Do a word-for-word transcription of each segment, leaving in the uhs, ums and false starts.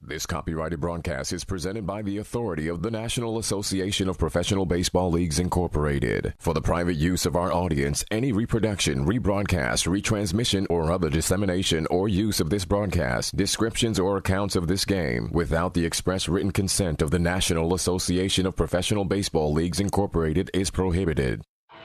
This copyrighted broadcast is presented by the authority of the National Association of Professional Baseball Leagues, Incorporated. For the private use of our audience, any reproduction, rebroadcast, retransmission, or other dissemination or use of this broadcast, descriptions or accounts of this game, without the express written consent of the National Association of Professional Baseball Leagues, Incorporated, is prohibited.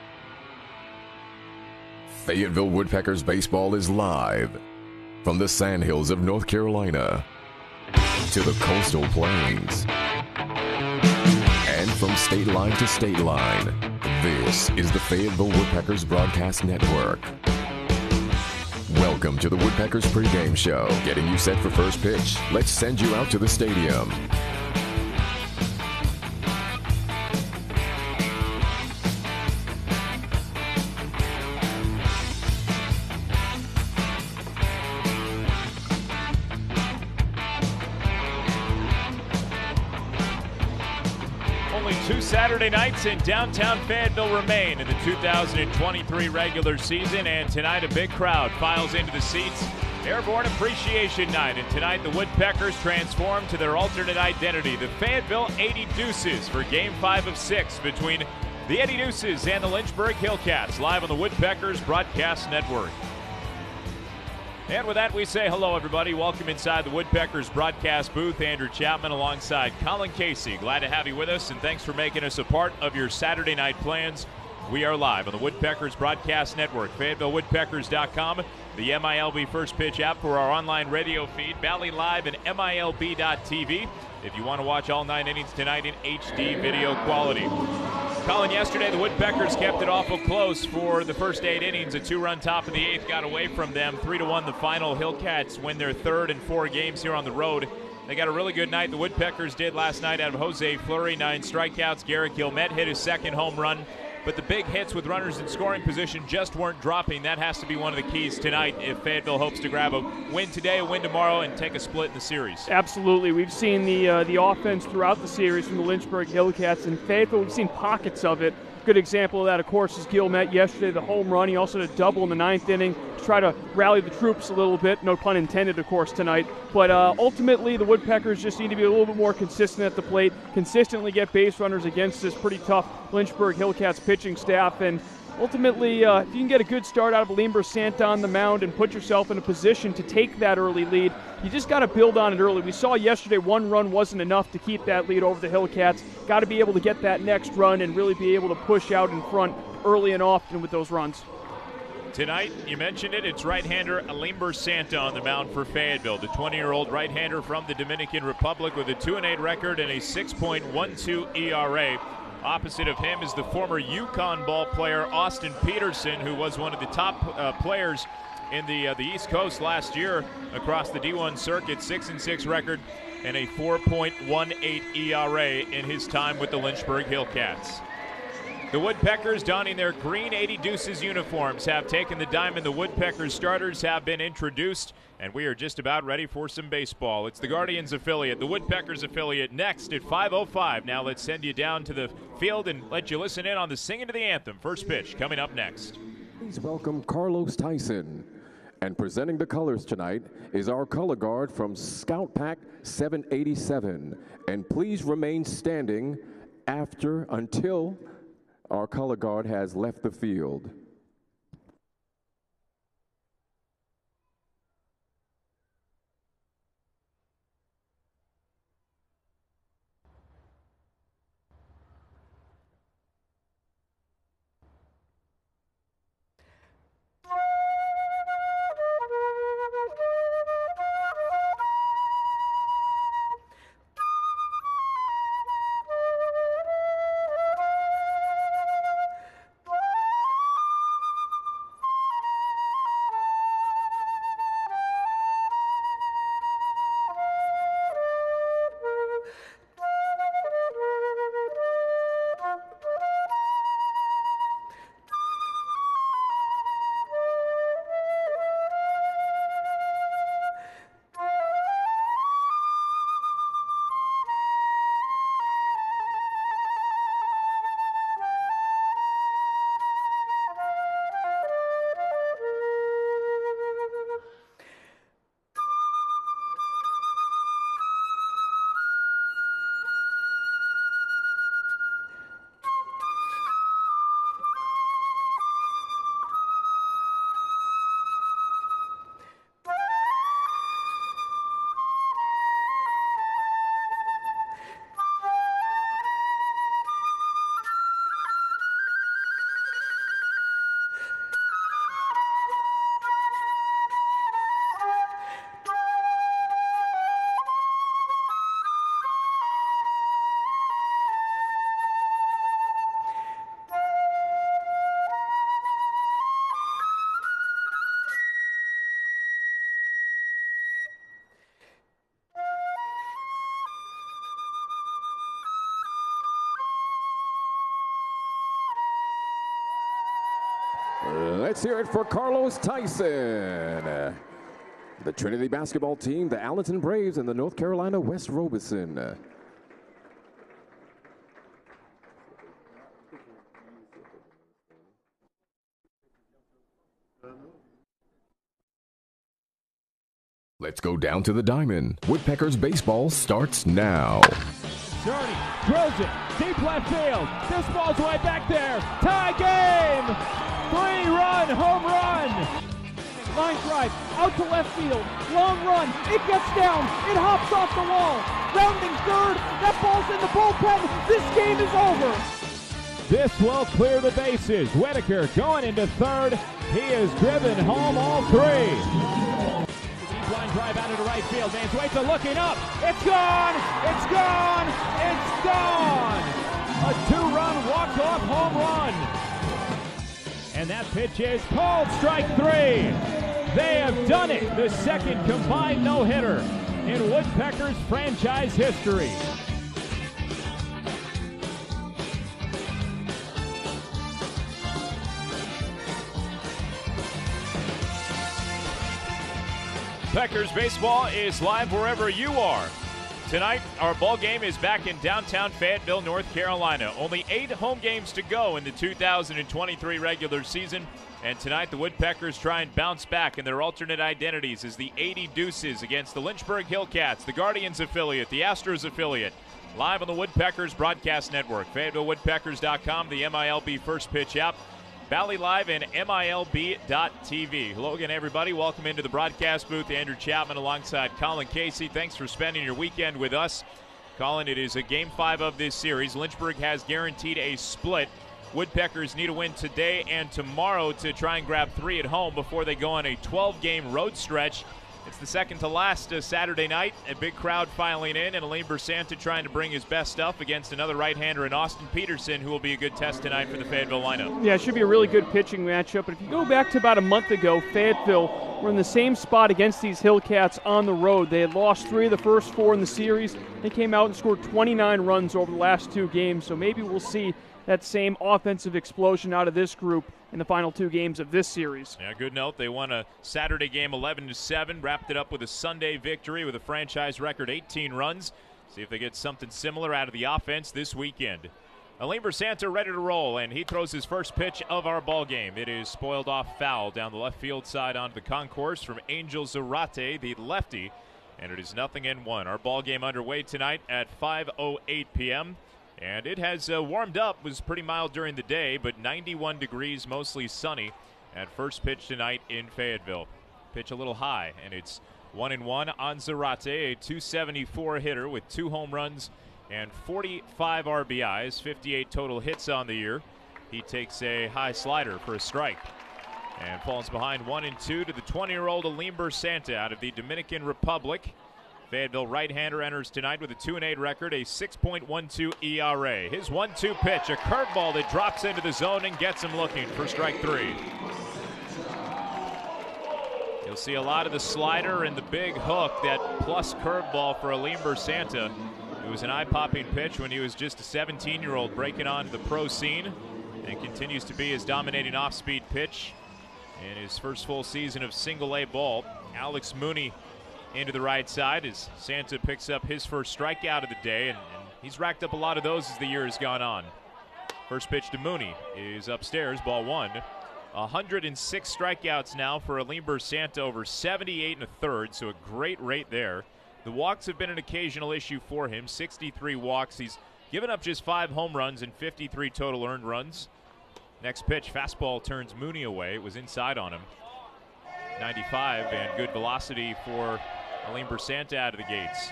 Fayetteville Woodpeckers baseball is live from the sandhills of North Carolina to the coastal plains, and from state line to state line. This is the Fayetteville Woodpeckers Broadcast Network. Welcome to the Woodpeckers pregame show, getting you set for first pitch. Let's send you out to the stadium. Two Saturday nights in downtown Fayetteville remain in the two thousand twenty-three regular season, and tonight a big crowd files into the seats. Airborne Appreciation Night, and tonight the Woodpeckers transform to their alternate identity, the Fayetteville eighty Deuces, for Game five of six between the eighty Deuces and the Lynchburg Hillcats, live on the Woodpeckers Broadcast Network. And with that, we say hello, everybody. Welcome inside the Woodpeckers broadcast booth. Andrew Chapman alongside Colin Casey. Glad to have you with us, and thanks for making us a part of your Saturday night plans. We are live on the Woodpeckers Broadcast Network, Fayetteville Woodpeckers dot com, the M I L B First Pitch app for our online radio feed, Valley Live, and M I L B dot T V if you want to watch all nine innings tonight in H D video quality. Colin, yesterday the Woodpeckers kept it awful close for the first eight innings. A two-run top of the eighth got away from them. Three to one the final. Hillcats win their third and four games here on the road. They got a really good night. The Woodpeckers did last night out of Jose Fleury. Nine strikeouts. Garrett Gilmet hit his second home run. But the big hits with runners in scoring position just weren't dropping. That has to be one of the keys tonight if Fayetteville hopes to grab a win today, a win tomorrow, and take a split in the series. Absolutely. We've seen the uh, the offense throughout the series from the Lynchburg Hillcats, and Fayetteville, we've seen pockets of it. Good example of that, of course, is Gilmet yesterday, the home run. He also had a double in the ninth inning to try to rally the troops a little bit. No pun intended, of course, tonight. But uh, ultimately, the Woodpeckers just need to be a little bit more consistent at the plate, consistently get base runners against this pretty tough Lynchburg Hillcats pitching staff. And ultimately, uh, if you can get a good start out of Alimber Santa on the mound and put yourself in a position to take that early lead, you just got to build on it early. We saw yesterday one run wasn't enough to keep that lead over the Hillcats. Got to be able to get that next run and really be able to push out in front early and often with those runs. Tonight, you mentioned it, it's right-hander Alimber Santa on the mound for Fayetteville, the twenty-year-old right-hander from the Dominican Republic with a two and eight record and a six point one two E R A. Opposite of him is the former UConn ball player Austin Peterson, who was one of the top uh, players in the uh, the East Coast last year across the D one circuit. Six and six record and a four point one eight E R A in his time with the Lynchburg Hillcats. The Woodpeckers, donning their green eighty Deuces uniforms, have taken the diamond. The Woodpeckers starters have been introduced, and we are just about ready for some baseball. It's the Guardians affiliate, the Woodpeckers affiliate, next at five oh five. Now let's send you down to the field and let you listen in on the singing of the anthem. First pitch coming up next. Please welcome Carlos Tyson. And presenting the colors tonight is our color guard from Scout Pack seven eighty-seven. And please remain standing after until our color guard has left the field. Let's hear it for Carlos Tyson. The Trinity basketball team, the Allenton Braves, and the North Carolina West Robeson. Let's go down to the diamond. Woodpeckers baseball starts now. Journey throws it deep left field. This ball's way back there. Tie game. Three-run home run. Line drive out to left field. Long run. It gets down. It hops off the wall. Rounding third. That ball's in the bullpen. This game is over. This will clear the bases. Whitaker going into third. He has driven home all three. Line drive out into right field. Manzueta looking up. It's gone. It's gone. It's gone. A two-run walk-off home run. And that pitch is called strike three. They have done it. The second combined no-hitter in Woodpeckers franchise history. Peckers baseball is live wherever you are. Tonight, our ball game is back in downtown Fayetteville, North Carolina. Only eight home games to go in the two thousand twenty-three regular season. And tonight, the Woodpeckers try and bounce back in their alternate identities as the eighty Deuces against the Lynchburg Hillcats, the Guardians affiliate, the Astros affiliate. Live on the Woodpeckers Broadcast Network, Fayetteville Woodpeckers dot com, the M I L B First Pitch app, Valley Live, and M I L B dot T V. Hello again, everybody. Welcome into the broadcast booth. Andrew Chapman alongside Colin Casey. Thanks for spending your weekend with us. Colin, it is a game five of this series. Lynchburg has guaranteed a split. Woodpeckers need a win today and tomorrow to try and grab three at home before they go on a twelve-game road stretch. It's the second to last uh, Saturday night. A big crowd filing in, and Elaine Bersanta trying to bring his best stuff against another right-hander in Austin Peterson, who will be a good test tonight for the Fayetteville lineup. Yeah, it should be a really good pitching matchup. But if you go back to about a month ago, Fayetteville were in the same spot against these Hillcats on the road. They had lost three of the first four in the series. They came out and scored twenty-nine runs over the last two games. So maybe we'll see that same offensive explosion out of this group in the final two games of this series. Yeah, good note. They won a Saturday game eleven to seven, wrapped it up with a Sunday victory with a franchise record eighteen runs. See if they get something similar out of the offense this weekend. Elaine Bersanta ready to roll, and he throws his first pitch of our ball game. It is spoiled off foul down the left field side onto the concourse from Angel Zarate, the lefty, and it is nothing in one. Our ball game underway tonight at five oh eight p.m. And it has uh, warmed up, was pretty mild during the day, but ninety-one degrees, mostly sunny at first pitch tonight in Fayetteville. Pitch a little high, and it's one and one on Zarate, a two seventy-four hitter with two home runs and forty-five R B Is, fifty-eight total hits on the year. He takes a high slider for a strike and falls behind one and two to the twenty-year-old Elaine Bersanta out of the Dominican Republic. Fayetteville right-hander enters tonight with a two and eight record, a six point one two E R A. His one two pitch, a curveball that drops into the zone and gets him looking for strike three. You'll see a lot of the slider and the big hook, that plus curveball for Elaine Bersanta. It was an eye-popping pitch when he was just a seventeen-year-old breaking onto the pro scene, and continues to be his dominating off-speed pitch in his first full season of single-A ball. Alex Mooney into the right side as Santa picks up his first strikeout of the day, and, and he's racked up a lot of those as the year has gone on. First pitch to Mooney is upstairs, ball one. one hundred six strikeouts now for Elaine Bersanta, over seventy-eight and a third, so a great rate there. The walks have been an occasional issue for him, sixty-three walks. He's given up just five home runs and fifty-three total earned runs. Next pitch, fastball turns Mooney away. It was inside on him. ninety-five, and good velocity for Elaine Bersanta out of the gates.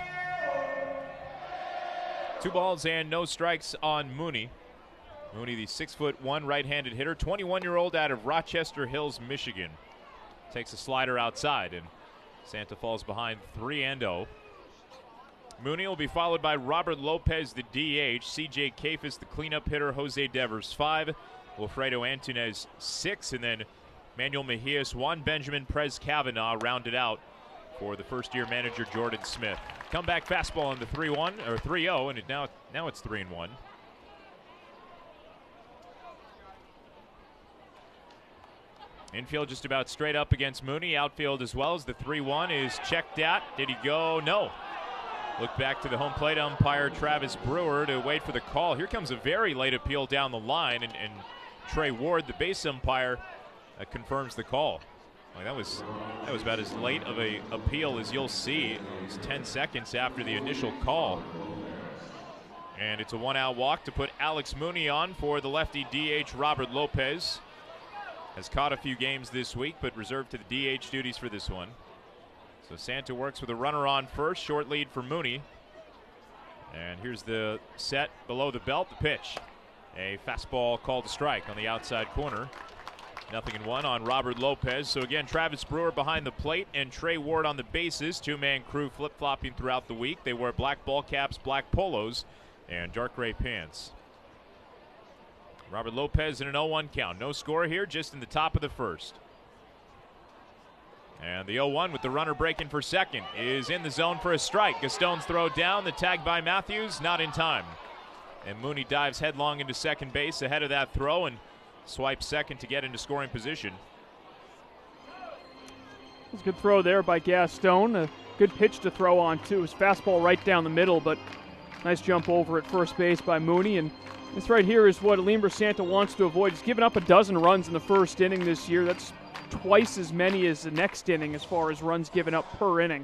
Two balls and no strikes on Mooney. Mooney, the six foot one right-handed hitter, twenty-one-year-old out of Rochester Hills, Michigan. Takes a slider outside, and Santa falls behind three and oh. Mooney will be followed by Robert Lopez, the D H, C J Kafis, the cleanup hitter, Jose Devers, five, Wilfredo Antunez, six, and then Manuel Mejias, Juan Benjamin, Prez Kavanaugh rounded out for the first-year manager Jordan Smith. Comeback fastball in the three one or three oh, and it now now it's three and one. Infield just about straight up against Mooney. Outfield as well as the three one is checked at. Did he go? No. Look back to the home plate umpire, Travis Brewer, to wait for the call. Here comes a very late appeal down the line, and, and Trey Ward, the base umpire, uh, confirms the call. Like that was that was about as late of a appeal as you'll see. It was ten seconds after the initial call. And it's a one-out walk to put Alex Mooney on for the lefty D H Robert Lopez. Has caught a few games this week, but reserved to the D H duties for this one. So Santa works with a runner on first, short lead for Mooney. And here's the set below the belt, the pitch. A fastball called a strike on the outside corner. Nothing in one on Robert Lopez. So again, Travis Brewer behind the plate and Trey Ward on the bases. Two-man crew flip-flopping throughout the week. They wear black ball caps, black polos, and dark gray pants. Robert Lopez in an oh one count. No score here, just in the top of the first. And the oh one with the runner breaking for second is in the zone for a strike. Gaston's throw down, the tag by Matthews, not in time. And Mooney dives headlong into second base ahead of that throw and swipes second to get into scoring position. That's a good throw there by Gaston. A good pitch to throw on, too. His fastball right down the middle, but nice jump over at first base by Mooney. And this right here is what Alimber Santa wants to avoid. He's given up a dozen runs in the first inning this year. That's twice as many as the next inning as far as runs given up per inning.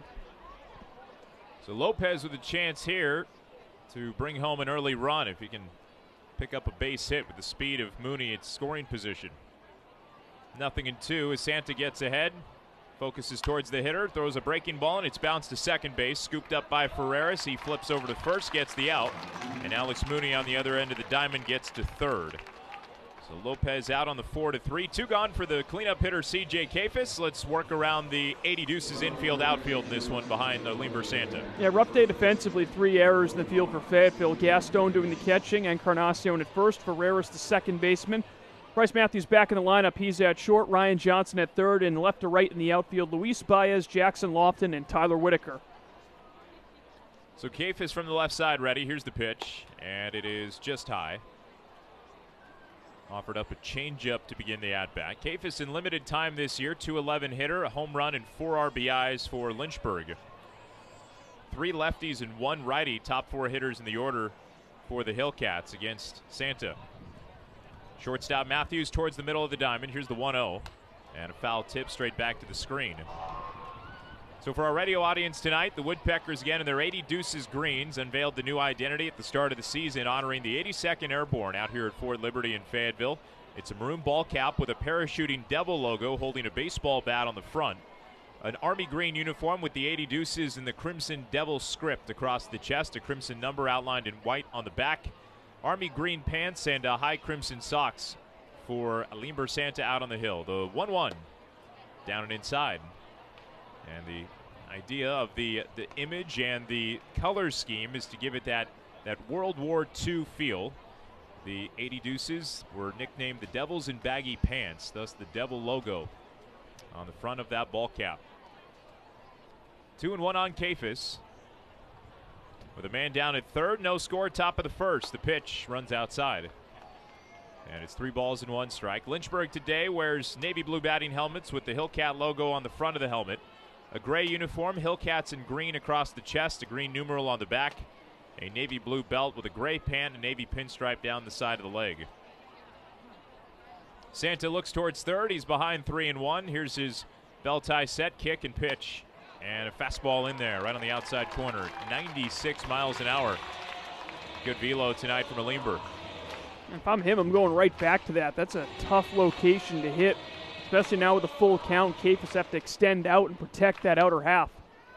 So Lopez with a chance here to bring home an early run if he can pick up a base hit with the speed of Mooney at scoring position. Nothing in two as Santa gets ahead. Focuses towards the hitter, throws a breaking ball, and it's bounced to second base. Scooped up by Ferreras. He flips over to first, gets the out. And Alex Mooney on the other end of the diamond gets to third. So Lopez out on the four to three. Two gone for the cleanup hitter C J Kafis. Let's work around the eighty deuces infield outfield in this one behind the Alimber Santa. Yeah, rough day defensively. Three errors in the field for Fayetteville. Gaston doing the catching, Encarnacion at first. Ferreras the second baseman. Bryce Matthews back in the lineup. He's at short. Ryan Johnson at third, and left to right in the outfield, Luis Baez, Jackson Lofton, and Tyler Whitaker. So Kafis from the left side ready. Here's the pitch, and it is just high. Offered up a changeup to begin the at-bat. Kafis in limited time this year, two eleven hitter, a home run, and four R B Is for Lynchburg. Three lefties and one righty, top four hitters in the order for the Hillcats against Santa. Shortstop Matthews towards the middle of the diamond. Here's the one oh. And a foul tip straight back to the screen. So for our radio audience tonight, the Woodpeckers again in their eighty deuces greens unveiled the new identity at the start of the season, honoring the eighty-second Airborne out here at Fort Liberty in Fayetteville. It's a maroon ball cap with a parachuting devil logo holding a baseball bat on the front. An army green uniform with the eighty deuces and the Crimson Devil script across the chest, a crimson number outlined in white on the back. Army green pants and uh, high crimson socks for Alimber Santa out on the hill. The one one down and inside. And the idea of the the image and the color scheme is to give it that, that World War Two feel. The eighty deuces were nicknamed the Devils in baggy pants, thus the Devil logo on the front of that ball cap. Two and one on Kafis. With a man down at third, no score, top of the first. The pitch runs outside. And it's three balls and one strike. Lynchburg today wears navy blue batting helmets with the Hillcat logo on the front of the helmet. A gray uniform, Hillcats in green across the chest, a green numeral on the back. A navy blue belt with a gray pant and navy pinstripe down the side of the leg. Santa looks towards third. He's behind three and one. Here's his bell tie set, kick and pitch. And a fastball in there, right on the outside corner. ninety-six miles an hour. Good velo tonight from Alimber. If I'm him, I'm going right back to that. That's a tough location to hit, especially now with a full count. Kafis have to extend out and protect that outer half.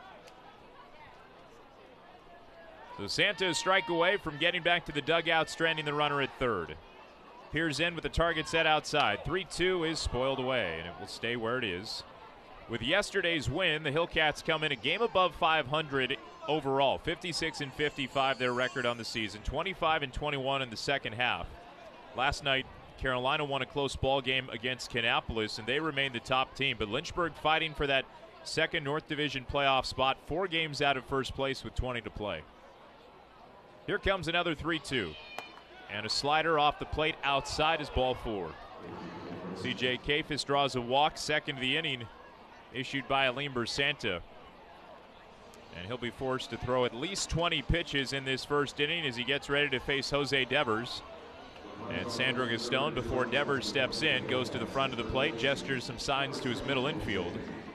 So Santa a strike away from getting back to the dugout, stranding the runner at third. Peers in with the target set outside. three two is spoiled away, and it will stay where it is. With yesterday's win, the Hillcats come in a game above five hundred overall. fifty-six and fifty-five their record on the season. twenty-five and twenty-one in the second half. Last night, Carolina won a close ball game against Kannapolis, and they remain the top team. But Lynchburg fighting for that second North Division playoff spot, four games out of first place with twenty to play. Here comes another three two. And a slider off the plate outside is ball four. C J Kafis draws a walk, second of the inning, issued by Aleem Bersanta. And he'll be forced to throw at least twenty pitches in this first inning as he gets ready to face Jose Devers. And Sandro Gaston, before Devers steps in, goes to the front of the plate, gestures some signs to his middle infield.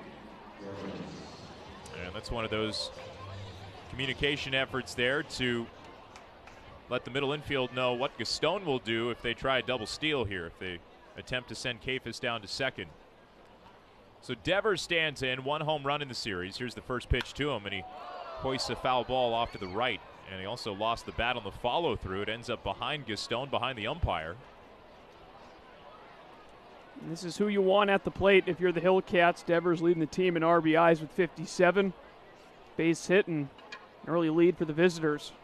And that's one of those communication efforts there to let the middle infield know what Gaston will do if they try a double steal here, if they attempt to send Kafis down to second. So Devers stands in, one home run in the series. Here's the first pitch to him, and he hoists a foul ball off to the right. And he also lost the bat on the follow-through. It ends up behind Gaston, behind the umpire. And this is who you want at the plate if you're the Hillcats. Devers leading the team in R B Is with fifty-seven. Base hit and an early lead for the visitors.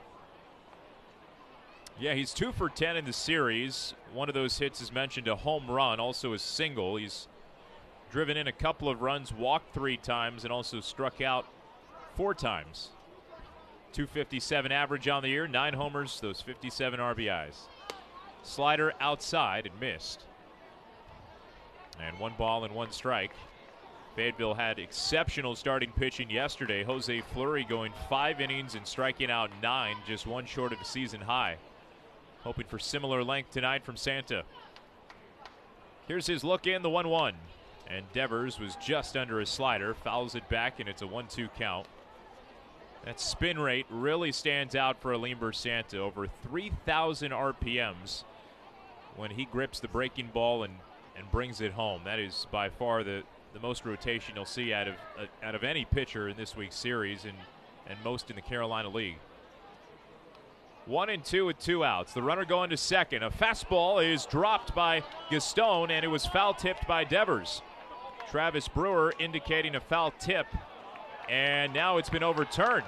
Yeah, he's two for ten in the series. One of those hits is mentioned a home run, also a single. He's driven in a couple of runs, walked three times, and also struck out four times. two fifty-seven average on the year, nine homers, those fifty-seven R B Is. Slider outside and missed. And one ball and one strike. Fayetteville had exceptional starting pitching yesterday. Jose Fleury going five innings and striking out nine, just one short of a season high. Hoping for similar length tonight from Santa. Here's his look in, the one one. And Devers was just under a slider, fouls it back, and it's a one two count. That spin rate really stands out for Aleem Bersanta, over three thousand R P Ms when he grips the breaking ball and, and brings it home. That is by far the, the most rotation you'll see out of uh, out of any pitcher in this week's series, and, and most in the Carolina League. One and two with two outs. The runner going to second. A fastball is dropped by Gaston, and it was foul tipped by Devers. Travis Brewer indicating a foul tip, and now it's been overturned.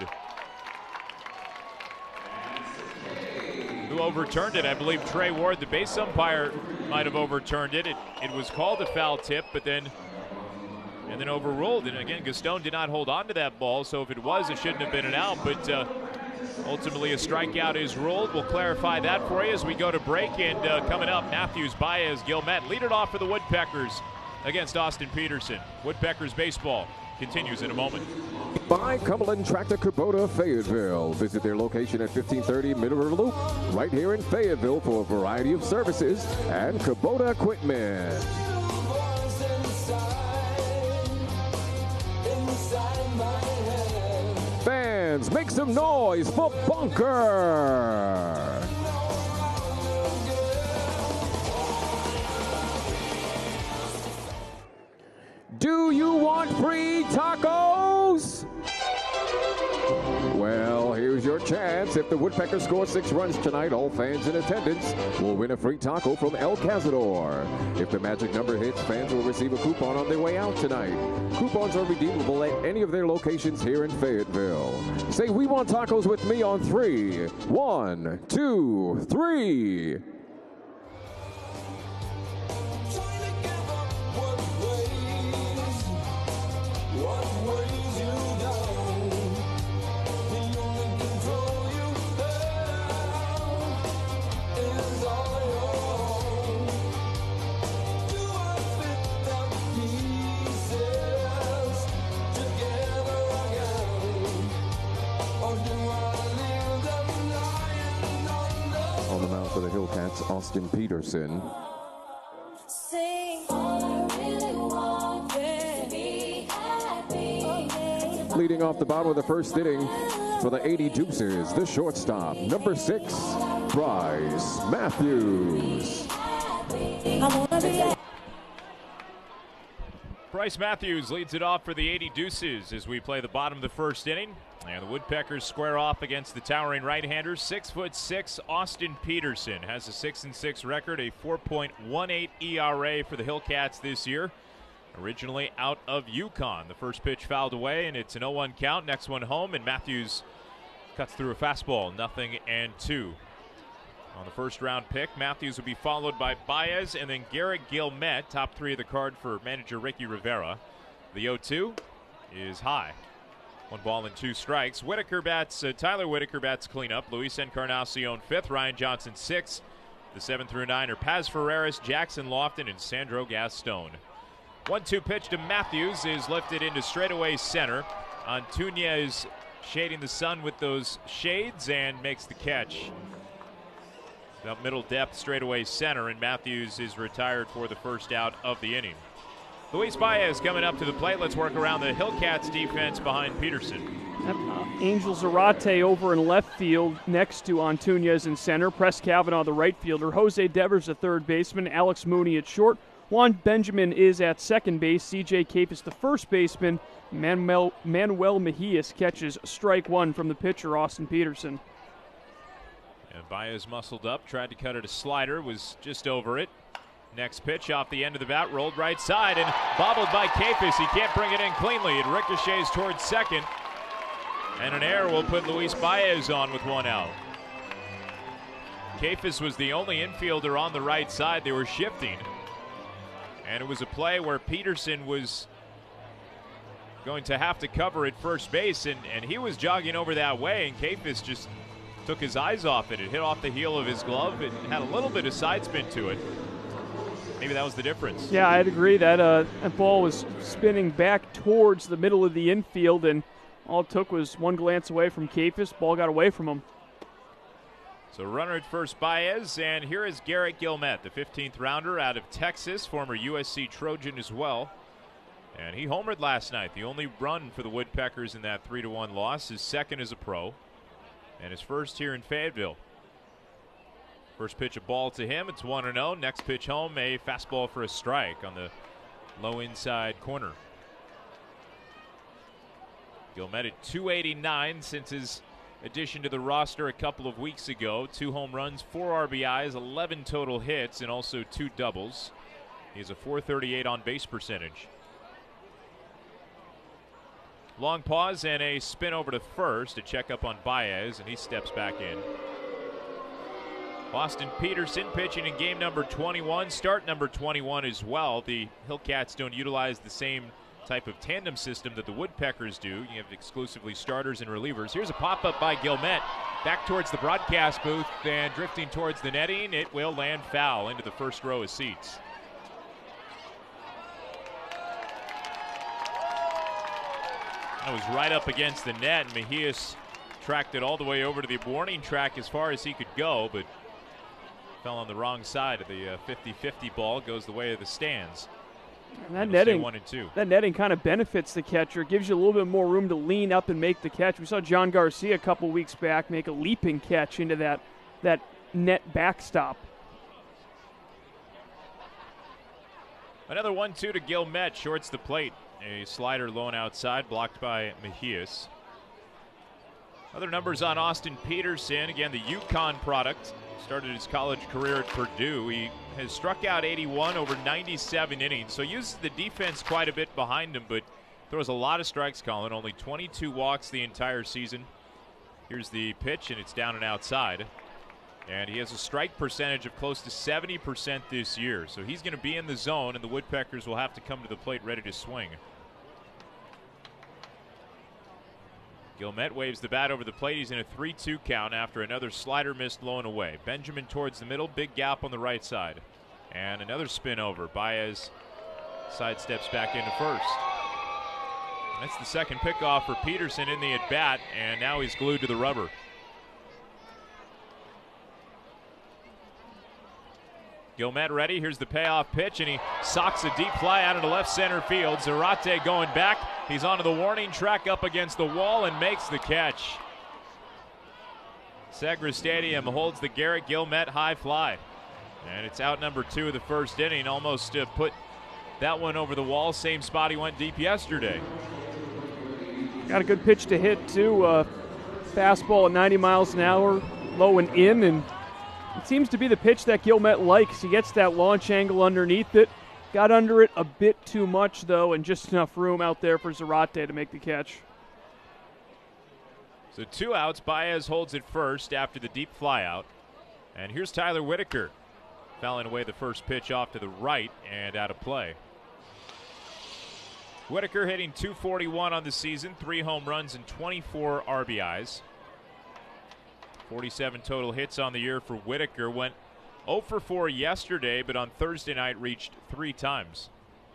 Who overturned it? I believe Trey Ward, the base umpire, might have overturned it. It, it was called a foul tip, but then and then overruled. And again, Gaston did not hold on to that ball, so if it was, it shouldn't have been an out. But uh, ultimately, a strikeout is ruled. We'll clarify that for you as we go to break. And uh, coming up, Matthews, Baez, Guillemette lead it off for the Woodpeckers against Austin Peterson. Woodpeckers baseball continues in a moment. By Cumberland Tractor Kubota Fayetteville. Visit their location at fifteen thirty Middle River Loop, right here in Fayetteville, for a variety of services and Kubota equipment. Fans, make some noise for Bunker. Do you want free tacos? Well, here's your chance. If the Woodpeckers score six runs tonight, all fans in attendance will win a free taco from El Cazador. If the magic number hits, fans will receive a coupon on their way out tonight. Coupons are redeemable at any of their locations here in Fayetteville. Say, "We want tacos" with me on three. One, two, three. For the Hillcats, Austin Peterson. Sing, all I really want is to be happy. Leading off the bottom of the first inning for the eighty Deuces, the shortstop, number six, Bryce Matthews. Bryce Matthews leads it off for the eighty Deuces as we play the bottom of the first inning. And the Woodpeckers square off against the towering right-hander. Six foot six, Austin Peterson has a six and six record, a four point one eight E R A for the Hillcats this year. Originally out of UConn. The first pitch fouled away, and it's an oh one count. Next one home, and Matthews cuts through a fastball, nothing and two. On the first round pick, Matthews will be followed by Baez and then Garrett Guillemette, top three of the card for manager Ricky Rivera. The oh two is high. One ball and two strikes. Whitaker bats, uh, Tyler Whitaker bats cleanup. Luis Encarnacion fifth, Ryan Johnson sixth, The seven through nine are Paz Ferreras, Jackson Lofton, and Sandro Gaston. one two pitch to Matthews is lifted into straightaway center. Antunes shading the sun with those shades and makes the catch. About middle depth straightaway center, and Matthews is retired for the first out of the inning. Luis Baez coming up to the plate. Let's work around the Hillcats defense behind Peterson. Uh, Angel Zarate over in left field next to Antunes in center. Press Kavanaugh, the right fielder. Jose Devers, the third baseman. Alex Mooney at short. Juan Benjamin is at second base. C J Capis, the first baseman. Manuel, Manuel Mejias catches strike one from the pitcher, Austin Peterson. And Baez muscled up, tried to cut it a slider, was just over it. Next pitch off the end of the bat, rolled right side and bobbled by Capis. He can't bring it in cleanly. It ricochets towards second. And an error will put Luis Baez on with one out. Capis was the only infielder on the right side. They were shifting. And it was a play where Peterson was going to have to cover at first base, and, and he was jogging over that way, and Capis just took his eyes off it. It hit off the heel of his glove. It had a little bit of side spin to it. Maybe that was the difference. Yeah, I'd agree that uh, that ball was spinning back towards the middle of the infield, and all it took was one glance away from Capis. Ball got away from him. So runner at first, Baez, and here is Garrett Gilmet, the fifteenth rounder out of Texas, former U S C Trojan as well. And he homered last night, the only run for the Woodpeckers in that three to one loss. His second as a pro, and his first here in Fayetteville. First pitch, a ball to him. It's one and oh. Next pitch home, a fastball for a strike on the low inside corner. Gilmet at two eighty-nine since his addition to the roster a couple of weeks ago. Two home runs, four R B Is, eleven total hits, and also two doubles. He has a four thirty-eight on base percentage. Long pause and a spin over to first to check up on Baez, and he steps back in. Austin Peterson pitching in game number twenty-one, start number twenty-one as well. The Hillcats don't utilize the same type of tandem system that the Woodpeckers do. You have exclusively starters and relievers. Here's a pop-up by Gilmet, back towards the broadcast booth and drifting towards the netting. It will land foul into the first row of seats. That was right up against the net, and Mejias tracked it all the way over to the warning track as far as he could go, but fell on the wrong side of the fifty fifty ball. Goes the way of the stands. And that netting, one and two. that netting kind of benefits the catcher, gives you a little bit more room to lean up and make the catch. We saw John Garcia a couple weeks back make a leaping catch into that, that net backstop. Another one two to Gilmet, shorts the plate. A slider low and outside, blocked by Mejias. Other numbers on Austin Peterson. Again, the UConn product. Started his college career at Purdue. He has struck out eighty-one over ninety-seven innings, so uses the defense quite a bit behind him, but throws a lot of strikes, Colin. Only twenty-two walks the entire season. Here's the pitch, and it's down and outside. And he has a strike percentage of close to seventy percent this year, so he's going to be in the zone, and the Woodpeckers will have to come to the plate ready to swing. Gilmet waves the bat over the plate. He's in a three two count after another slider missed low and away. Benjamin towards the middle, big gap on the right side. And another spin over. Baez sidesteps back into first. And that's the second pickoff for Peterson in the at-bat, and now he's glued to the rubber. Gilmet ready. Here's the payoff pitch, and he socks a deep fly out into left center field. Zarate going back. He's onto the warning track up against the wall and makes the catch. Segra Stadium holds the Garrett Gilmet high fly. And it's out number two of the first inning. Almost uh, put that one over the wall. Same spot he went deep yesterday. Got a good pitch to hit, too. Uh, fastball at ninety miles an hour, low and in, and it seems to be the pitch that Gilmet likes. He gets that launch angle underneath it. Got under it a bit too much, though, and just enough room out there for Zarate to make the catch. So two outs. Baez holds it first after the deep flyout. And here's Tyler Whitaker, fouling away the first pitch off to the right and out of play. Whitaker hitting two forty-one on the season, three home runs and twenty-four R B Is. forty-seven total hits on the year for Whitaker. Went oh for four yesterday, but on Thursday night reached three times.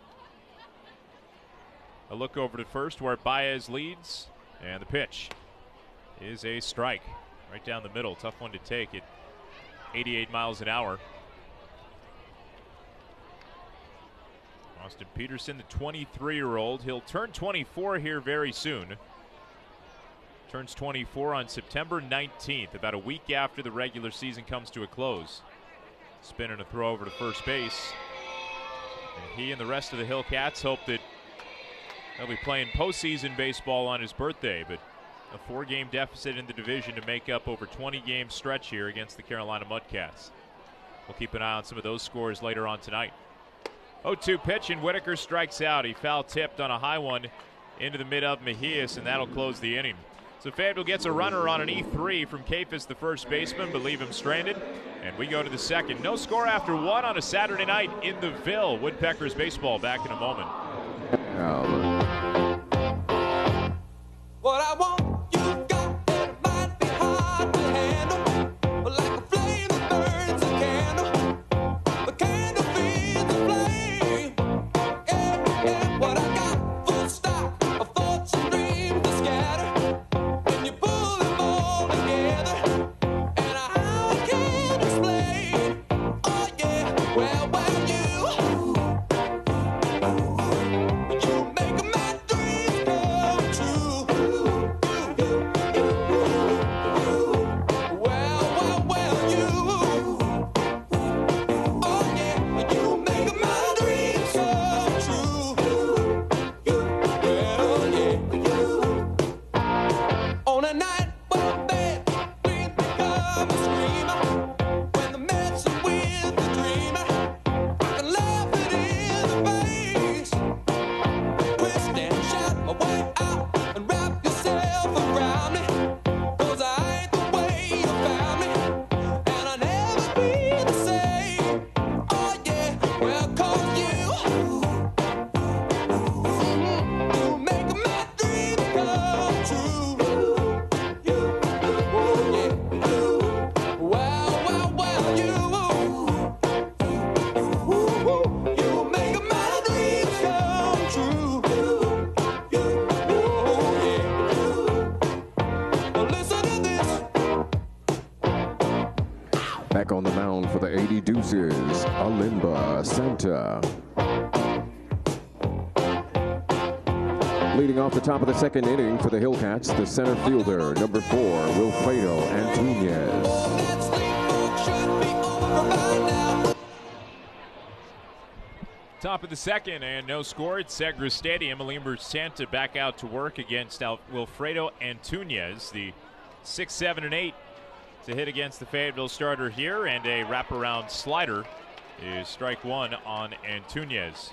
A look over to first where Baez leads, and the pitch is a strike right down the middle. Tough one to take at eighty-eight miles an hour. Austin Peterson, the twenty-three-year-old. He'll turn twenty-four here very soon. Turns twenty-four on September nineteenth, about a week after the regular season comes to a close. Spin and a throw over to first base. And he and the rest of the Hillcats hope that they'll be playing postseason baseball on his birthday, but a four-game deficit in the division to make up over twenty-game stretch here against the Carolina Mudcats. We'll keep an eye on some of those scores later on tonight. oh two pitch, and Whitaker strikes out. He foul-tipped on a high one into the mid of Mejias, and that'll close the inning. So Fayetteville gets a runner on an E three from Kafis, the first baseman, but leave him stranded. And we go to the second. No score after one on a Saturday night in the Ville. Woodpeckers baseball back in a moment. What I want, you got, it might be hard to handle, but like a flame that burns a candle, the candle feeds the flame. Yeah, yeah, what I got, full stop, of thoughts and dreams to scatter, when you pull them all together, and how I can't explain. Oh yeah, well, well, you, you make my dreams come true. Back on the mound for the eighty Deuces, Alimba Santa. Leading off the top of the second inning for the Hillcats, the center fielder, number four, Wilfredo Antunez. Top of the second and no score at Segra Stadium. Alimba Santa back out to work against Al- Wilfredo Antunez, the six, seven, and eight to hit against the Fayetteville starter here, and a wraparound slider is strike one on Antunez.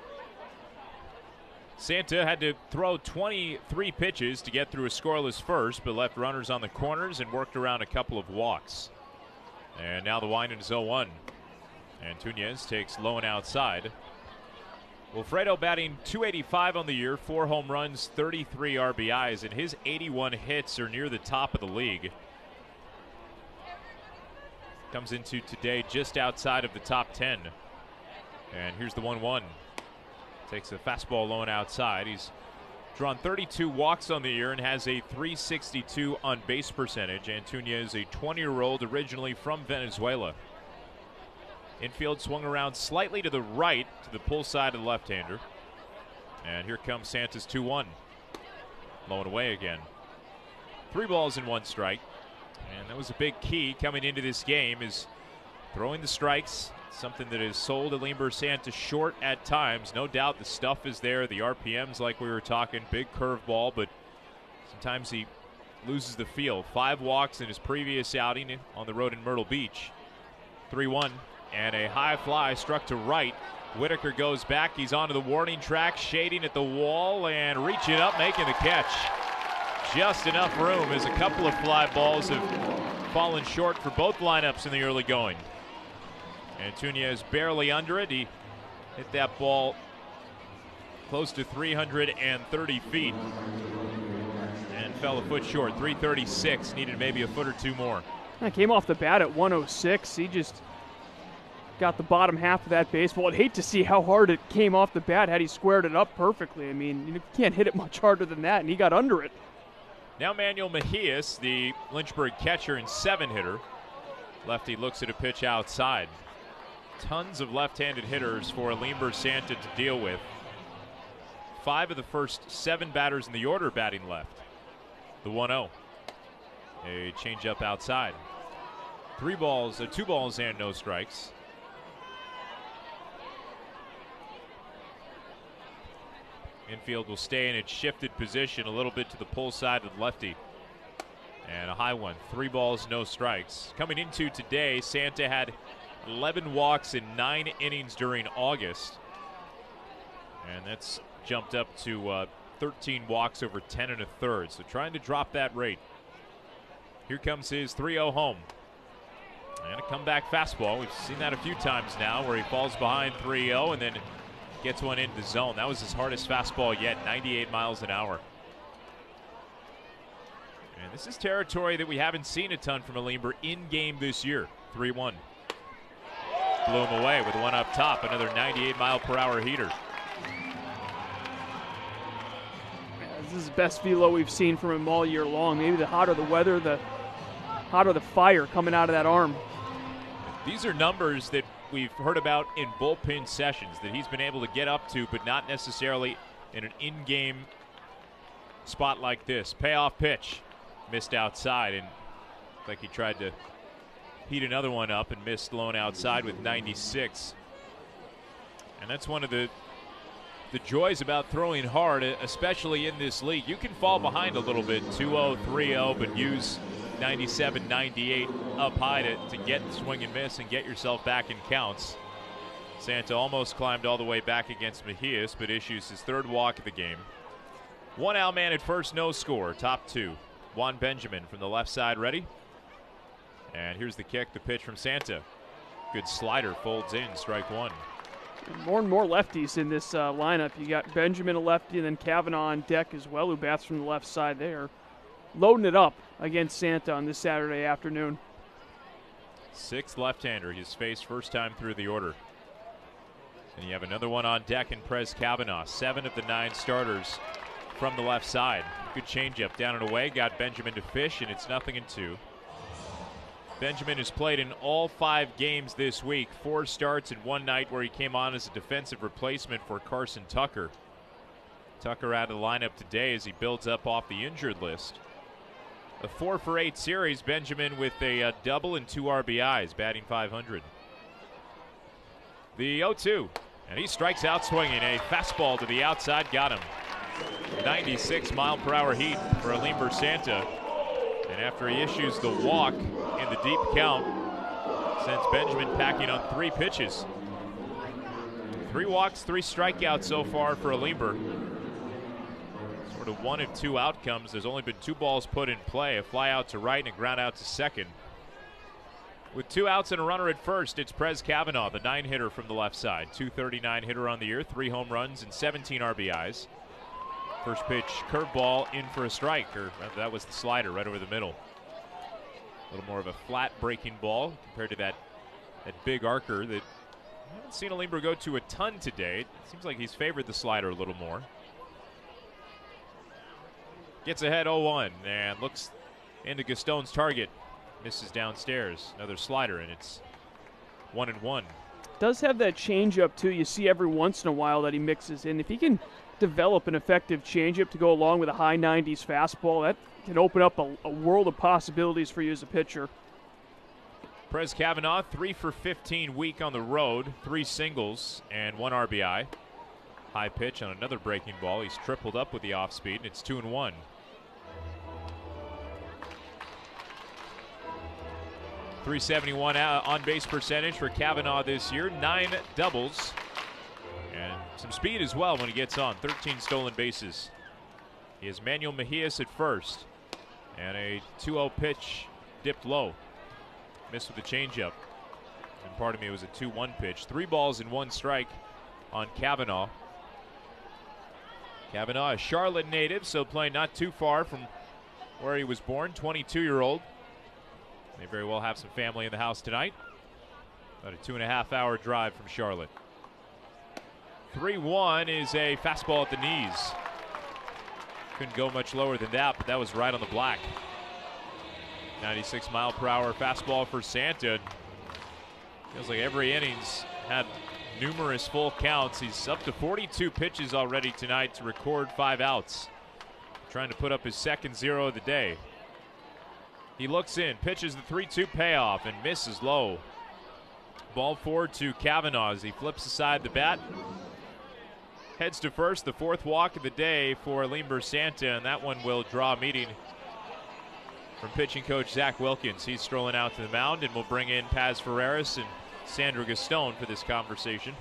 Santa had to throw twenty-three pitches to get through a scoreless first, but left runners on the corners and worked around a couple of walks. And now the wind is oh one. Antunez takes low and outside. Wilfredo batting two eighty-five on the year, four home runs, thirty-three R B Is, and his eighty-one hits are near the top of the league. Comes into today just outside of the top ten. And here's the one one. Takes a fastball low and outside. He's drawn thirty-two walks on the year and has a three sixty-two on base percentage. Antunez, a twenty-year-old originally from Venezuela. Infield swung around slightly to the right to the pull side of the left-hander. And here comes Santa's two one. Low and away again. Three balls and one strike. And that was a big key coming into this game, is throwing the strikes, something that has sold Alimba Santa short at times. No doubt the stuff is there, the R P Ms like we were talking, big curveball, but sometimes he loses the feel. Five walks in his previous outing on the road in Myrtle Beach. three one, and a high fly struck to right. Whitaker goes back, he's onto the warning track, shading at the wall and reaching up, making the catch. Just enough room as a couple of fly balls have fallen short for both lineups in the early going. Antunez barely under it. He hit that ball close to three hundred thirty feet and fell a foot short. three thirty-six, needed maybe a foot or two more. I came off the bat at one oh six. He just got the bottom half of that baseball. I'd hate to see how hard it came off the bat had he squared it up perfectly. I mean, you can't hit it much harder than that, and he got under it. Now Manuel Mejias, the Lynchburg catcher and seven hitter. Lefty looks at a pitch outside. Tons of left-handed hitters for Alimber Santa to deal with. Five of the first seven batters in the order batting left. The one oh. A changeup outside. Three balls, uh, two balls and no strikes. Infield will stay in its shifted position a little bit to the pull side of the lefty. And a high one. Three balls, no strikes. Coming into today, Santa had eleven walks in nine innings during August. And that's jumped up to uh, thirteen walks over ten and a third. So trying to drop that rate. Here comes his three oh home. And a comeback fastball. We've seen that a few times now where he falls behind three oh and then gets one into the zone. That was his hardest fastball yet, ninety-eight miles an hour. And this is territory that we haven't seen a ton from Alimber in-game this year. three one. Blew him away with one up top, another ninety-eight mile per hour heater. This is the best velo we've seen from him all year long. Maybe the hotter the weather, the hotter the fire coming out of that arm. These are numbers that we've heard about in bullpen sessions that he's been able to get up to, but not necessarily in an in-game spot like this. Payoff pitch. Missed outside, and looked like he tried to heat another one up and missed lone outside with ninety-six. And that's one of the the joys about throwing hard, especially in this league. You can fall behind a little bit, two oh, three oh, but use ninety-seven, ninety-eight up high to, to get swing and miss and get yourself back in counts. Santa almost climbed all the way back against Mejias, but issues his third walk of the game. One out man at first, no score, top two. Juan Benjamin from the left side ready. And here's the kick, the pitch from Santa. Good slider, folds in, strike one. More and more lefties in this uh, lineup. You got Benjamin, a lefty, and then Kavanaugh on deck as well, who bats from the left side there. Loading it up against Santa on this Saturday afternoon. Sixth left-hander he's faced first time through the order. And you have another one on deck in Prez Kavanaugh. Seven of the nine starters from the left side. Good changeup down and away. Got Benjamin to fish, and it's nothing in two. Benjamin has played in all five games this week. Four starts in one night where he came on as a defensive replacement for Carson Tucker. Tucker out of the lineup today as he builds up off the injured list. A four for eight series. Benjamin with a uh, double and two R B Is, batting five hundred. The oh two, and he strikes out swinging. A fastball to the outside, got him. ninety-six mile per hour heat for Alimber Santa. And after he issues the walk in the deep count, sends Benjamin packing on three pitches. Three walks, three strikeouts so far for Alimber. Sort of one of two outcomes. There's only been two balls put in play, a fly out to right and a ground out to second. With two outs and a runner at first, it's Prez Kavanaugh, the nine hitter from the left side. two thirty-nine hitter on the year, three home runs and seventeen R B Is. First pitch, curveball in for a strike, or uh, that was the slider right over the middle. A little more of a flat breaking ball compared to that, that big arcer that I haven't seen Alimber go to a ton today. It seems like he's favored the slider a little more. Gets ahead oh one and looks into Gaston's target. Misses downstairs. Another slider, and it's one and one. Does have that changeup too. You see every once in a while that he mixes in. If he can develop an effective changeup to go along with a high nineties fastball, that can open up a, a world of possibilities for you as a pitcher. Prez Kavanaugh, three for fifteen week on the road, three singles and one R B I. High pitch on another breaking ball. He's tripled up with the off speed, and it's two and one. three seventy-one on base percentage for Kavanaugh this year. Nine doubles. And some speed as well when he gets on. thirteen stolen bases. He has Manuel Mejias at first. And a two oh pitch dipped low. Missed with the changeup. And pardon me, it was a two one pitch. Three balls and one strike on Kavanaugh. Kavanaugh, a Charlotte native, so playing not too far from where he was born. twenty-two-year-old. May very well have some family in the house tonight. About a two and a half hour drive from Charlotte. three one is a fastball at the knees. Couldn't go much lower than that, but that was right on the black. ninety-six mile per hour fastball for Santa. Feels like every inning's had numerous full counts. He's up to forty-two pitches already tonight to record five outs. Trying to put up his second zero of the day. He looks in, pitches the three two payoff, and misses low. Ball forward to Kavanaugh as he flips aside the bat. Heads to first, the fourth walk of the day for Limber Santa, and that one will draw a meeting from pitching coach Zach Wilkins. He's strolling out to the mound, and we'll bring in Paz Ferreras and Sandra Gaston for this conversation.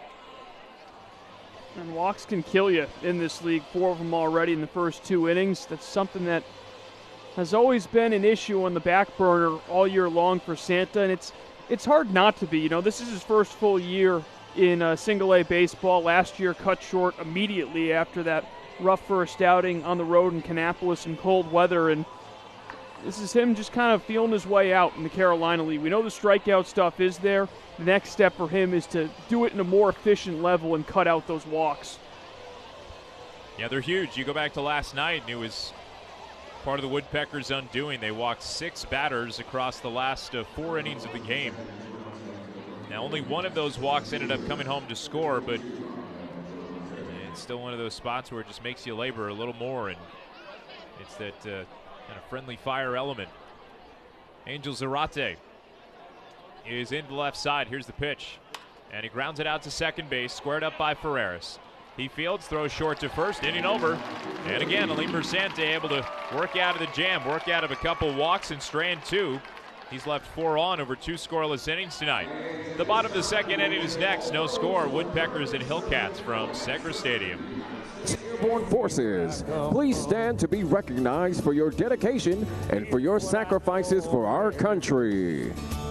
And walks can kill you in this league, four of them already in the first two innings. That's something that has always been an issue on the back burner all year long for Santa, and it's it's hard not to be. You know, this is his first full year in uh, single-A baseball. Last year cut short immediately after that rough first outing on the road in Kannapolis in cold weather, and this is him just kind of feeling his way out in the Carolina League. We know the strikeout stuff is there. The next step for him is to do it in a more efficient level and cut out those walks. Yeah, they're huge. You go back to last night, and it was part of the Woodpeckers' undoing. They walked six batters across the last uh, four innings of the game. Now, only one of those walks ended up coming home to score, but it's still one of those spots where it just makes you labor a little more, and it's that uh, kind of friendly fire element. Angel Zarate is in the left side. Here's the pitch, and he grounds it out to second base, squared up by Ferreras. He fields, throws short to first, inning over. And again, Limber Santa able to work out of the jam, work out of a couple walks and strand two. He's left four on over two scoreless innings tonight. The bottom of the second inning is next. No score. Woodpeckers and Hillcats from Segra Stadium. Airborne Forces, please stand to be recognized for your dedication and for your sacrifices for our country.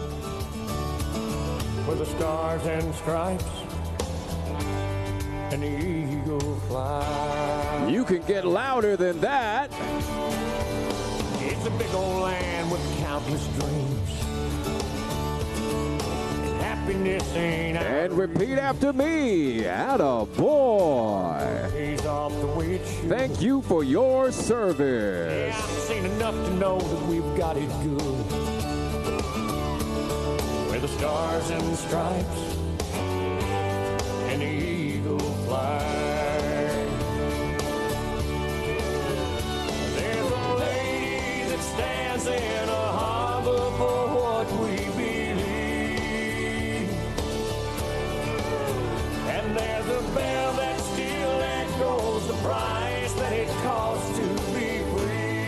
Where the stars and stripes and the eagle fly. You can get louder than that. It's a big old land with countless dreams. And happiness ain't And repeat after me, atta boy. He's off the witch. Thank you for your service. Yeah, I've seen enough to know that we've got it good. Where the stars and stripes and the eagle fly. There's a lady that stands in a harbor for what we believe. And there's a bell that still echoes the price that it costs to be free.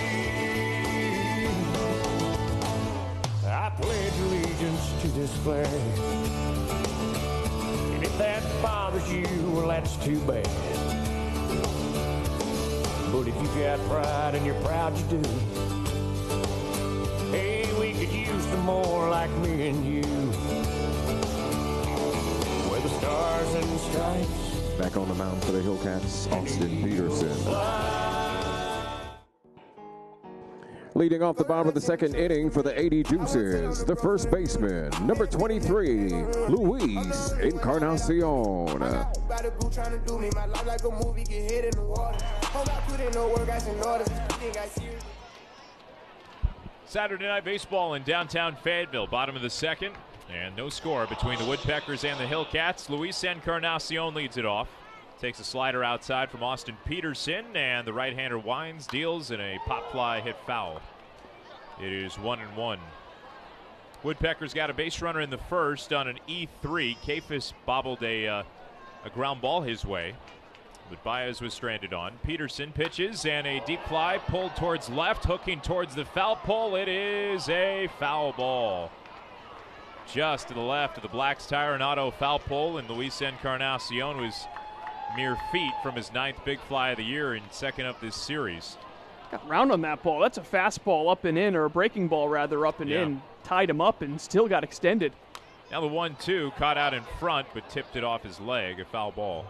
I pledge allegiance to this flag. And if that bothers you, well, that's too bad. But if you got pride and you're proud you do, hey, we could use some more like me and you. Where the stars and stripes. Back on the mound for the Hillcats, Austin Peterson. Leading off the bottom of the second inning for the eighty Deuces, the first baseman, number twenty-three, Luis Encarnacion. Saturday Night Baseball in downtown Fayetteville, bottom of the second, and no score between the Woodpeckers and the Hillcats. Luis Encarnacion leads it off. Takes a slider outside from Austin Peterson, and the right-hander winds, deals, and a pop fly hit foul. It is one and one. Woodpeckers got a base runner in the first on an E three. Kafis bobbled a, uh, a ground ball his way, but Baez was stranded on. Peterson pitches, and a deep fly pulled towards left, hooking towards the foul pole. It is a foul ball. Just to the left of the Blacks Tire and Auto foul pole, and Luis Encarnacion was mere feet from his ninth big fly of the year and second of this series. Got round on that ball. That's a fastball up and in, or a breaking ball rather up and Yeah. in. Tied him up and still got extended. Now the one two caught out in front but tipped it off his leg, a foul ball.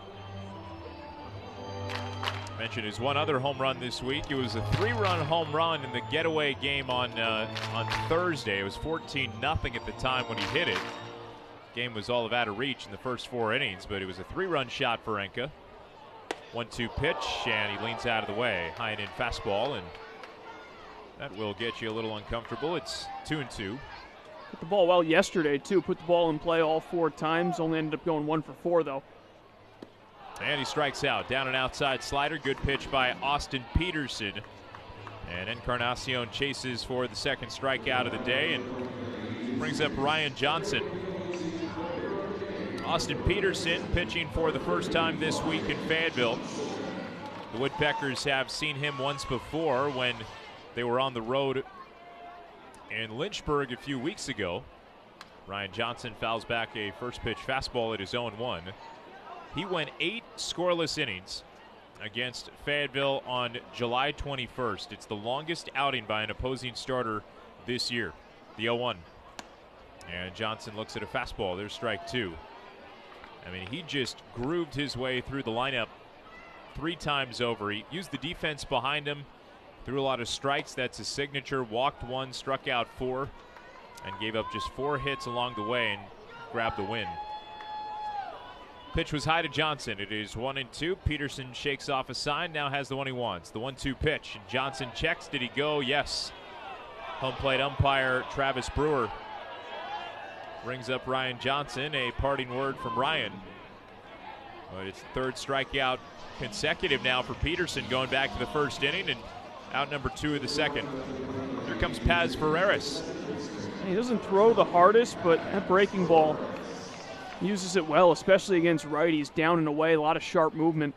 Mentioned his one other home run this week. It was a three-run home run in the getaway game on uh, on Thursday. It was fourteen nothing at the time when he hit it. Game was all of out of reach in the first four innings, but it was a three-run shot for Enka. one two pitch, and he leans out of the way. High and in fastball, and that will get you a little uncomfortable. It's two and two. Hit the ball well yesterday, too. Put the ball in play all four times. Only ended up going one for four, though. And he strikes out. Down and outside slider. Good pitch by Austin Peterson. And Encarnacion chases for the second strikeout of the day and brings up Ryan Johnson. Austin Peterson pitching for the first time this week in Fayetteville. The Woodpeckers have seen him once before when they were on the road in Lynchburg a few weeks ago. Ryan Johnson fouls back a first pitch fastball at his own one. He went eight scoreless innings against Fayetteville on July twenty-first. It's the longest outing by an opposing starter this year. The oh one. And Johnson looks at a fastball. There's strike two. I mean, he just grooved his way through the lineup three times over. He used the defense behind him, threw a lot of strikes. That's his signature. Walked one, struck out four, and gave up just four hits along the way and grabbed the win. Pitch was high to Johnson. It is one and two. Peterson shakes off a sign, now has the one he wants. The one two pitch. Johnson checks. Did he go? Yes. Home plate umpire Travis Brewer brings up Ryan Johnson. A parting word from Ryan. But it's the third strikeout consecutive now for Peterson, going back to the first inning and out number two of the second. Here comes Paz Ferreras. He doesn't throw the hardest, but that breaking ball uses it well, especially against righties. Down and away, a lot of sharp movement.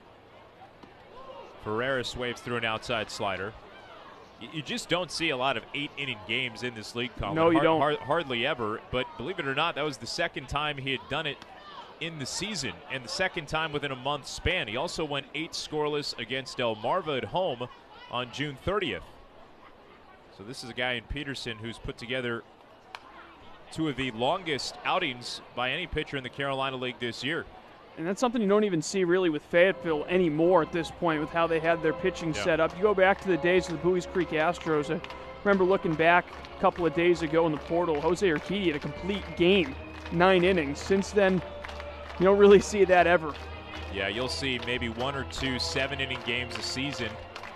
Ferreras waves through an outside slider. You just don't see a lot of eight-inning games in this league, Colin. No, you don't. Hard, hardly ever, but believe it or not, that was the second time he had done it in the season, and the second time within a month span. He also went eight scoreless against Delmarva at home on June thirtieth. So this is a guy in Peterson who's put together two of the longest outings by any pitcher in the Carolina League this year. And that's something you don't even see really with Fayetteville anymore at this point with how they had their pitching Yeah. set up. You go back to the days of the Buies Creek Astros. I remember looking back a couple of days ago in the portal, Jose Urquidy had a complete game, nine innings. Since then, you don't really see that ever. Yeah, you'll see maybe one or two seven-inning games a season.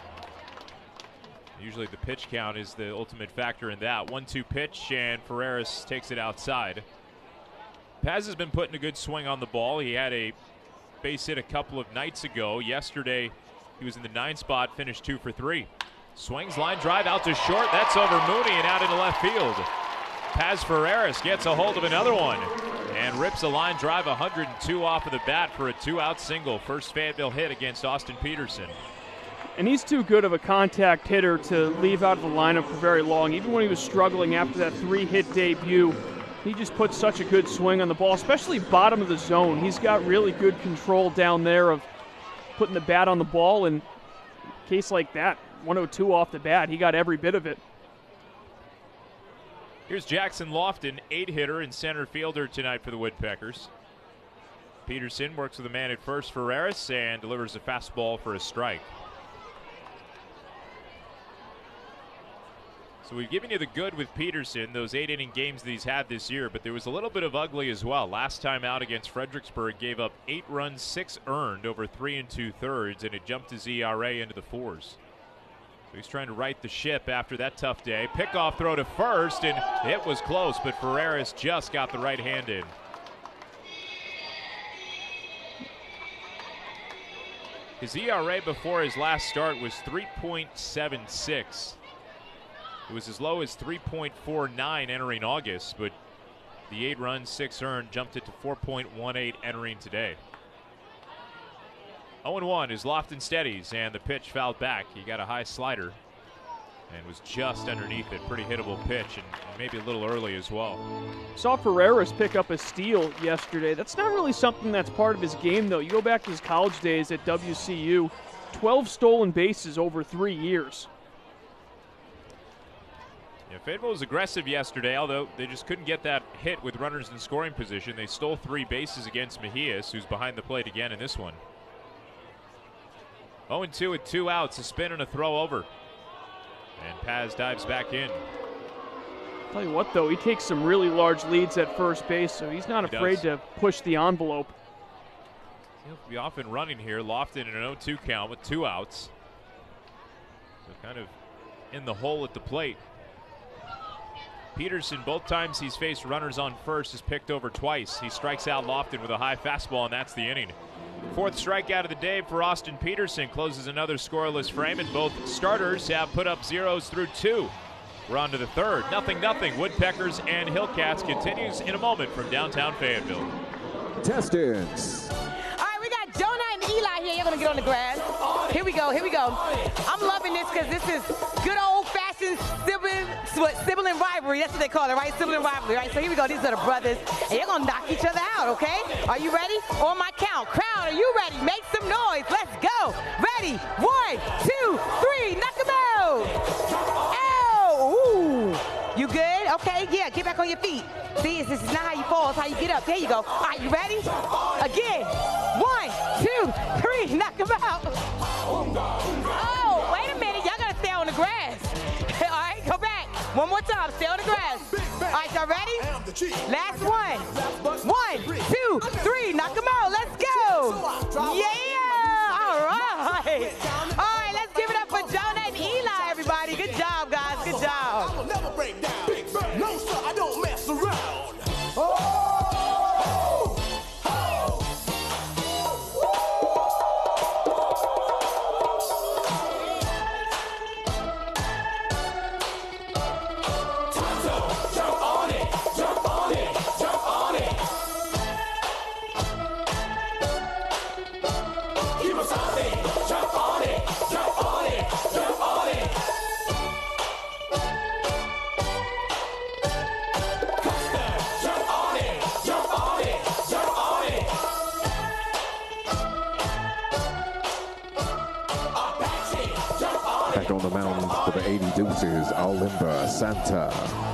Usually the pitch count is the ultimate factor in that. one two pitch, and Ferreras takes it outside. Paz has been putting a good swing on the ball. He had a base hit a couple of nights ago. Yesterday, he was in the nine spot, finished two for three. Swings, line drive out to short. That's over Mooney and out into left field. Paz Ferreras gets a hold of another one and rips a line drive one hundred two off of the bat for a two-out single. First Fayetteville hit against Austin Peterson. And he's too good of a contact hitter to leave out of the lineup for very long. Even when he was struggling after that three-hit debut, he just put such a good swing on the ball, especially bottom of the zone. He's got really good control down there of putting the bat on the ball. In a case like that, one oh two off the bat, he got every bit of it. Here's Jackson Lofton, eight-hitter and center fielder tonight for the Woodpeckers. Peterson works with a man at first, Ferreras, and delivers a fastball for a strike. So we've given you the good with Peterson, those eight-inning games that he's had this year, but there was a little bit of ugly as well. Last time out against Fredericksburg, gave up eight runs, six earned over three and two-thirds, and it jumped his E R A into the fours. So he's trying to right the ship after that tough day. Pickoff throw to first, and it was close, but Ferreras just got the right hand in. His E R A before his last start was three point seven six. It was as low as three point four nine entering August, but the eight runs, six earned, jumped it to four point one eight entering today. oh and one is Lofton steadies, and the pitch fouled back. He got a high slider and was just underneath it. Pretty hittable pitch, and maybe a little early as well. Saw Ferreras pick up a steal yesterday. That's not really something that's part of his game, though. You go back to his college days at W C U, twelve stolen bases over three years. Yeah, Fayetteville was aggressive yesterday, although they just couldn't get that hit with runners in scoring position. They stole three bases against Mejias, who's behind the plate again in this one. oh and two with two outs, a spin and a throw over. And Paz dives back in. Tell you what, though, he takes some really large leads at first base, so he's not He afraid does. to push the envelope. He'll be off and running here. Lofton in an oh two count with two outs. So kind of in the hole at the plate. Peterson, both times he's faced runners on first, has picked over twice. He strikes out Lofton with a high fastball, and that's the inning. Fourth strikeout of the day for Austin Peterson closes another scoreless frame, and both starters have put up zeros through two. We're on to the third. Nothing, nothing. Woodpeckers and Hillcats continues in a moment from downtown Fayetteville. Testings. All right, we got Jonah and Eli here. You're going to get on the grass. Here we go, here we go. I'm loving this because this is good old-fashioned sibling, what, sibling rivalry. That's what they call it, right? Sibling rivalry, right? So here we go. These are the brothers, and you're going to knock each other out, okay? Are you ready? On my count. Crowd, are you ready? Make some noise. Let's go. Ready? One, two, three. Knock them out. Ooh. You good? Okay, yeah, get back on your feet. See, this is not how you fall, it's how you get up. There you go. All right, you ready? Again. One, two, three, knock them out. Oh, wait a minute, y'all gotta stay on the grass. All right, go back. One more time, stay on the grass. All right, y'all ready? Last one. One, two, three, knock them out. Let's go. Yeah, all right. All right, let's give it up for Jonah and Eli, everybody. Good job, guys, good job. I will never break down. Big Bird. No, sir, I don't mess around. Oh! Jump on it, jump on it, jump on it. Keep us on it, jump on it, jump on it, jump on it. Jump on it, jump on it, jump on it. Apache, jump on it. Back on the mound for the eighty Deuces, Alimba Santa.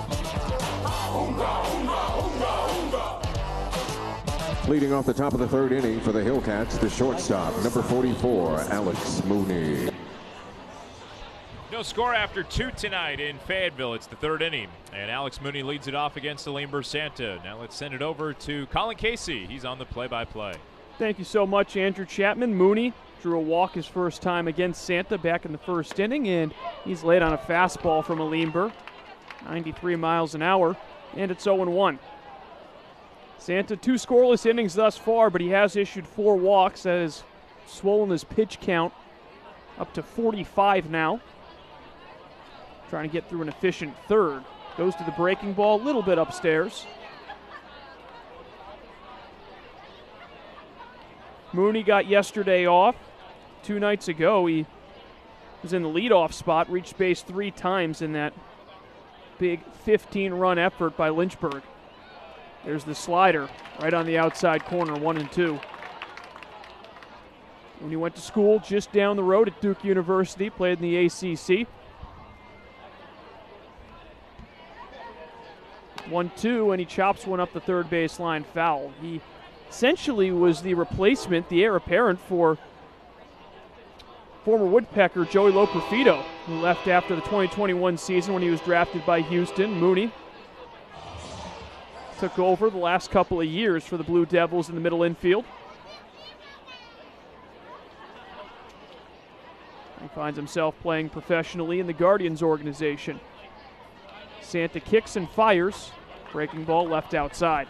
Leading off the top of the third inning for the Hillcats, the shortstop, number forty-four, Alex Mooney. No score after two tonight in Fayetteville. It's the third inning, and Alex Mooney leads it off against Alimber Santa. Now let's send it over to Colin Casey. He's on the play-by-play. Thank you so much, Andrew Chapman. Mooney drew a walk his first time against Santa back in the first inning, and he's laid on a fastball from Alimber, ninety-three miles an hour, and it's oh and one. Santa, two scoreless innings thus far, but he has issued four walks. That has swollen his pitch count up to forty-five now. Trying to get through an efficient third. Goes to the breaking ball, a little bit upstairs. Mooney got yesterday off. Two nights ago, he was in the leadoff spot, reached base three times in that big fifteen-run effort by Lynchburg. There's the slider right on the outside corner, one and two. When he went to school just down the road at Duke University, played in the A C C. one two, and he chops one up the third baseline foul. He essentially was the replacement, the heir apparent for former Woodpecker Joey Loperfido, who left after the twenty twenty-one season when he was drafted by Houston. Mooney took over the last couple of years for the Blue Devils in the middle infield. He finds himself playing professionally in the Guardians organization. Santa kicks and fires. Breaking ball left outside.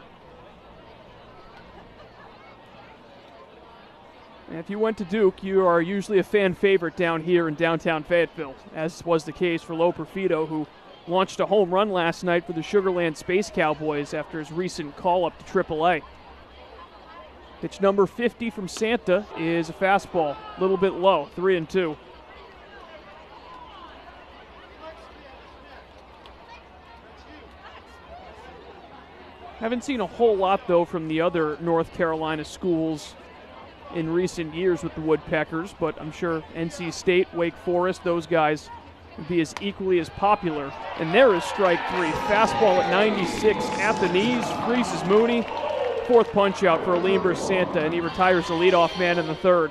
And if you went to Duke, you are usually a fan favorite down here in downtown Fayetteville, as was the case for Loperfido, who launched a home run last night for the Sugarland Space Cowboys after his recent call-up to triple A. Pitch number fifty from Santa is a fastball, a little bit low, three and two. Haven't seen a whole lot, though, from the other North Carolina schools in recent years with the Woodpeckers, but I'm sure N C State, Wake Forest, those guys would be as equally as popular. And there is strike three. Fastball at ninety-six at the knees, freezes Mooney. Fourth punch out for Alimber Santa, and he retires the leadoff man in the third.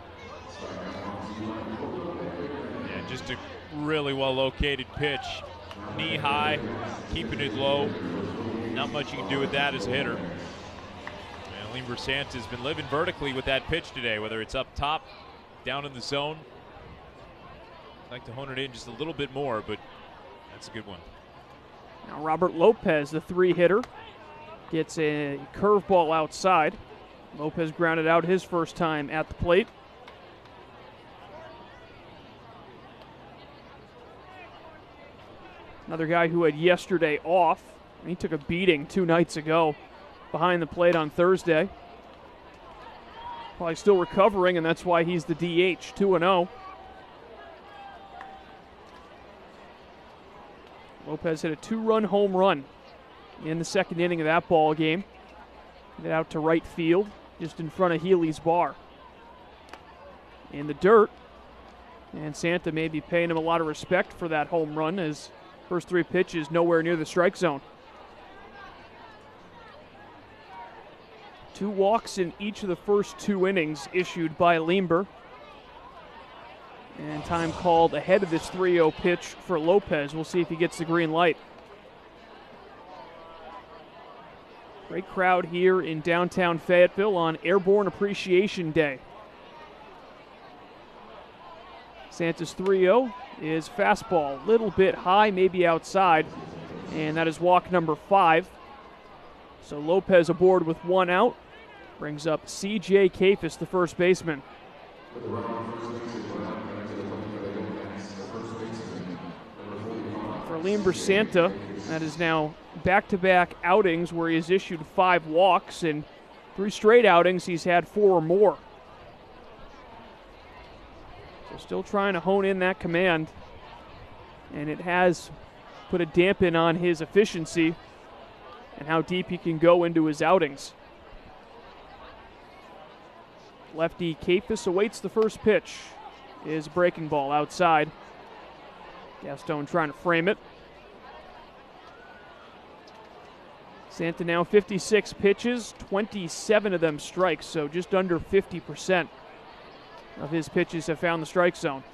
Yeah, just a really well-located pitch. knee high, keeping it low. Not much you can do with that as a hitter. And Leander Santa has been living vertically with that pitch today, whether it's up top, down in the zone. I'd like to hone it in just a little bit more, but that's a good one. Now Robert Lopez, the three hitter, gets a curveball outside. Lopez grounded out his first time at the plate. Another guy who had yesterday off. He took a beating two nights ago behind the plate on Thursday. Probably still recovering, and that's why he's the D H, two and oh. Lopez hit a two-run home run in the second inning of that ball game. Hit it out to right field, just in front of Healy's bar. In the dirt, and Santa may be paying him a lot of respect for that home run, as first three pitches nowhere near the strike zone. Two walks in each of the first two innings issued by Leander. And time called ahead of this three oh pitch for Lopez. We'll see if he gets the green light. Great crowd here in downtown Fayetteville on Airborne Appreciation Day. Santa's three oh is fastball, a little bit high, maybe outside, and that is walk number five. So Lopez aboard with one out, brings up C J Kafis, the first baseman. For Leander Santa, that is now back-to-back outings where he has issued five walks, and three straight outings he's had four or more. So still trying to hone in that command, and it has put a dampen on his efficiency and how deep he can go into his outings. Lefty Kafis awaits the first pitch. Is breaking ball outside. Gaston trying to frame it. Santa now fifty-six pitches, twenty-seven of them strikes, so just under fifty percent of his pitches have found the strike zone.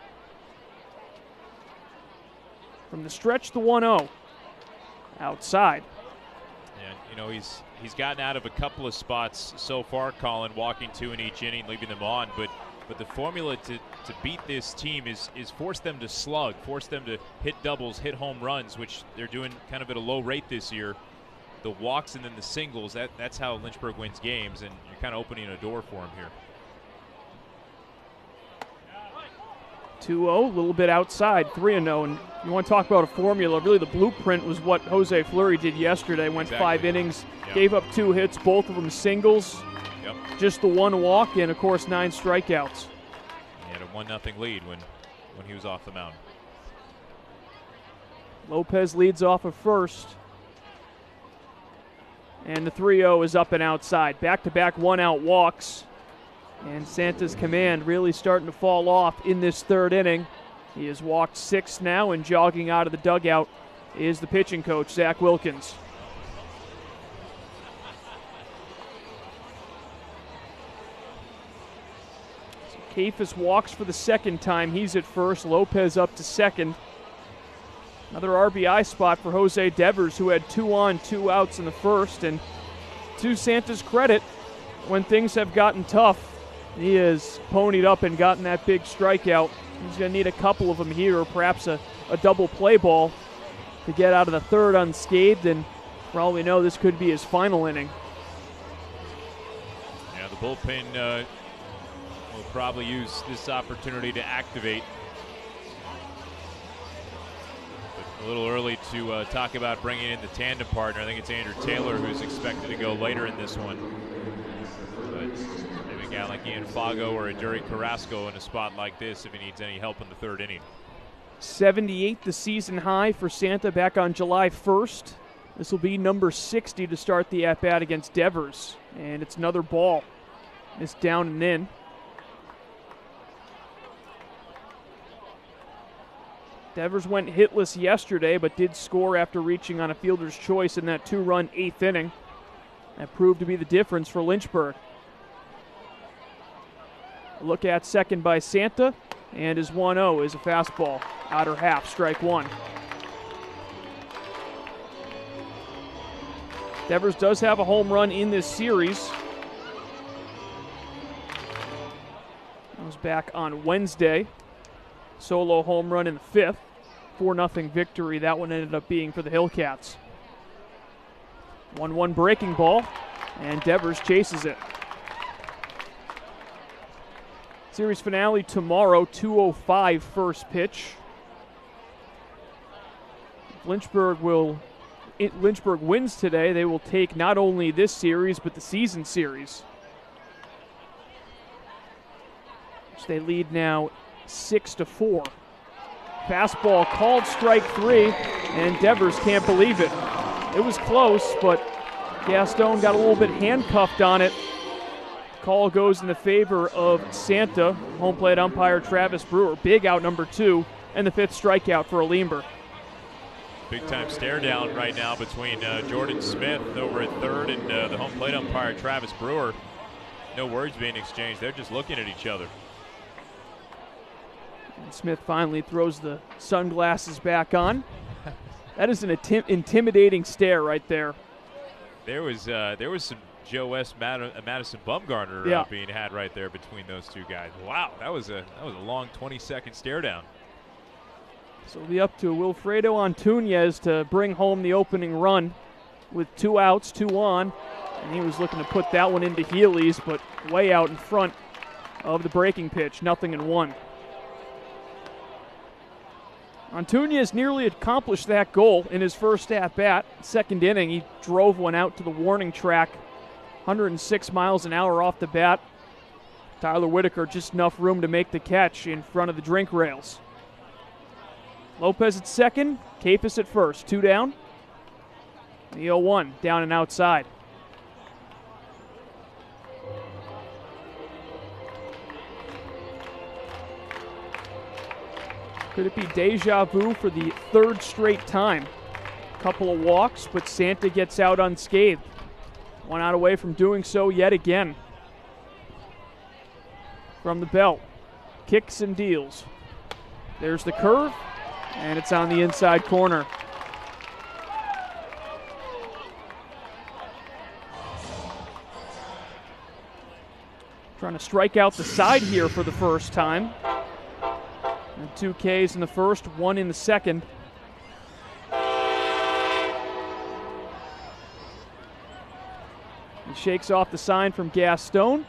From the stretch, the one oh. Outside. And, you know, he's he's gotten out of a couple of spots so far, Colin, walking two in each inning, leaving them on, but but the formula to, to beat this team is is force them to slug, force them to hit doubles, hit home runs, which they're doing kind of at a low rate this year. The walks and then the singles, that, that's how Lynchburg wins games, and you're kind of opening a door for him here. two oh, a little bit outside, three oh. And you want to talk about a formula, really the blueprint was what Jose Fleury did yesterday. Went Exactly. five innings, Yep. gave up two hits, both of them singles. Yep. Just the one walk, and of course nine strikeouts. He had a one nothing lead when, when he was off the mound. Lopez leads off of first. And the three oh is up and outside. Back-to-back one-out walks. And Santa's command really starting to fall off in this third inning. He has walked six now, and jogging out of the dugout is the pitching coach, Zach Wilkins. So Kafis walks for the second time. He's at first. Lopez up to second. Another R B I spot for Jose Devers, who had two on, two outs in the first. And to Santa's credit, when things have gotten tough, he has ponied up and gotten that big strikeout. He's going to need a couple of them here, or perhaps a, a double play ball to get out of the third unscathed. And for all we know, this could be his final inning. Yeah, the bullpen uh, will probably use this opportunity to activate. A little early to uh, talk about bringing in the tandem partner. I think it's Andrew Taylor who's expected to go later in this one. But maybe a guy like Ian Fago or a Jerry Carrasco in a spot like this if he needs any help in the third inning. seventy-eight the season high for Santa back on July first. This will be number sixty to start the at-bat against Devers. And it's another ball. It's down and in. Devers went hitless yesterday, but did score after reaching on a fielder's choice in that two-run eighth inning. That proved to be the difference for Lynchburg. A look at second by Santa, and his one oh is a fastball. Outer half, strike one. Devers does have a home run in this series. That was back on Wednesday. Solo home run in the fifth. four nothing victory. That one ended up being for the Hillcats. one one breaking ball, and Devers chases it. Series finale tomorrow, two oh five first pitch. If Lynchburg will, it, Lynchburg wins today, they will take not only this series, but the season series. Which they lead now six to four. Fastball called strike three, and Devers can't believe it. It was close, but Gaston got a little bit handcuffed on it. Call goes in the favor of Santa. Home plate umpire Travis Brewer. Big out number two, and the fifth strikeout for Olimber. Big time stare down right now between uh, Jordan Smith over at third and uh, the home plate umpire Travis Brewer. No words being exchanged. They're just looking at each other. And Smith finally throws the sunglasses back on. That is an intim- intimidating stare right there. There was uh, there was some Joe West Mad- Madison Bumgarner yeah. uh, being had right there between those two guys. Wow, that was a that was a long twenty second stare down. So it'll be up to Wilfredo Antunez to bring home the opening run with two outs, two on. And he was looking to put that one into Healy's, but way out in front of the breaking pitch, nothing in one. Antunez nearly accomplished that goal in his first at-bat. Second inning, he drove one out to the warning track, one hundred six miles an hour off the bat. Tyler Whitaker just enough room to make the catch in front of the drink rails. Lopez at second, Capus at first. Two down. The oh one, down and outside. Could it be deja vu for the third straight time? Couple of walks, but Santa gets out unscathed. One out away from doing so yet again. From the belt, kicks and deals. There's the curve, and it's on the inside corner. Trying to strike out the side here for the first time. And two Ks in the first, one in the second. He shakes off the sign from Gaston.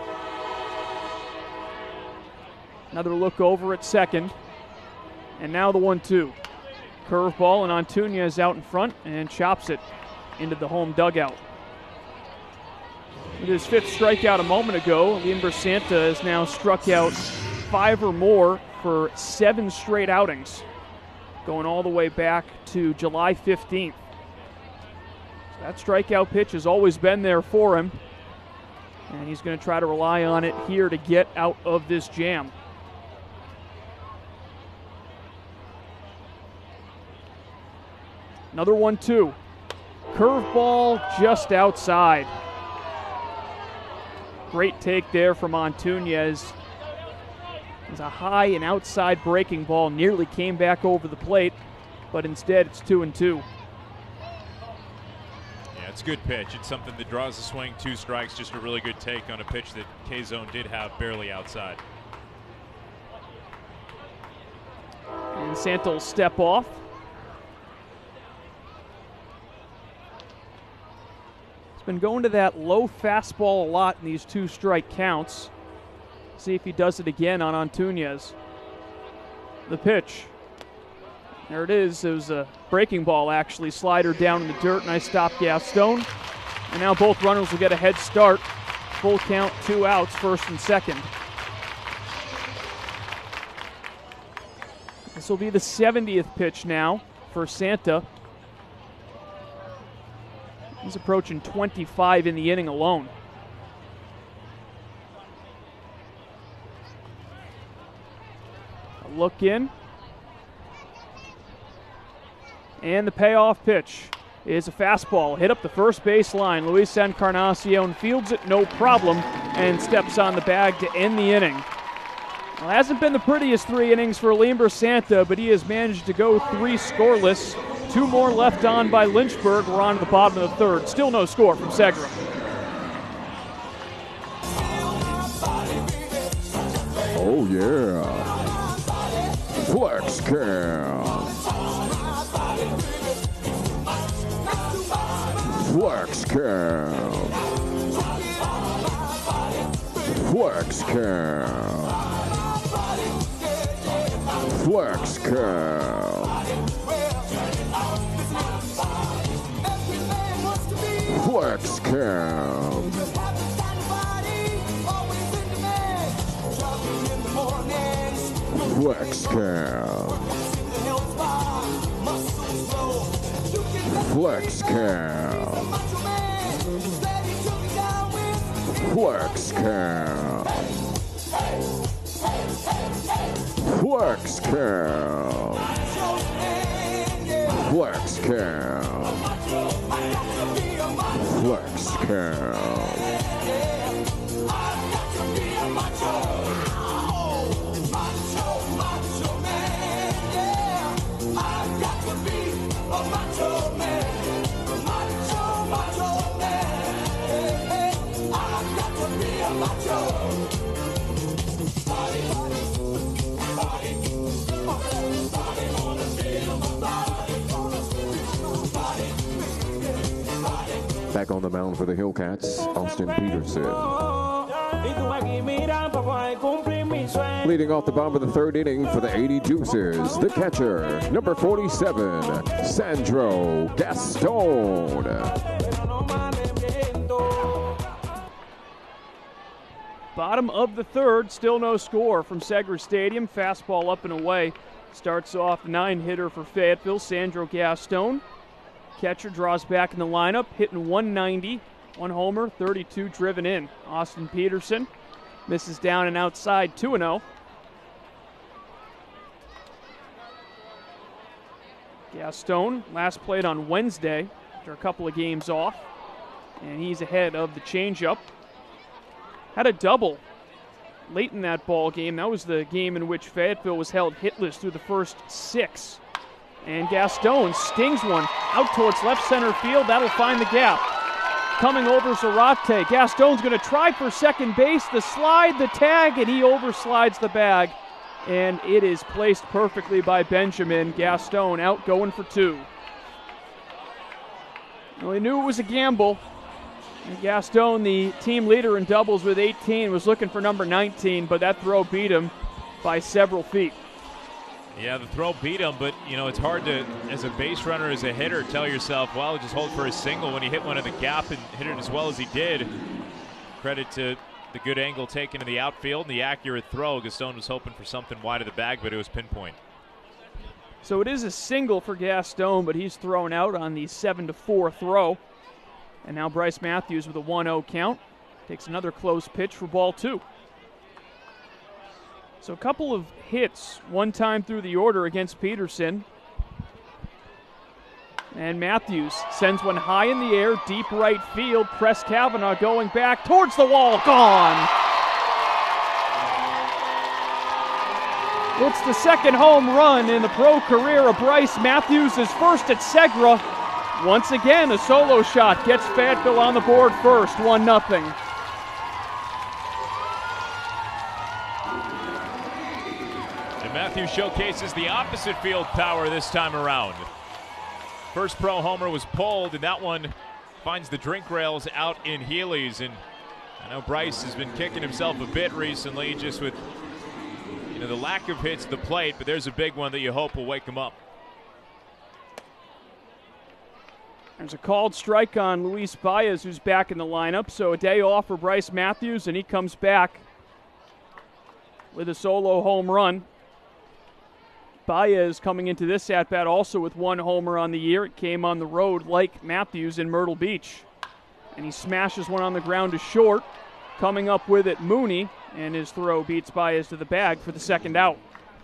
Another look over at second. And now the one two. Curveball, and Antunez out in front and chops it into the home dugout. With his fifth strikeout a moment ago, Olimber Santa has now struck out five or more for seven straight outings, going all the way back to July fifteenth. So that strikeout pitch has always been there for him, and he's going to try to rely on it here to get out of this jam. Another one two. Curveball just outside. Great take there from Antunez. It was a high and outside breaking ball, nearly came back over the plate, but instead it's two and two. Yeah, it's a good pitch. It's something that draws the swing, two strikes, just a really good take on a pitch that K-Zone did have barely outside. And Santa will step off. He's been going to that low fastball a lot in these two strike counts. See if he does it again on Antunez. The pitch. There it is. It was a breaking ball, actually. Slider down in the dirt. Nice stop, Gaston. And now both runners will get a head start. Full count, two outs, first and second. This will be the seventieth pitch now for Santa. He's approaching twenty-five in the inning alone. A look in. And the payoff pitch is a fastball. Hit up the first base line. Luis Encarnacion fields it no problem and steps on the bag to end the inning. Well, it hasn't been the prettiest three innings for Olimber Santa, but he has managed to go three scoreless, Two more left on by Lynchburg. We're on to the bottom of the third. Still no score from Segra. Oh, yeah. Flex cam. Flex cam. Flex cam. Flex cam. Flex cam. Flex cam. Flex cam. Flex cam. Flex cam. Flex cam. Flex cam. Back on the mound for the Hillcats, Austin Peterson. Leading off the bottom of the third inning for the eighty Juicers, the catcher, number forty-seven, Sandro Gaston. Bottom of the third, still no score from Segra Stadium. Fastball up and away. Starts off nine-hitter for Fayetteville, Sandro Gaston. Catcher draws back in the lineup, hitting one ninety, one homer, thirty-two driven in. Austin Peterson misses down and outside, two and oh. Gaston last played on Wednesday after a couple of games off, and he's ahead of the changeup. Had a double late in that ball game. That was the game in which Fayetteville was held hitless through the first six. And Gaston stings one out towards left center field. That'll find the gap. Coming over Zarate. Gaston's going to try for second base. The slide, the tag, and he overslides the bag. And it is placed perfectly by Benjamin. Gaston out going for two. Well, he knew it was a gamble. And Gaston, the team leader in doubles with eighteen, was looking for number nineteen, but that throw beat him by several feet. Yeah, the throw beat him, but, you know, it's hard to, as a base runner, as a hitter, tell yourself, well, just hold for a single when he hit one in the gap and hit it as well as he did. Credit to the good angle taken in the outfield and the accurate throw. Gaston was hoping for something wide of the bag, but it was pinpoint. So it is a single for Gaston, but he's thrown out on the seven to four throw. And now Bryce Matthews with a one oh count. Takes another close pitch for ball two. So a couple of hits one time through the order against Peterson. And Matthews sends one high in the air, deep right field. Press Kavanaugh going back towards the wall, gone. It's the second home run in the pro career of Bryce Matthews, his first at Segra. Once again, a solo shot gets Fayetteville on the board first, one nothing. Matthews showcases the opposite field power this time around. First pro homer was pulled, and that one finds the drink rails out in Healy's. And I know Bryce has been kicking himself a bit recently just with, you know, the lack of hits at the plate, but there's a big one that you hope will wake him up. There's a called strike on Luis Baez, who's back in the lineup. So a day off for Bryce Matthews, and he comes back with a solo home run. Baez coming into this at-bat also with one homer on the year. It came on the road like Matthews in Myrtle Beach. And he smashes one on the ground to short. Coming up with it, Mooney, and his throw beats Baez to the bag for the second out.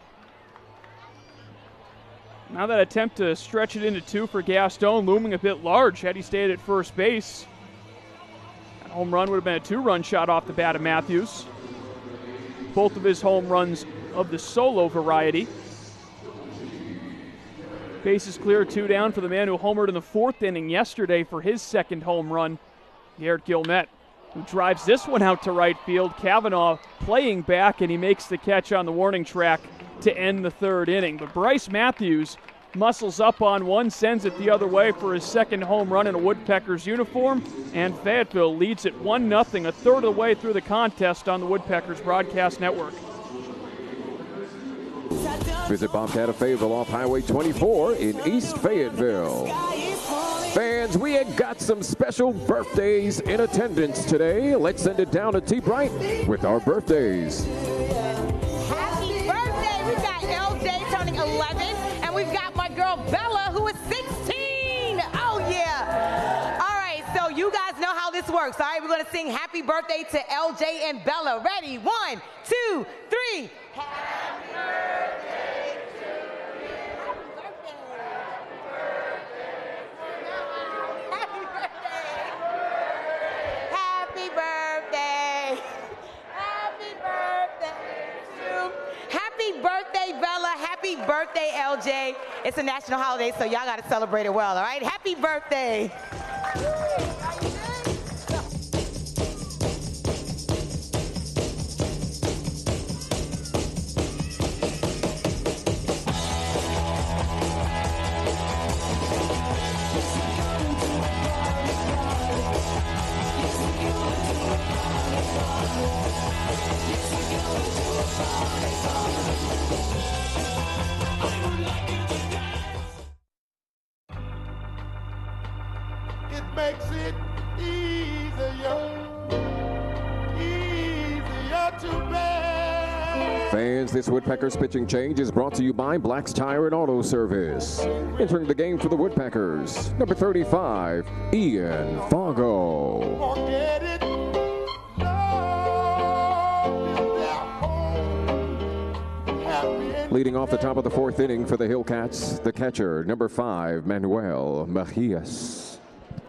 Now that attempt to stretch it into two for Gaston looming a bit large had he stayed at first base. That home run would have been a two-run shot off the bat of Matthews. Both of his home runs of the solo variety. Bases clear, two down for the man who homered in the fourth inning yesterday for his second home run, Garrett Gilmet, who drives this one out to right field. Kavanaugh playing back, and he makes the catch on the warning track to end the third inning. But Bryce Matthews muscles up on one, sends it the other way for his second home run in a Woodpeckers uniform, and Fayetteville leads it one nothing, a third of the way through the contest on the Woodpeckers Broadcast Network. Visit Bobcat of Fayetteville off Highway twenty-four in East Fayetteville. Fans, we have got some special birthdays in attendance today. Let's send it down to T. Bright with our birthdays. Happy birthday! We've got L J turning eleven, and we've got my girl Bella, who is sixteen. Oh, yeah. All right, so you guys know how this works. All right, we're going to sing happy birthday to L J and Bella. Ready? One, two, three. Happy birthday to you. Happy birthday. Happy birthday. Happy birthday to Happy birthday, Bella. Happy birthday, L J. It's a national holiday, so y'all got to celebrate it well, all right? Happy birthday. It makes it easier, easier to bear. Fans, this Woodpeckers pitching change is brought to you by Black's Tire and Auto Service. Entering the game for the Woodpeckers, number thirty-five, Ian Fargo. Forget it. Leading off the top of the fourth inning for the Hillcats, the catcher, number five, Manuel Mejias.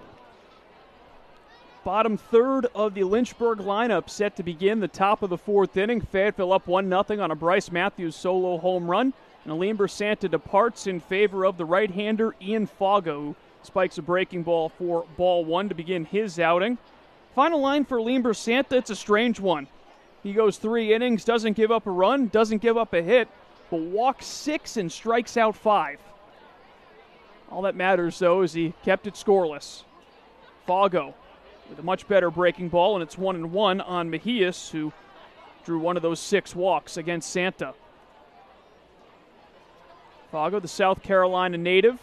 Bottom third of the Lynchburg lineup set to begin the top of the fourth inning. Fayetteville up one nothing on a Bryce Matthews solo home run. And Aline Bersanta departs in favor of the right-hander Ian Fago, who spikes a breaking ball for ball one to begin his outing. Final line for Aline Bersanta, it's a strange one. He goes three innings, doesn't give up a run, doesn't give up a hit, but walks six and strikes out five. All that matters, though, is he kept it scoreless. Fago with a much better breaking ball, and it's one and one on Mejias, who drew one of those six walks against Santa. Fago, the South Carolina native,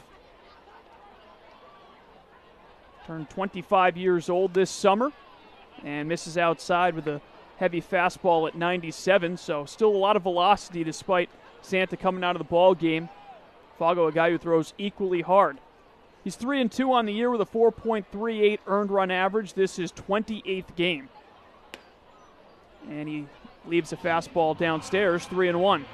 turned twenty-five years old this summer, and misses outside with a heavy fastball at ninety-seven, so still a lot of velocity despite Santa coming out of the ball game. Fago, a guy who throws equally hard. He's three and two on the year with a four point three eight earned run average. This is twenty-eighth game. And he leaves a fastball downstairs, three and one.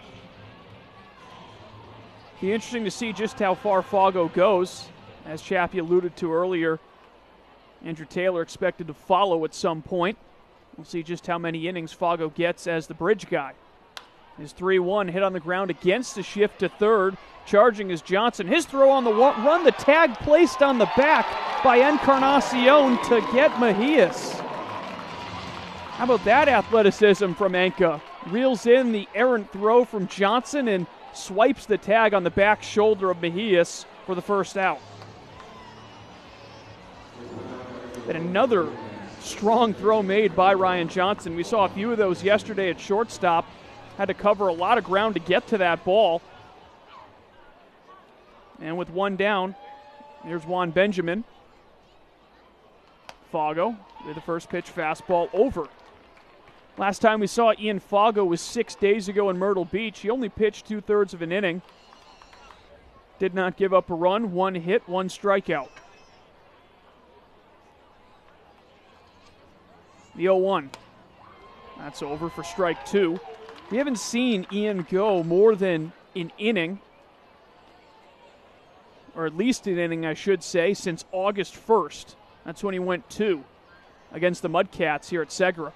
Be interesting to see just how far Fago goes. As Chappie alluded to earlier, Andrew Taylor expected to follow at some point. We'll see just how many innings Fago gets as the bridge guy. His three one hit on the ground against the shift to third. Charging is Johnson. His throw on the run, the tag placed on the back by Encarnacion to get Mejias. How about that athleticism from Enca? Reels in the errant throw from Johnson and swipes the tag on the back shoulder of Mejias for the first out. And another strong throw made by Ryan Johnson. We saw a few of those yesterday at shortstop. Had to cover a lot of ground to get to that ball. And with one down, here's Juan Benjamin. Fago with the first pitch fastball over. Last time we saw Ian Fago was six days ago in Myrtle Beach. He only pitched two-thirds of an inning. Did not give up a run, one hit, one strikeout. The oh one. That's over for strike two. We haven't seen Ian go more than an inning, or at least an inning, I should say, since August first. That's when he went two against the Mudcats here at Segra.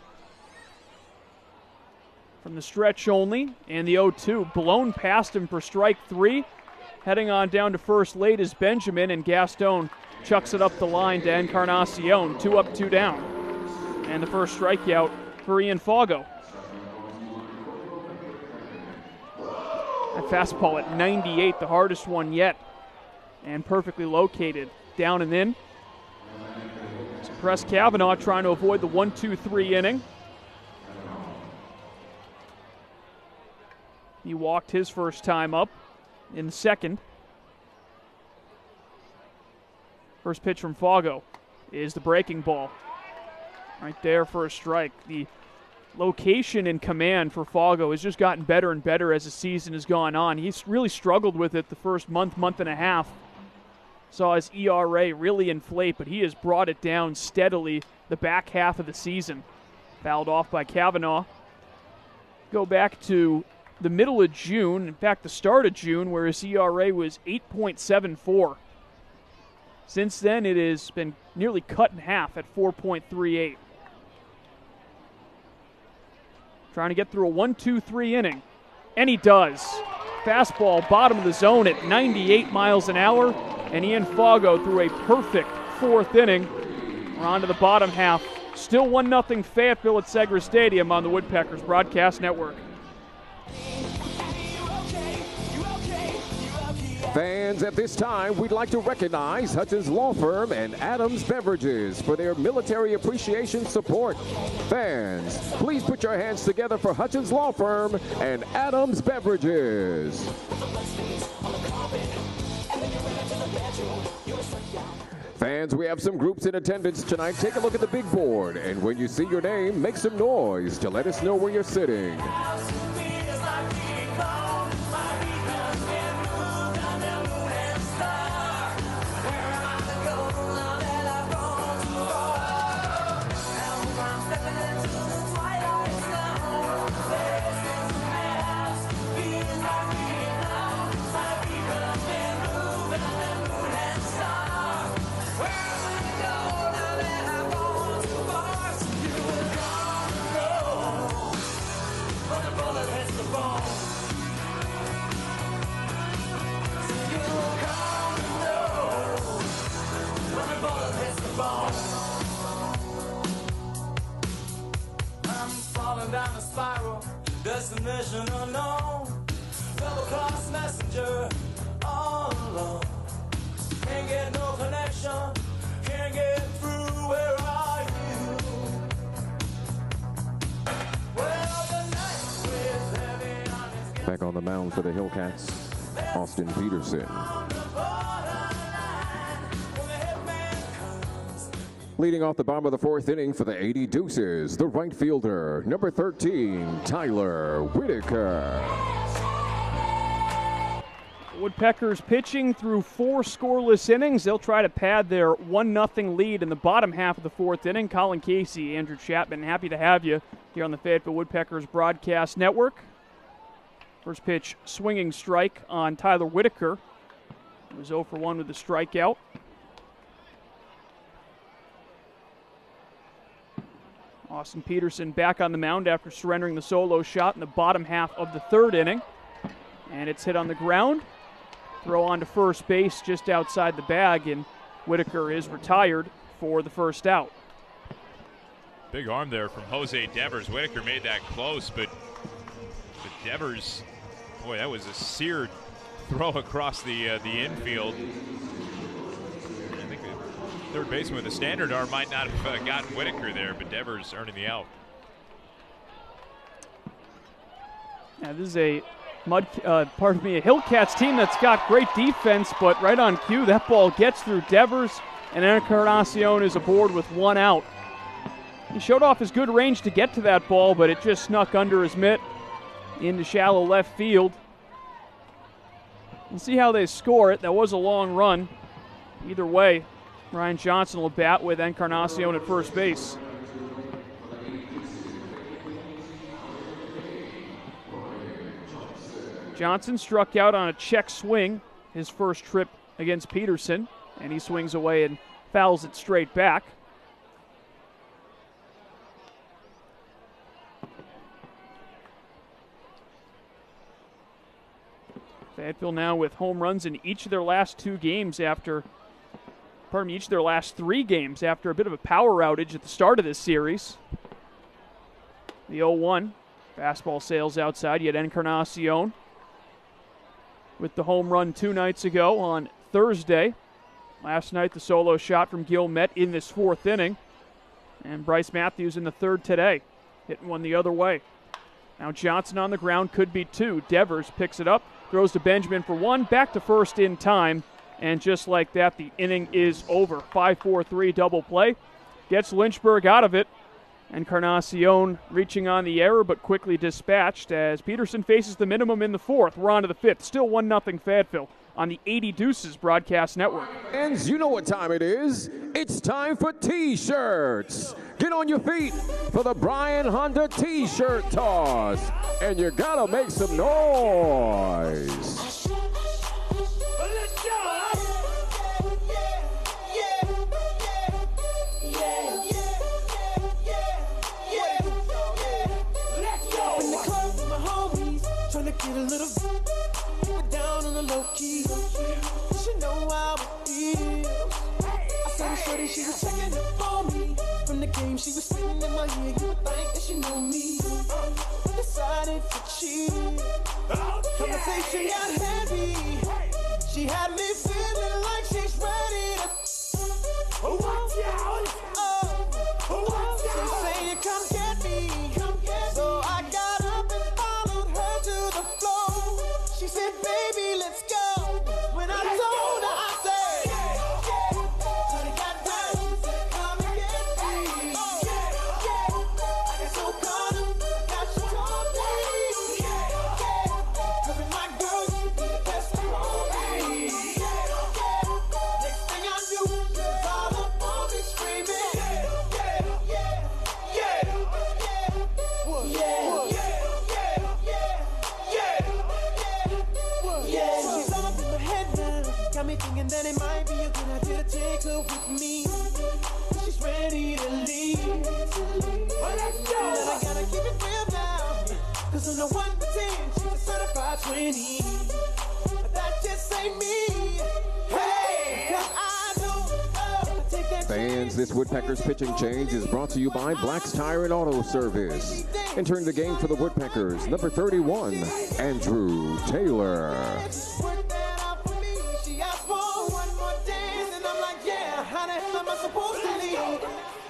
From the stretch only, and the oh two blown past him for strike three. Heading on down to first late is Benjamin, and Gaston chucks it up the line to Encarnacion. Two up, two down. And the first strikeout for Ian Fago. That fastball at ninety-eight, the hardest one yet. And perfectly located. Down and in. Press Kavanaugh trying to avoid the one two three inning. He walked his first time up in the second. First pitch from Fago is the breaking ball. Right there for a strike. The location and command for Fago has just gotten better and better as the season has gone on. He's really struggled with it the first month, month and a half. Saw his E R A really inflate, but he has brought it down steadily the back half of the season. Fouled off by Kavanaugh. Go back to the middle of June, in fact the start of June, where his E R A was eight point seven four. Since then it has been nearly cut in half at four point three eight. Trying to get through a one two three inning, and he does. Fastball bottom of the zone at ninety-eight miles an hour. And Ian Fago threw a perfect fourth inning. We're on to the bottom half. Still one nothing Fayetteville at Segra Stadium on the Woodpeckers Broadcast Network. Fans, at this time, we'd like to recognize Hutchins Law Firm and Adams Beverages for their military appreciation support. Fans, please put your hands together for Hutchins Law Firm and Adams Beverages. Fans, we have some groups in attendance tonight. Take a look at the big board, and when you see your name, make some noise to let us know where you're sitting. Down the spiral, destination unknown. Double cross messenger, all alone. Can't get no connection, can't get through. Where are you? Well, the night with heavy on its Back on the mound for the Hillcats, Austin Peterson. Leading off the bottom of the fourth inning for the eighty Deuces, the right fielder, number thirteen, Tyler Whitaker. Woodpeckers pitching through four scoreless innings. They'll try to pad their one nothing lead in the bottom half of the fourth inning. Colin Casey, Andrew Chapman, happy to have you here on the Fayetteville Woodpeckers Broadcast Network. First pitch, swinging strike on Tyler Whitaker. He was oh for one with the strikeout. Austin Peterson back on the mound after surrendering the solo shot in the bottom half of the third inning. And it's hit on the ground. Throw on to first base just outside the bag, and Whitaker is retired for the first out. Big arm there from Jose Devers. Whitaker made that close, but, but Devers, boy, that was a seared throw across the uh, the infield. I think the third baseman with a standard arm might not have uh, gotten Whitaker there, but Devers earning the out. Now this is a Mud, uh, pardon me, a Hillcats team that's got great defense, but right on cue, that ball gets through Devers, and Encarnacion is aboard with one out. He showed off his good range to get to that ball, but it just snuck under his mitt into shallow left field. We'll see how they score it. That was a long run. Either way, Ryan Johnson will bat with Encarnacion at first base. Johnson struck out on a check swing his first trip against Peterson, and he swings away and fouls it straight back. Fayetteville now with home runs in each of their last two games after, pardon me, each of their last three games after a bit of a power outage at the start of this series. The oh one, fastball sails outside, yet Encarnacion with the home run two nights ago on Thursday. Last night, the solo shot from Gilmet in this fourth inning. And Bryce Matthews in the third today, hitting one the other way. Now Johnson on the ground, could be two. Devers picks it up, throws to Benjamin for one, back to first in time. And just like that, the inning is over. five four three double play. Gets Lynchburg out of it. Encarnacion reaching on the error, but quickly dispatched as Peterson faces the minimum in the fourth. We're on to the fifth. Still one nothing Fayetteville on the eighty Deuces Broadcast Network. And you know what time it is. It's time for T-shirts. Get on your feet for the Brian Honda T-shirt toss. And you gotta make some noise. Get a little down on the low key. She know how it feels. I saw her shorty, she was checking up on me. From the game, she was sitting in my ear. You would think that she know me. Decided to cheat. Conversation got heavy. She had me feeling like she's ready to. Watch out! Oh, watch out! She's saying, come get me. Come get me. So I got up and followed her to the floor. She said, baby, let's go. When I told her, I said, yeah, yeah. So they got down, she said, come and get me. Oh, yeah, yeah. I got so caught up, got you told me. Yeah, yeah. Cause with my girl, you be the best of all me. Yeah, yeah. Next thing I knew, she was all up on me screaming. Yeah, yeah, yeah, yeah, yeah, yeah, yeah. Yeah, she's all up in my head now. Got me thinking that it might be a good idea to take her with me. She's ready to leave. Well, let's go. But I gotta keep it real now. Cause on the one to ten, she's a certified twenty. But that just ain't me. Hey, cause I know uh, take that Fans, this Woodpeckers pitching change is brought to you by Black's Tire and Auto Service. Entering the game for the Woodpeckers, number thirty-one, Andrew Taylor. Work that out for me. She asked for one more dance, and I'm like, yeah, how the hell am I supposed to leave?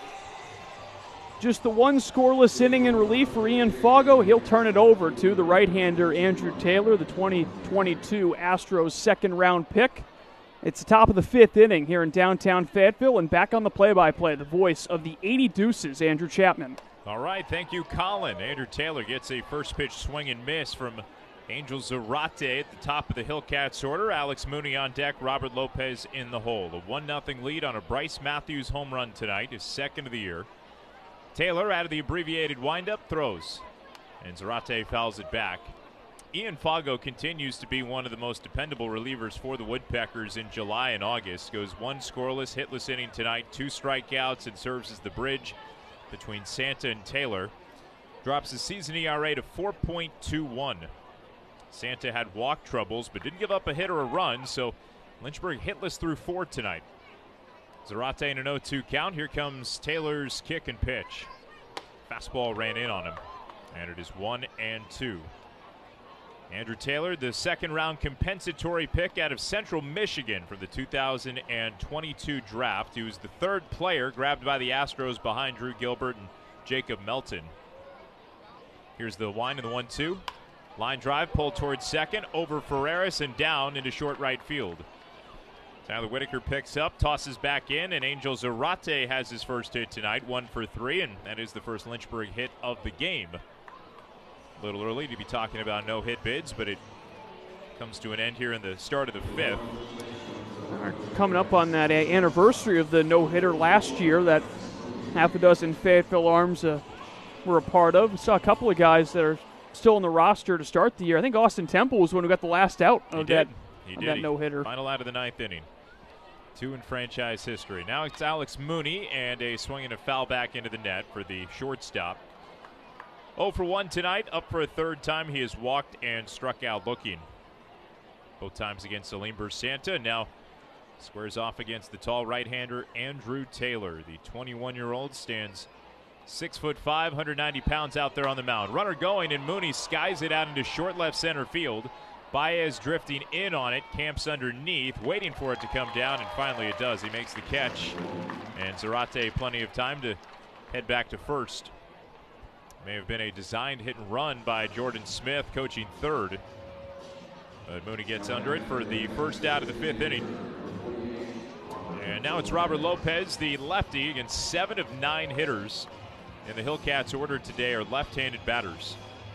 Just the one scoreless inning in relief for Ian Fago. He'll turn it over to the right-hander Andrew Taylor, the twenty twenty-two Astros second-round pick. It's the top of the fifth inning here in downtown Fayetteville, and back on the play-by-play, the voice of the eighty Deuces, Andrew Chapman. All right, thank you, Colin. Andrew Taylor gets a first pitch swing and miss from Angel Zarate at the top of the Hillcats order. Alex Mooney on deck, Robert Lopez in the hole. A one nothing lead on a Bryce Matthews home run tonight, his second of the year. Taylor out of the abbreviated windup, throws, and Zarate fouls it back. Ian Fago continues to be one of the most dependable relievers for the Woodpeckers in July and August. Goes one scoreless, hitless inning tonight, two strikeouts, and serves as the bridge between Santa and Taylor. Drops his season E R A to four point two one. Santa had walk troubles but didn't give up a hit or a run, so Lynchburg hitless through four tonight. Zarate in an oh two count. Here comes Taylor's kick and pitch. Fastball ran in on him, and it is one and two. Andrew Taylor, the second round compensatory pick out of Central Michigan from the two thousand twenty-two draft. He was the third player grabbed by the Astros behind Drew Gilbert and Jacob Melton. Here's the line in the one two. Line drive pulled towards second, over Ferreras and down into short right field. Tyler Whitaker picks up, tosses back in, and Angel Zarate has his first hit tonight, one for three, and that is the first Lynchburg hit of the game. A little early to be talking about no-hit bids, but it comes to an end here in the start of the fifth. Coming up on that anniversary of the no-hitter last year that half a dozen Fayetteville Arms uh, were a part of. We saw a couple of guys that are still on the roster to start the year. I think Austin Temple was the one who got the last out of he that, he of did. that no-hitter. Final out of the ninth inning. Two in franchise history. Now it's Alex Mooney and a swing and a foul back into the net for the shortstop. oh for one tonight, up for a third time. He has walked and struck out looking. both times against Aleem Bersanta. Now squares off against the tall right-hander Andrew Taylor. The twenty-one-year-old stands six foot five, one hundred ninety pounds out there on the mound. Runner going, and Mooney skies it out into short left center field. Baez drifting in on it, camps underneath, waiting for it to come down, and finally it does. He makes the catch, and Zarate plenty of time to head back to first. May have been a designed hit and run by Jordan Smith, coaching third. But Mooney gets under it for the first out of the fifth inning. And now it's Robert Lopez, the lefty, against seven of nine hitters in the Hillcats order today are left-handed batters.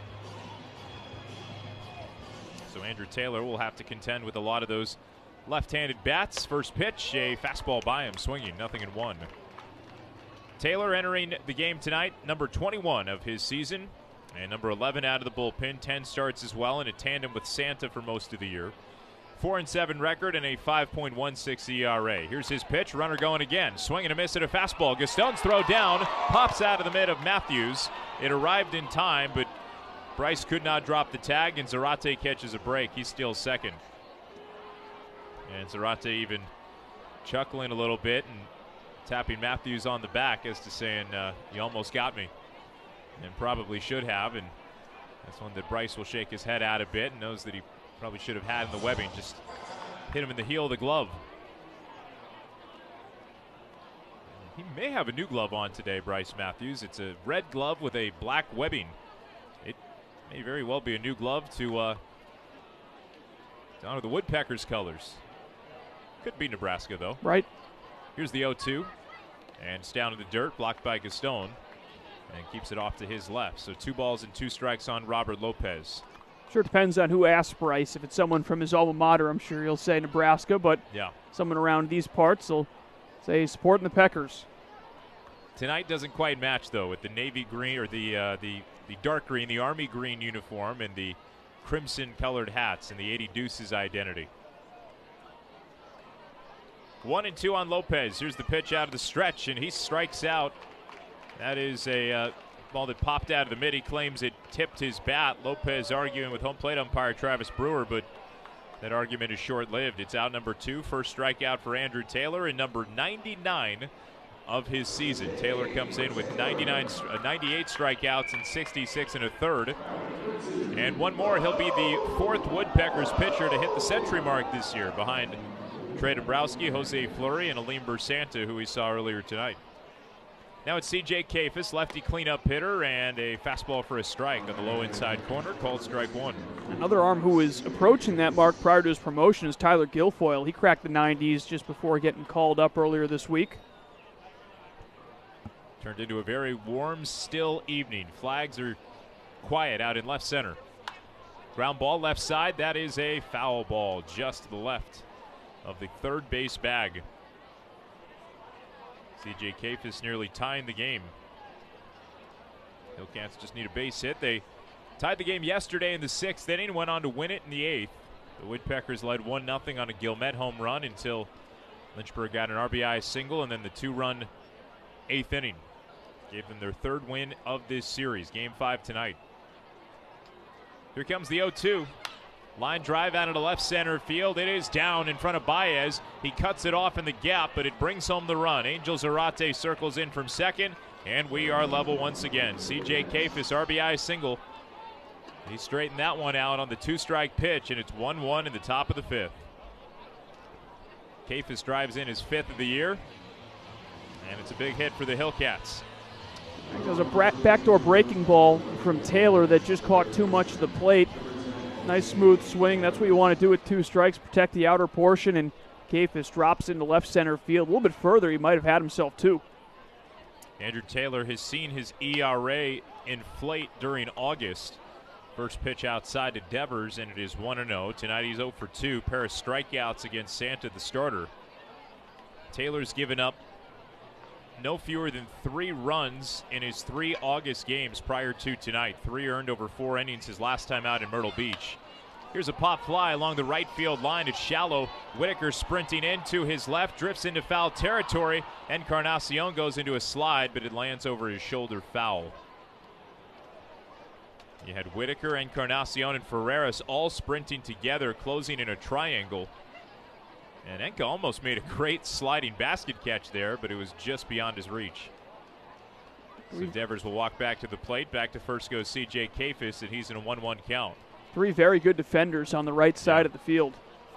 So Andrew Taylor will have to contend with a lot of those left-handed bats. First pitch, a fastball by him, swinging, nothing in one. Taylor entering the game tonight, number twenty-one of his season, and number eleven out of the bullpen. ten starts as well, in a tandem with Santa for most of the year. four and seven record and a five point one six E R A. Here's his pitch, runner going again. Swing and a miss at a fastball. Gaston's throw down, pops out of the mid of Matthews. It arrived in time, but Bryce could not drop the tag, and Zarate catches a break. He steals second. And Zarate even chuckling a little bit and tapping Matthews on the back as to saying, uh, you almost got me. And probably should have, and that's one that Bryce will shake his head at a bit and knows that he probably should have had in the webbing. Just hit him in the heel of the glove. He may have a new glove on today, Bryce Matthews. It's a red glove with a black webbing. It may very well be a new glove to uh, honor the Woodpeckers colors. Could be Nebraska, though. Right. Here's the oh two. And it's down in the dirt, blocked by Gaston. And keeps it off to his left. So two balls and two strikes on Robert Lopez. Sure depends on who asks Bryce. If it's someone from his alma mater, I'm sure he'll say Nebraska. But yeah, someone around these parts will say supporting the Peckers. Tonight doesn't quite match, though, with the navy green or the uh, the the dark green, the army green uniform, and the crimson-colored hats, and the eighty Deuces identity. One and two on Lopez. Here's the pitch out of the stretch, and he strikes out. That is a uh, ball that popped out of the mid. He claims it tipped his bat. Lopez arguing with home plate umpire Travis Brewer, but that argument is short-lived. It's out number two. First strikeout for Andrew Taylor, and number ninety-nine of his season. Taylor comes in with ninety-nine, uh, ninety-eight strikeouts and sixty-six and a third. And one more. He'll be the fourth Woodpeckers pitcher to hit the century mark this year, behind Trey Dombrowski, Jose Fleury, and Aleem Bersanta, who we saw earlier tonight. Now it's C J Kafis, lefty cleanup hitter, and a fastball for a strike on the low inside corner, called strike one. Another arm who was approaching that mark prior to his promotion is Tyler Guilfoyle. He cracked the nineties just before getting called up earlier this week. Turned into a very warm, still evening. Flags are quiet out in left center. Ground ball left side. That is a foul ball just to the left of the third base bag. C J Kafis nearly tying the game. Hillcats just need a base hit. They tied the game yesterday in the sixth inning, went on to win it in the eighth. The Woodpeckers led one nothing on a Gilmet home run until Lynchburg got an R B I single, and then the two-run eighth inning gave them their third win of this series. Game five tonight. Here comes the oh two. Line drive out into left center field. It is down in front of Baez. He cuts it off in the gap, but it brings home the run. Angel Zarate circles in from second, and we are level once again. C J Kafis, R B I single. He straightened that one out on the two-strike pitch, and it's one one in the top of the fifth. Kafis drives in his fifth of the year, and it's a big hit for the Hillcats. There's a backdoor breaking ball from Taylor that just caught too much of the plate. Nice smooth swing. That's what you want to do with two strikes, protect the outer portion, and Kafis drops into left center field. A little bit further, he might have had himself two. Andrew Taylor has seen his E R A inflate during August. First pitch outside to Devers, and it is one and oh. Tonight he's oh for two. Pair of strikeouts against Santa, the starter. Taylor's given up no fewer than three runs in his three August games prior to tonight. Three earned over four innings his last time out in Myrtle Beach. Here's a pop fly along the right field line. It's shallow. Whitaker sprinting into his left, drifts into foul territory. Encarnacion goes into a slide, but it lands over his shoulder foul. You had Whitaker, Encarnacion, and Ferreras all sprinting together, closing in a triangle. And Enka almost made a great sliding basket catch there, but it was just beyond his reach. So Devers will walk back to the plate. Back to first goes C J Kafis, and he's in a one one count. Three very good defenders on the right side Yeah. of the field.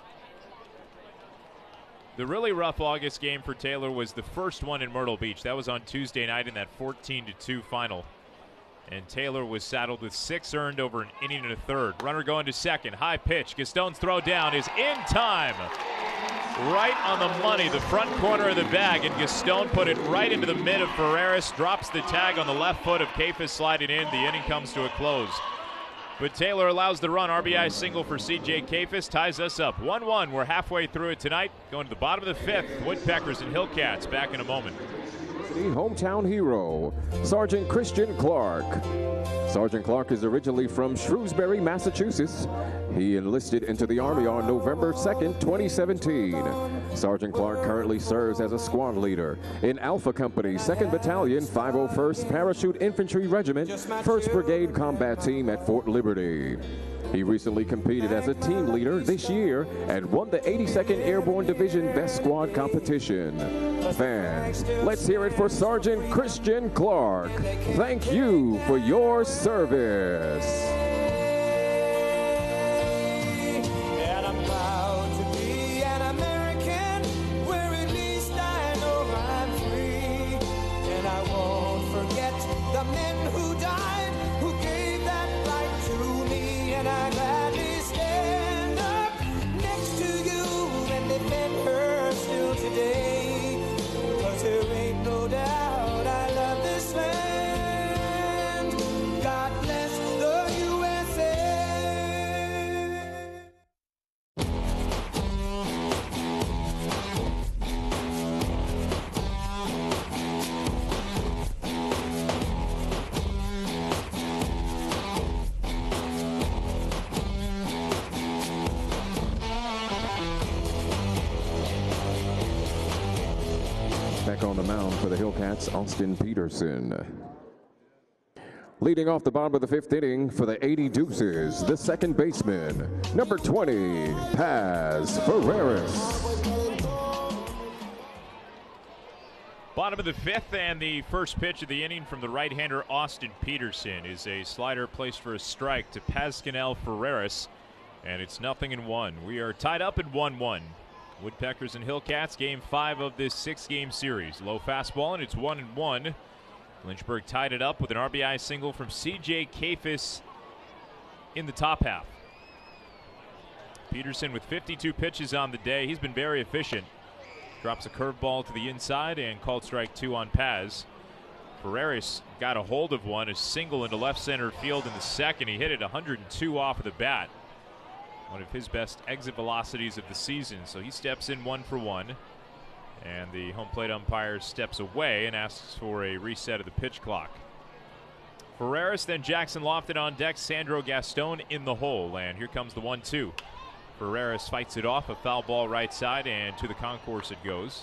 The really rough August game for Taylor was the first one in Myrtle Beach. That was on Tuesday night in that fourteen to two final. And Taylor was saddled with six earned over an inning and a third. Runner going to second. High pitch. Gaston's throw down is in time. Right on the money, the front corner of the bag, and Gaston put it right into the mid of Ferreras. Drops the tag on the left foot of Kafis sliding in. The inning comes to a close. But Taylor allows the run. R B I single for C J Kafis. Ties us up one one. We're halfway through it tonight. Going to the bottom of the fifth. Woodpeckers and Hillcats back in a moment. The hometown hero, Sergeant Christian Clark. Sergeant Clark is originally from Shrewsbury, Massachusetts. He enlisted into the Army on November second, twenty seventeen. Sergeant Clark currently serves as a squad leader in Alpha Company, second Battalion, five oh first Parachute Infantry Regiment, first Brigade Combat Team at Fort Liberty. He recently competed as a team leader this year and won the eighty-second Airborne Division Best Squad competition. Fans, let's hear it for Sergeant Christian Clark. Thank you for your service. And I'm proud to be an American, where at least I know I'm free. And I won't forget the men who died, who gave that right to me. And I gladly stand up next to you and defend her still today. 'Cause there ain't no doubt I love this land. God bless the U S A. Back on the mound for the Hillcats, Austin Peterson. Leading off the bottom of the fifth inning for the eighty Deuces, the second baseman, number twenty, Paz Ferreras. Bottom of the fifth, and the first pitch of the inning from the right-hander Austin Peterson is a slider placed for a strike to Pascal Ferreras, and it's nothing in one. We are tied up at one one. Woodpeckers and Hillcats, game five of this six-game series. Low fastball, and it's one and one. Lynchburg tied it up with an R B I single from C J Kafis in the top half. Peterson with fifty-two pitches on the day. He's been very efficient. Drops a curveball to the inside and called strike two on Paz. Ferreras got a hold of one, a single into left center field in the second. He hit it one hundred two off of the bat. One of his best exit velocities of the season. So he steps in one for one. And the home plate umpire steps away and asks for a reset of the pitch clock. Ferreras, then Jackson Lofton on deck, Sandro Gaston in the hole. And here comes the one two. Ferreras fights it off, a foul ball right side, and to the concourse it goes.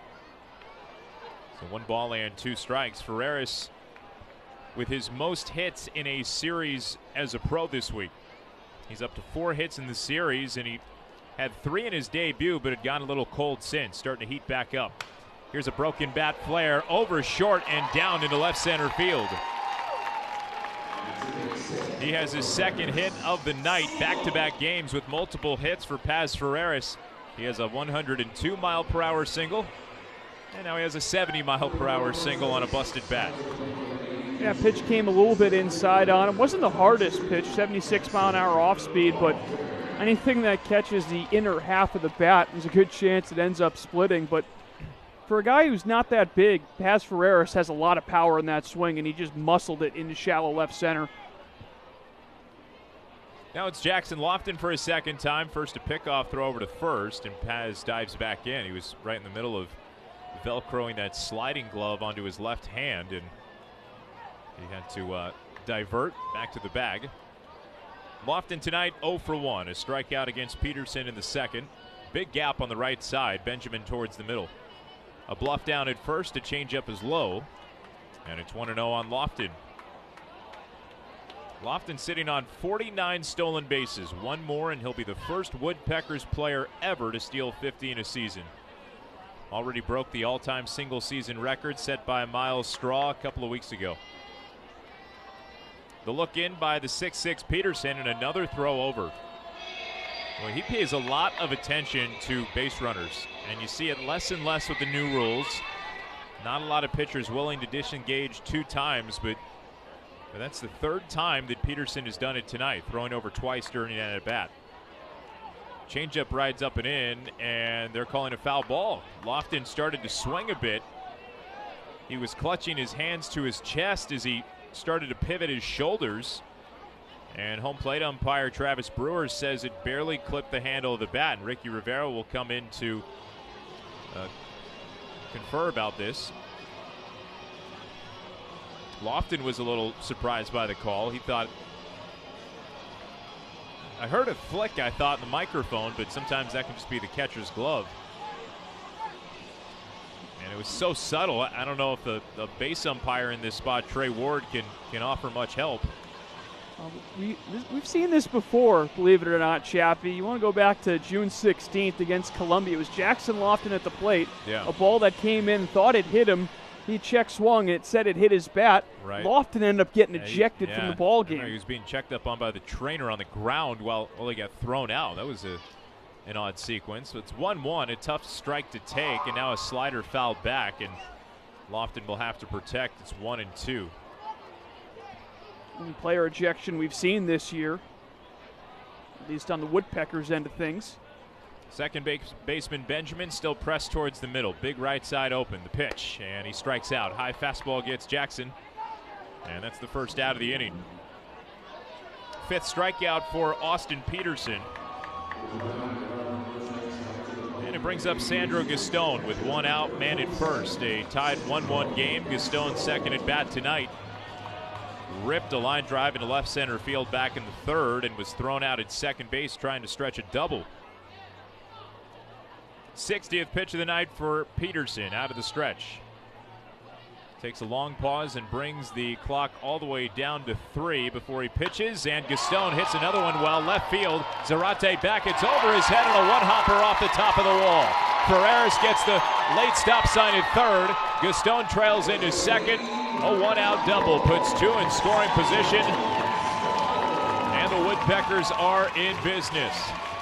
So one ball and two strikes. Ferreras with his most hits in a series as a pro this week. He's up to four hits in the series, and he had three in his debut, but had gone a little cold since, starting to heat back up. Here's a broken bat flare over short and down into left center field. He has his second hit of the night, back-to-back games with multiple hits for Paz Ferreras. He has a one hundred two mile per hour single, and now he has a seventy mile per hour single on a busted bat. Yeah, pitch came a little bit inside on him. Wasn't the hardest pitch, seventy-six mile an hour off speed, but anything that catches the inner half of the bat, there's a good chance it ends up splitting. But for a guy who's not that big, Paz Ferreras has a lot of power in that swing, and he just muscled it into shallow left center. Now it's Jackson Lofton for his second time. First a pickoff throw over to first, and Paz dives back in. He was right in the middle of velcroing that sliding glove onto his left hand, and he had to uh, divert back to the bag. Lofton tonight oh for one, a strikeout against Peterson in the second. Big gap on the right side, Benjamin towards the middle. A bluff down at first, a changeup is low, and it's one and oh on Lofton. Lofton sitting on forty-nine stolen bases, one more, and he'll be the first Woodpeckers player ever to steal fifty in a season. Already broke the all-time single-season record set by Miles Straw a couple of weeks ago. The look in by the six six Peterson, and another throw over. Well, he pays a lot of attention to base runners, and you see it less and less with the new rules. Not a lot of pitchers willing to disengage two times, but But that's the third time that Peterson has done it tonight, throwing over twice during that at-bat. Changeup rides up and in, and they're calling a foul ball. Lofton started to swing a bit. He was clutching his hands to his chest as he started to pivot his shoulders. And home plate umpire Travis Brewer says it barely clipped the handle of the bat. And Ricky Rivera will come in to uh, confer about this. Lofton was a little surprised by the call. He thought, I heard a flick, I thought, in the microphone, but sometimes that can just be the catcher's glove. And it was so subtle, I don't know if the, the base umpire in this spot, Trey Ward, can, can offer much help. Um, we, this, we've seen this before, believe it or not, Chappie. You want to go back to June sixteenth against Columbia. It was Jackson Lofton at the plate. Yeah. A ball that came in, thought it hit him. He check swung, and it said it hit his bat. Right. Lofton ended up getting Yeah, he- ejected yeah. from the ball I know, game. he was being checked up on by the trainer on the ground while, while he got thrown out. That was a, an odd sequence. So it's one one, a tough strike to take, and now a slider fouled back, and Lofton will have to protect. It's one and two. Only player ejection we've seen this year, at least on the Woodpeckers end of things. Second base, baseman Benjamin still pressed towards the middle. Big right side open. The pitch, and he strikes out. High fastball gets Jackson, and that's the first out of the inning. Fifth strikeout for Austin Peterson. And it brings up Sandro Gastone with one out, man at first. A tied one one game. Gastone's second at bat tonight. Ripped a line drive into left center field back in the third and was thrown out at second base trying to stretch a double. sixtieth pitch of the night for Peterson out of the stretch. Takes a long pause and brings the clock all the way down to three before he pitches, and Gastone hits another one well left field. Zarate back, it's over his head, and a one-hopper off the top of the wall. Ferreras gets the late stop sign at third. Gastone trails into second. A one-out double puts two in scoring position, and the Woodpeckers are in business.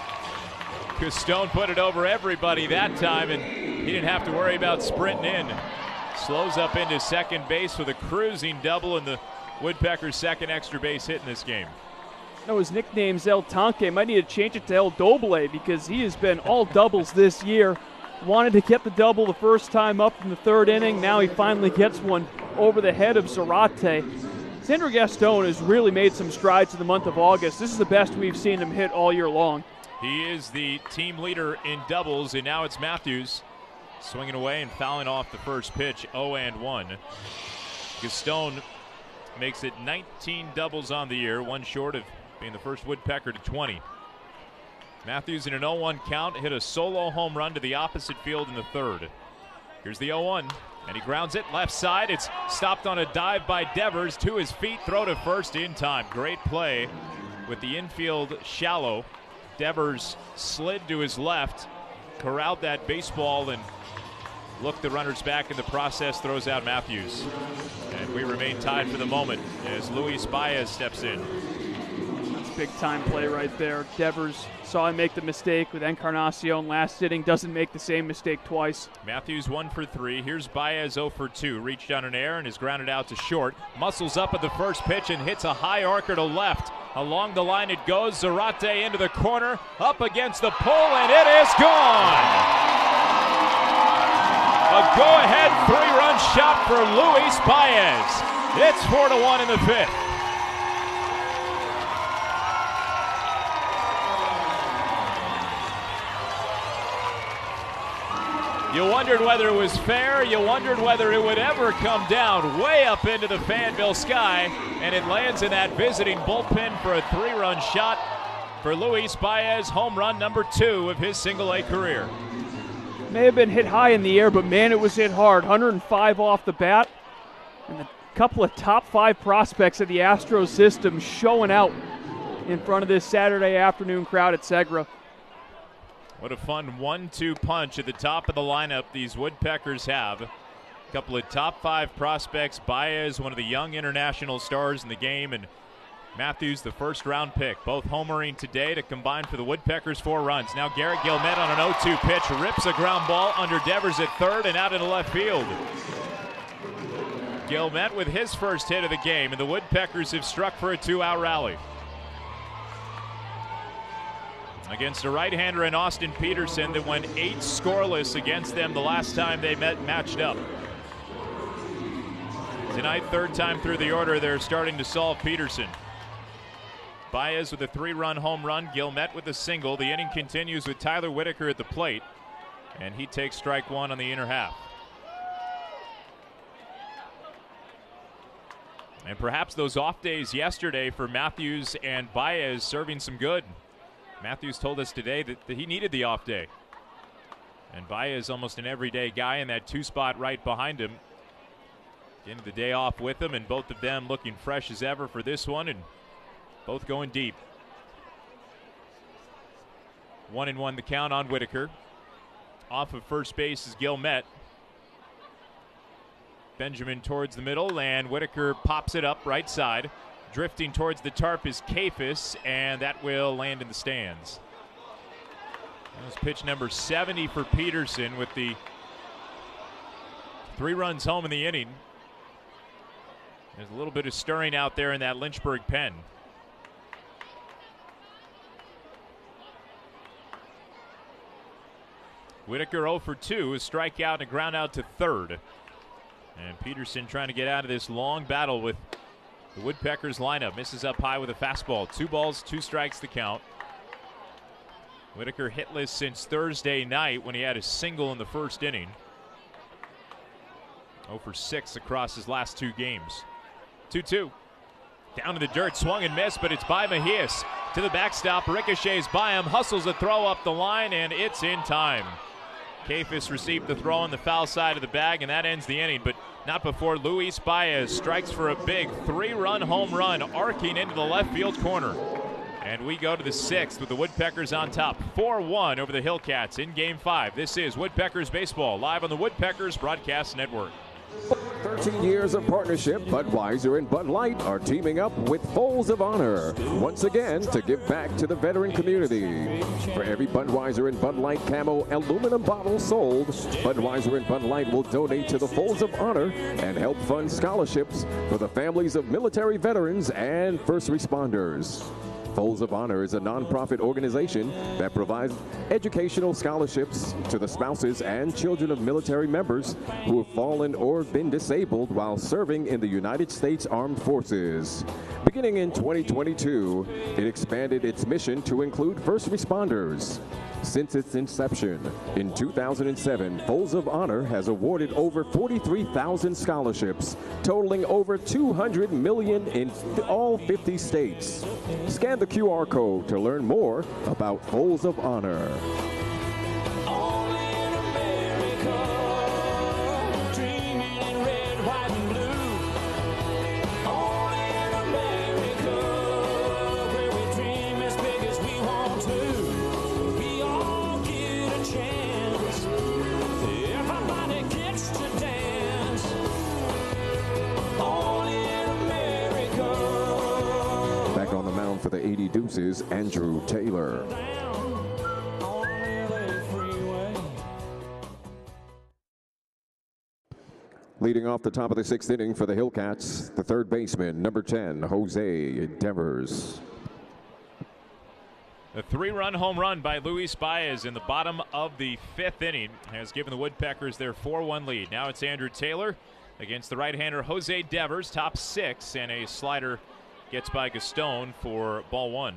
Gastone put it over everybody that time, and he didn't have to worry about sprinting in. Slows up into second base with a cruising double, and the Woodpeckers' second extra base hit in this game. No, his nickname's El Tanque. Might need to change it to El Doble because he has been all doubles this year. Wanted to get the double the first time up in the third inning. Now he finally gets one over the head of Zarate. Sandro Gastone has really made some strides in the month of August. This is the best we've seen him hit all year long. He is the team leader in doubles, and now it's Matthews swinging away and fouling off the first pitch, oh and one. Gastone makes it nineteen doubles on the year, one short of being the first Woodpecker to twenty. Matthews in an oh one count hit a solo home run to the opposite field in the third. Here's the oh one, and he grounds it left side. It's stopped on a dive by Devers to his feet, throw to first in time. Great play with the infield shallow. Devers slid to his left, corralled that baseball, and looked the runners back in the process, throws out Matthews. And we remain tied for the moment as Luis Baez steps in. That's a big time play right there. Devers saw him make the mistake with Encarnacion last inning, doesn't make the same mistake twice. Matthews one for three. Here's Baez oh for two. Reached on an air and is grounded out to short. Muscles up at the first pitch and hits a high arcer to left. Along the line it goes. Zarate into the corner, up against the pole, and it is gone! A go-ahead three-run shot for Luis Baez. It's four to one in the fifth. You wondered whether it was fair. You wondered whether it would ever come down way up into the Fanville sky, and it lands in that visiting bullpen for a three-run shot for Luis Baez, home run number two of his single-A career. May have been hit high in the air, but man, it was hit hard. one oh five off the bat. And the couple of top five prospects of the Astros system showing out in front of this Saturday afternoon crowd at Segra. What a fun one two punch at the top of the lineup these Woodpeckers have. A couple of top five prospects. Baez, one of the young international stars in the game, and Matthews, the first round pick. Both homering today to combine for the Woodpeckers four runs. Now Garrett Gilmet on an oh two pitch rips a ground ball under Devers at third and out into left field. Gilmet with his first hit of the game, and the Woodpeckers have struck for a two-out rally. Against a right-hander in Austin Peterson that went eight scoreless against them the last time they met matched up. Tonight, third time through the order, they're starting to solve Peterson. Baez with a three-run home run, Gilmet with a single. The inning continues with Tyler Whitaker at the plate, and he takes strike one on the inner half. And perhaps those off days yesterday for Matthews and Baez serving some good. Matthews told us today that, that he needed the off day. And Baez almost an everyday guy in that two spot right behind him. Getting the day off with him, and both of them looking fresh as ever for this one, and both going deep. One and one the count on Whitaker. Off of first base is Gilmet. Benjamin towards the middle, and Whitaker pops it up right side. Drifting towards the tarp is Kafis, and that will land in the stands. That was pitch number seventy for Peterson with the three runs home in the inning. There's a little bit of stirring out there in that Lynchburg pen. Whitaker oh for two, a strikeout and a ground out to third. And Peterson trying to get out of this long battle with the Woodpeckers lineup. Misses up high with a fastball. Two balls, two strikes the count. Whitaker hitless since Thursday night when he had a single in the first inning. oh for six across his last two games. two two. Down to the dirt, swung and missed, but it's by Mejias. To the backstop, ricochets by him, hustles a throw up the line, and it's in time. Kafis received the throw on the foul side of the bag, and that ends the inning, but not before Luis Baez strikes for a big three-run home run, arcing into the left field corner. And we go to the sixth with the Woodpeckers on top, four one over the Hillcats in Game five. This is Woodpeckers Baseball, live on the Woodpeckers Broadcast Network. thirteen years of partnership, Budweiser and Bud Light are teaming up with Foals of Honor once again to give back to the veteran community. For every Budweiser and Bud Light Camo aluminum bottle sold, Budweiser and Bud Light will donate to the Foals of Honor and help fund scholarships for the families of military veterans and first responders. Foals of Honor is a nonprofit organization that provides educational scholarships to the spouses and children of military members who have fallen or been disabled while serving in the United States Armed Forces. Beginning in twenty twenty-two, it expanded its mission to include first responders. Since its inception in two thousand seven, Foals of Honor has awarded over forty-three thousand scholarships, totaling over two hundred million in all fifty states. Scan the Q R code to learn more about Foals of Honor. For the eighty Deuces, Andrew Taylor. Leading off the top of the sixth inning for the Hillcats, the third baseman, number ten, Jose Devers. A three-run home run by Luis Baez in the bottom of the fifth inning has given the Woodpeckers their four one lead. Now it's Andrew Taylor against the right-hander Jose Devers, top six, and a slider gets by Gaston for ball one.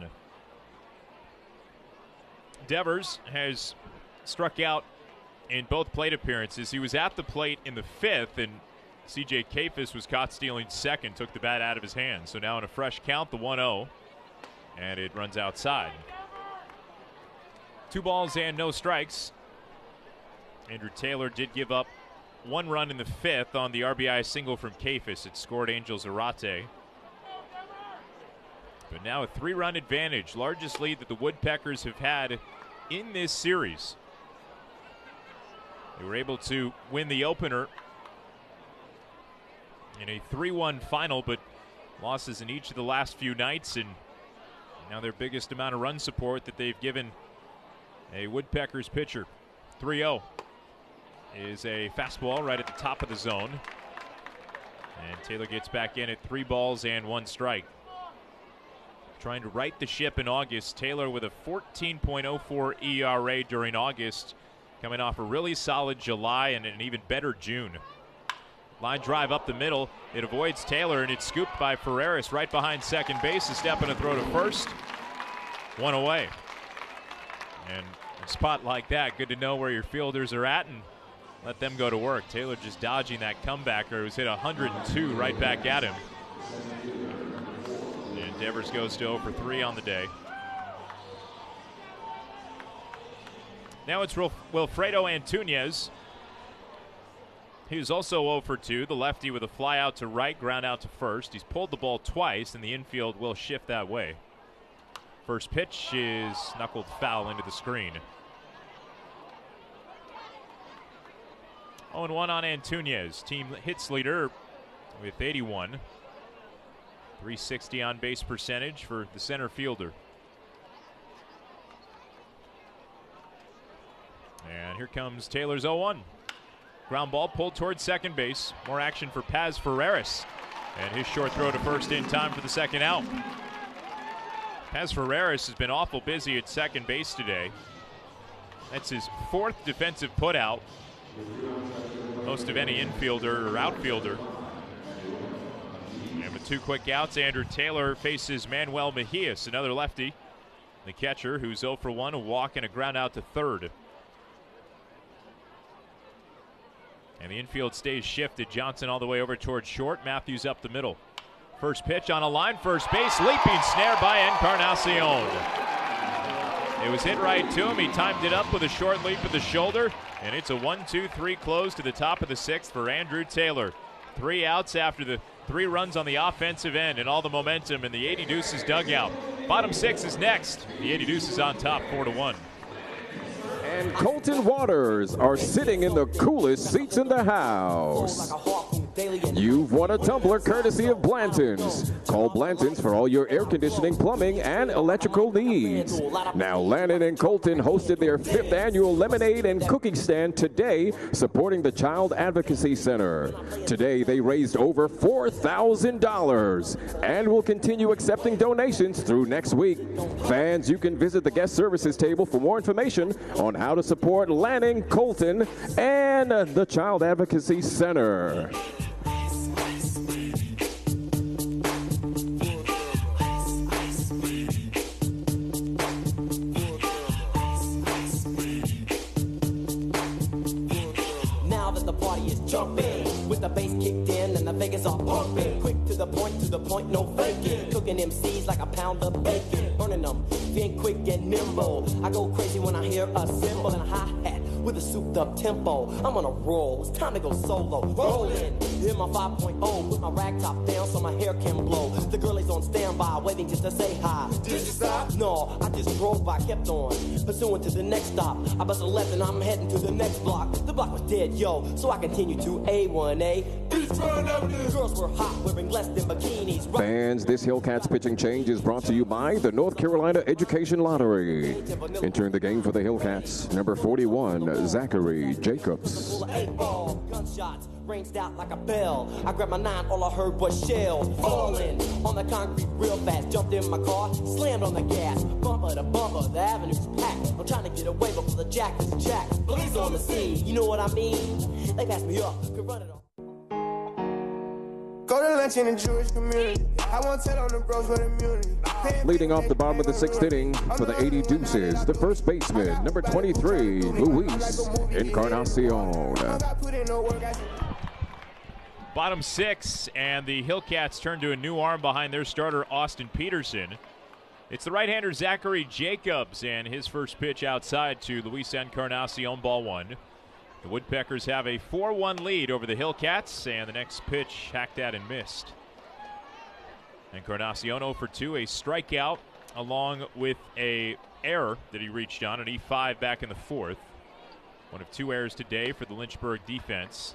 Devers has struck out in both plate appearances. He was at the plate in the fifth, and C J Kafis was caught stealing second, took the bat out of his hand. So now in a fresh count, the one oh, and it runs outside. Two balls and no strikes. Andrew Taylor did give up one run in the fifth on the R B I single from Kafis. It scored Angel Zarate. But now a three-run advantage, largest lead that the Woodpeckers have had in this series. They were able to win the opener in a three one final, but losses in each of the last few nights, and now their biggest amount of run support that they've given a Woodpeckers pitcher. three oh is a fastball right at the top of the zone. And Taylor gets back in at three balls and one strike. Trying to right the ship in August. Taylor with a fourteen point oh four E R A during August, coming off a really solid July and an even better June. Line drive up the middle. It avoids Taylor, and it's scooped by Ferreras right behind second base. A step and a throw to first. One away. And a spot like that, good to know where your fielders are at and let them go to work. Taylor just dodging that comebacker. It was hit one hundred two right back at him. And Devers goes to oh for three on the day. Now it's Wilfredo Antunez. He was also oh for two. The lefty with a fly out to right, ground out to first. He's pulled the ball twice, and the infield will shift that way. First pitch is knuckled foul into the screen. oh and one on Antunez. Team hits leader with eighty-one. three sixty on base percentage for the center fielder. And here comes Taylor's oh one. Ground ball pulled towards second base. More action for Paz Ferreras. And his short throw to first in time for the second out. Paz Ferreras has been awful busy at second base today. That's his fourth defensive putout. Most of any infielder or outfielder. And with two quick outs, Andrew Taylor faces Manuel Mejias, another lefty. The catcher, who's oh for one, a walk and a ground out to third. And the infield stays shifted. Johnson all the way over towards short. Matthews up the middle. First pitch on a line, first base, leaping snare by Encarnacion. It was hit right to him. He timed it up with a short leap of the shoulder, and it's a one two three close to the top of the sixth for Andrew Taylor. Three outs after the three runs on the offensive end, and all the momentum in the eighty Deuces dugout. Bottom six is next. The eighty Deuces on top, four to one. And Colton Waters are sitting in the coolest seats in the house. You've won a tumbler courtesy of Blanton's. Call Blanton's for all your air conditioning, plumbing, and electrical needs. Now, Lannon and Colton hosted their fifth annual lemonade and cookie stand today, supporting the Child Advocacy Center. Today, they raised over four thousand dollars and will continue accepting donations through next week. Fans, you can visit the guest services table for more information on how to support Lannon, Colton, and the Child Advocacy Center. Jumping with the bass kicked in and the Vegas are pumping. Quick to the point, to the point, no faking. Cooking M Cs like a pound of bacon. Burning them, being quick and nimble. I go crazy when I hear a cymbal and a hi-hat with a souped up tempo. I'm on a roll, it's time to go solo. Rolling, hit my five point oh, put my rag top down so my hair can blow. The girl is on standby, waiting just to say hi. Did you stop? No, I just drove by, kept on, pursuing to the next stop. I bust a left and I'm heading to the next block. The block was dead, yo, so I continue to A one A. Girls were hot, wearing less than bikinis. Fans, this Hillcats pitching change is brought to you by the North Carolina Education Lottery. Entering the game for the Hillcats, number forty-one, Zachary Jacobs. Gunshots ranged out like a bell. I grabbed my nine, all I heard was shells falling on the concrete real fast. Jumped in my car, slammed on the gas. Bumper to bumper, the avenue's packed. I'm trying to get away before the jack is jacked. Police on the scene, you know what I mean? They passed me up, could run it off. Go to lunch in the Jewish community. I won't tell on the bros for immunity. Leading off the bottom of the sixth inning for the eighty Deuces, the first baseman, number twenty-three, Luis Encarnacion. Bottom six, and the Hillcats turn to a new arm behind their starter, Austin Peterson. It's the right-hander, Zachary Jacobs, and his first pitch outside to Luis Encarnacion, ball one. The Woodpeckers have a four one lead over the Hillcats, and the next pitch hacked at and missed. Encarnacion oh for two, a strikeout along with a error that he reached on, an E five back in the fourth. One of two errors today for the Lynchburg defense.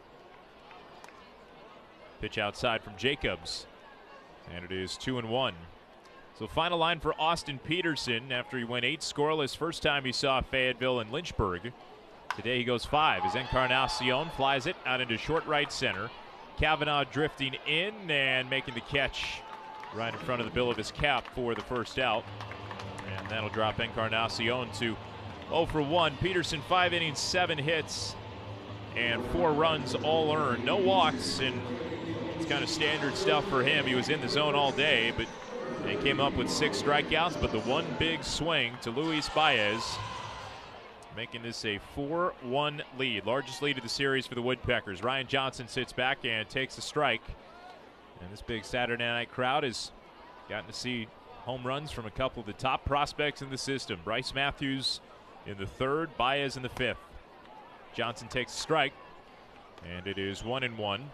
Pitch outside from Jacobs, and it is two and one. So final line for Austin Peterson after he went eight scoreless first time he saw Fayetteville and Lynchburg. Today he goes five as Encarnacion flies it out into short right center. Kavanaugh drifting in and making the catch right in front of the bill of his cap for the first out. And that'll drop Encarnacion to oh for one. Peterson, five innings, seven hits, and four runs all earned. No walks, and it's kind of standard stuff for him. He was in the zone all day, but they came up with six strikeouts, but the one big swing to Luis Baez, making this a four one lead. Largest lead of the series for the Woodpeckers. Ryan Johnson sits back and takes a strike. And this big Saturday night crowd has gotten to see home runs from a couple of the top prospects in the system. Bryce Matthews in the third, Baez in the fifth. Johnson takes a strike, and it is one and one.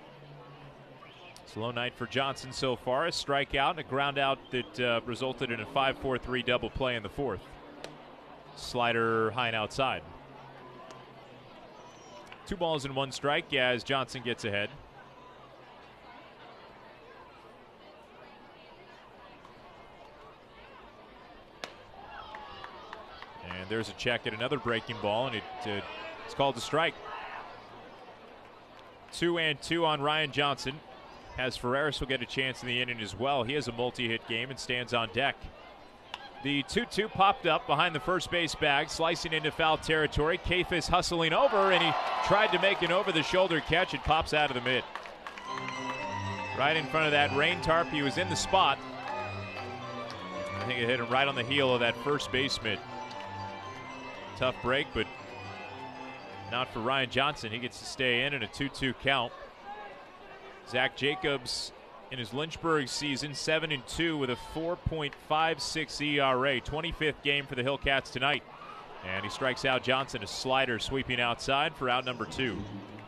Slow night for Johnson so far. A strikeout and a ground out that uh, resulted in a five four three double play in the fourth. Slider high and outside. Two balls and one strike as Johnson gets ahead. And there's a check at another breaking ball, and it uh, it's called a strike. Two and two on Ryan Johnson. As Ferreras will get a chance in the inning as well. He has a multi-hit game and stands on deck. The two two popped up behind the first base bag, slicing into foul territory. Kafis hustling over, and he tried to make an over-the-shoulder catch. It pops out of the mid. Right in front of that rain tarp. He was in the spot. I think it hit him right on the heel of that first baseman. Tough break, but not for Ryan Johnson. He gets to stay in in a two two count. Zach Jacobs in his Lynchburg season, seven and two with a four point five six E R A. twenty-fifth game for the Hillcats tonight. And he strikes out Johnson, a slider sweeping outside for out number two.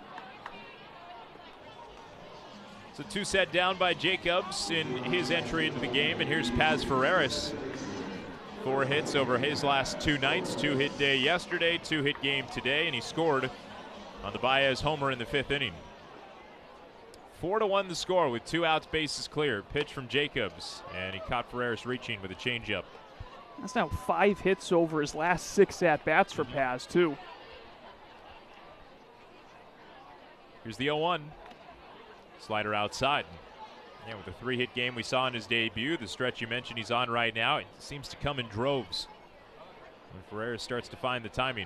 So two set down by Jacobs in his entry into the game. And here's Paz Ferreras. Four hits over his last two nights. Two hit day yesterday, two hit game today, and he scored on the Baez homer in the fifth inning. Four to one the score with two outs, bases clear. Pitch from Jacobs, and he caught Ferreras reaching with a changeup. That's now five hits over his last six at-bats for Paz, too. Here's the oh one. Slider outside. Yeah, with the three-hit game we saw in his debut, the stretch you mentioned he's on right now, it seems to come in droves when Ferreras starts to find the timing.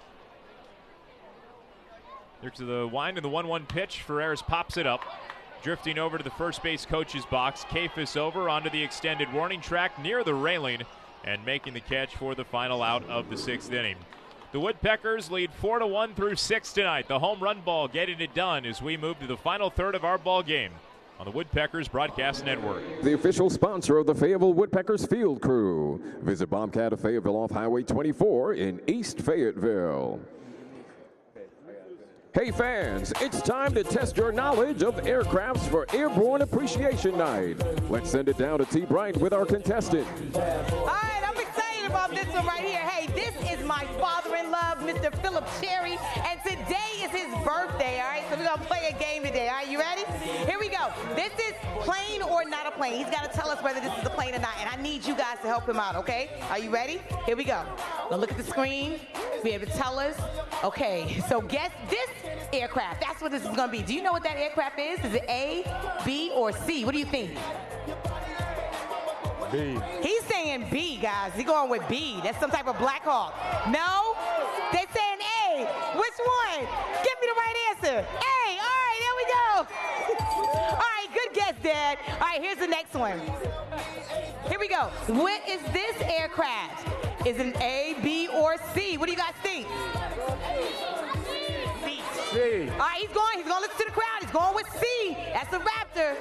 There's the wind and the one one pitch. Ferreras pops it up, drifting over to the first base coach's box. Kafis over onto the extended warning track near the railing and making the catch for the final out of the sixth inning. The Woodpeckers lead four to one through six tonight. The home run ball getting it done as we move to the final third of our ball game on the Woodpeckers Broadcast Network. The official sponsor of the Fayetteville Woodpeckers Field Crew. Visit Bobcat of Fayetteville off Highway twenty-four in East Fayetteville. Hey fans, it's time to test your knowledge of aircrafts for Airborne Appreciation Night. Let's send it down to T. Bryant with our contestant. All right, I'm excited about this one right here. Hey, this is my father-in-law, Mister Philip Cherry, and today is his birthday, all right? So we're gonna play a game today, all right? You ready? Here we go. This is plane or not a plane. He's gotta tell us whether this is a plane or not, and I need you guys to help him out, okay? Are you ready? Here we go. Now look at the screen, be able to tell us. Okay, so guess this aircraft. That's what this is gonna be. Do you know what that aircraft is? Is it A, B, or C? What do you think? B. He's saying B, guys. He's going with B. That's some type of Black Hawk. No? They're saying A. Which one? Give me the right answer. A. All right, there we go. All right, good guess, Dad. All right, here's the next one. Here we go. What is this aircraft? Is it an A, B, or C? What do you guys think? C. C. All right, he's going. He's going to listen to the crowd. He's going with C. That's a Raptor.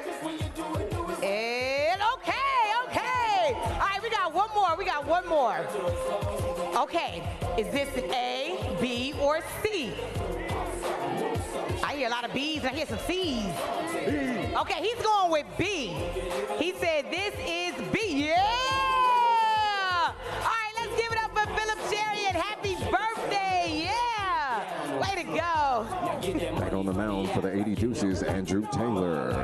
And okay, okay. All right, we got one more. We got one more. Okay, is this A, B, or C? I hear a lot of B's and I hear some C's. Okay, he's going with B. He said this is B. Yeah! All right, let's give it up for Philip Chariot. Happy birthday! Yeah! Way to go. Back on the mound for the eighty-deuces, Andrew Taylor.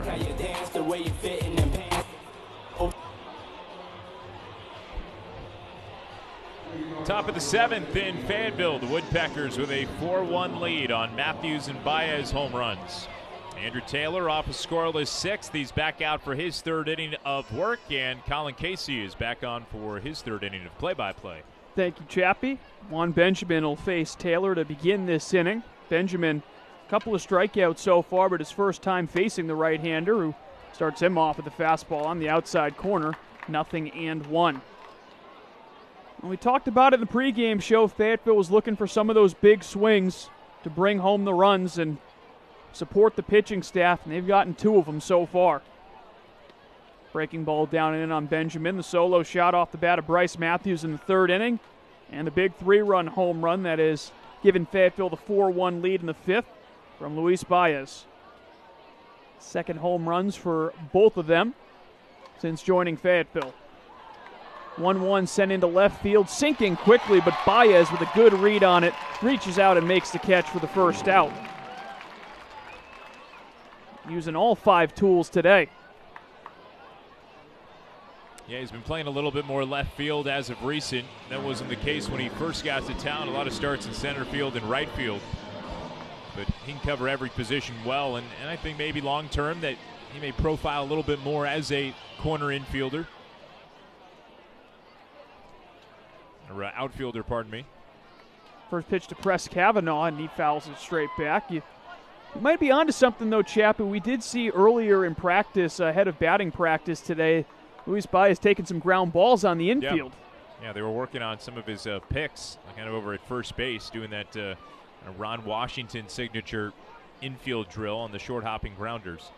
Top of the seventh in Fayetteville, the Woodpeckers with a four one lead on Matthews and Baez home runs. Andrew Taylor off a scoreless sixth. He's back out for his third inning of work, and Colin Casey is back on for his third inning of play-by-play. Thank you, Chappie. Juan Benjamin will face Taylor to begin this inning. Benjamin, a couple of strikeouts so far, but his first time facing the right-hander, who starts him off with the fastball on the outside corner. Nothing and one. When we talked about it in the pregame show, Fayetteville was looking for some of those big swings to bring home the runs and support the pitching staff, and they've gotten two of them so far. Breaking ball down and in on Benjamin. The solo shot off the bat of Bryce Matthews in the third inning, and the big three-run home run that has given Fayetteville the four one lead in the fifth from Luis Baez. Second home runs for both of them since joining Fayetteville. one one sent into left field, sinking quickly, but Baez with a good read on it, reaches out and makes the catch for the first out. Using all five tools today. Yeah, he's been playing a little bit more left field as of recent. That wasn't the case when he first got to town. A lot of starts in center field and right field. But he can cover every position well, and, and I think maybe long-term that he may profile a little bit more as a corner infielder. Or uh, outfielder, pardon me. First pitch to Press Kavanaugh, and he fouls it straight back. You, you might be onto something, though, Chappie. We did see earlier in practice, ahead of batting practice today, Luis Baez taking some ground balls on the infield. Yeah, yeah they were working on some of his uh, picks, kind of over at first base, doing that uh, Ron Washington signature infield drill on the short-hopping grounders.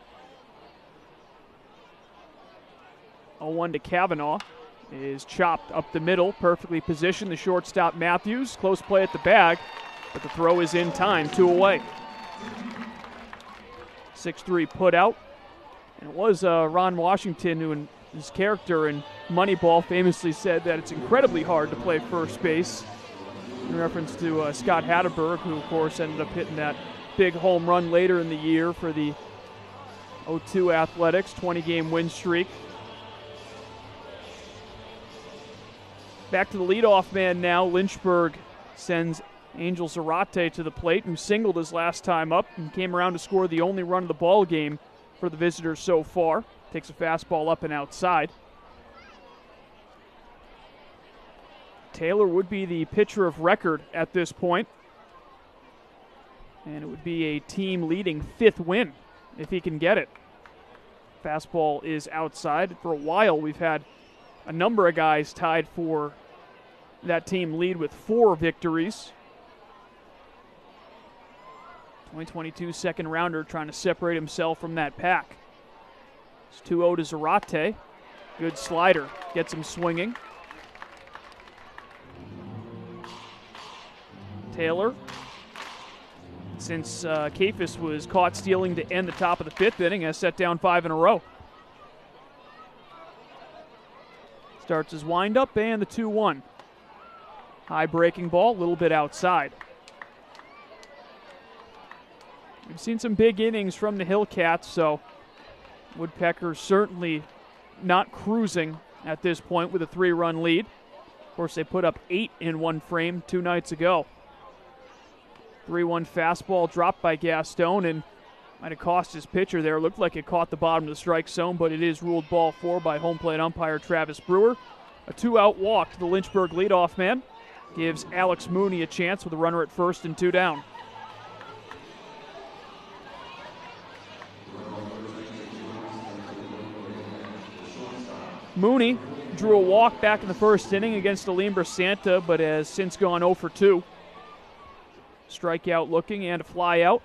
oh one to Kavanaugh. Is chopped up the middle, perfectly positioned. The shortstop Matthews, close play at the bag, but the throw is in time, two away. six three put out. And it was uh, Ron Washington who, in his character in Moneyball, famously said that it's incredibly hard to play first base, in reference to uh, Scott Hatterberg, who, of course, ended up hitting that big home run later in the year for the oh two Athletics, twenty-game win streak. Back to the leadoff man now. Lynchburg sends Angel Zarate to the plate, who singled his last time up and came around to score the only run of the ball game for the visitors so far. Takes a fastball up and outside. Taylor would be the pitcher of record at this point, and it would be a team-leading fifth win if he can get it. Fastball is outside. For a while, we've had a number of guys tied for that team lead with four victories. twenty twenty-two second rounder trying to separate himself from that pack. It's two oh to Zarate. Good slider. Gets him swinging. Taylor, since uh, Kafis was caught stealing to end the top of the fifth inning, has set down five in a row. Starts his windup and the two one. High breaking ball, a little bit outside. We've seen some big innings from the Hillcats, so Woodpeckers certainly not cruising at this point with a three-run lead. Of course, they put up eight in one frame two nights ago. three one fastball dropped by Gaston and might have cost his pitcher there. Looked like it caught the bottom of the strike zone, but it is ruled ball four by home plate umpire Travis Brewer. A two-out walk to the Lynchburg leadoff man gives Alex Mooney a chance with a runner at first and two down. Mooney drew a walk back in the first inning against Alimber Santa, but has since gone oh for two. Strikeout looking and a fly out.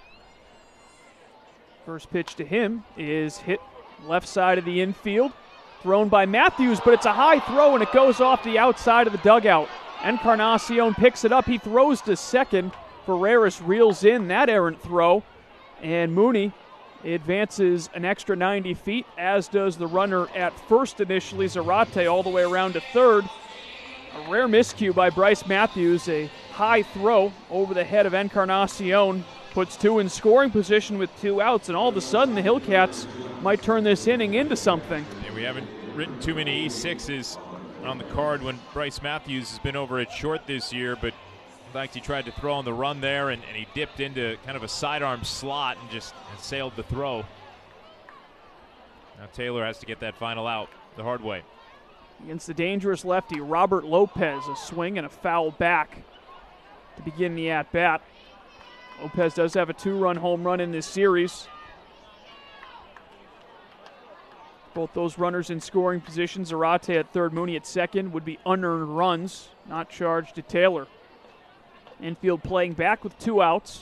First pitch to him is hit left side of the infield. thrown by Matthews, but it's a high throw and it goes off the outside of the dugout. Encarnacion picks it up. He throws to second. Ferreras reels in that errant throw, and Mooney advances an extra ninety feet, as does the runner at first initially, Zarate, all the way around to third. A rare miscue by Bryce Matthews, a high throw over the head of Encarnacion, puts two in scoring position with two outs, and all of a sudden the Hillcats might turn this inning into something. Yeah, we haven't written too many E sixes on the card when Bryce Matthews has been over at short this year, but in fact he tried to throw on the run there, and, and he dipped into kind of a sidearm slot and just sailed the throw. Now Taylor has to get that final out the hard way. Against the dangerous lefty, Robert Lopez, a swing and a foul back to begin the at-bat. Lopez does have a two-run home run in this series. Both those runners in scoring position, Zarate at third, Mooney at second, would be unearned runs, not charged to Taylor. Infield playing back with two outs.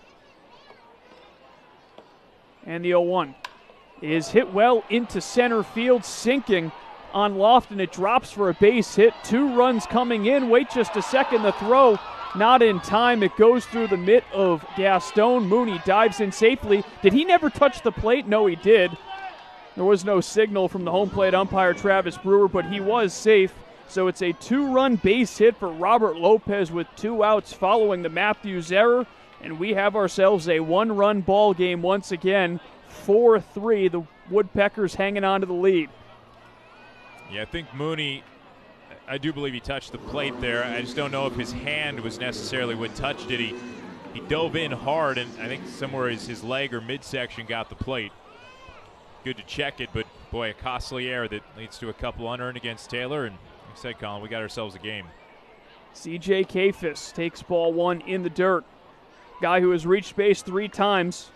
And the oh one is hit well into center field, sinking on Lofton. It drops for a base hit. Two runs coming in. Wait just a second. The throw not in time. It goes through the mitt of Gaston. Mooney dives in safely. Did he never touch the plate? No, he did. There was no signal from the home plate umpire, Travis Brewer, but he was safe. So it's a two-run base hit for Robert Lopez with two outs following the Matthews error. And we have ourselves a one-run ball game once again. four three. The Woodpeckers hanging on to the lead. Yeah, I think Mooney, I do believe he touched the plate there. I just don't know if his hand was necessarily what touched it. He, he dove in hard, and I think somewhere his, his leg or midsection got the plate. Good to check it, but boy, a costly error that leads to a couple unearned against Taylor. And like I said, Colin, we got ourselves a game. C J Kafis takes ball one in the dirt. Guy who has reached base three times.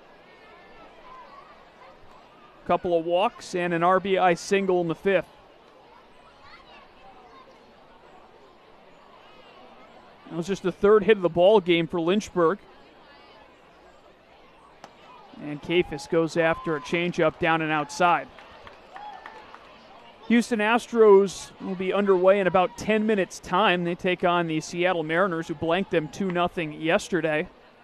Couple of walks and an R B I single in the fifth. That was just the third hit of the ball game for Lynchburg. And Kafis goes after a changeup down and outside. Houston Astros will be underway in about ten minutes' time. They take on the Seattle Mariners, who blanked them two nothing yesterday.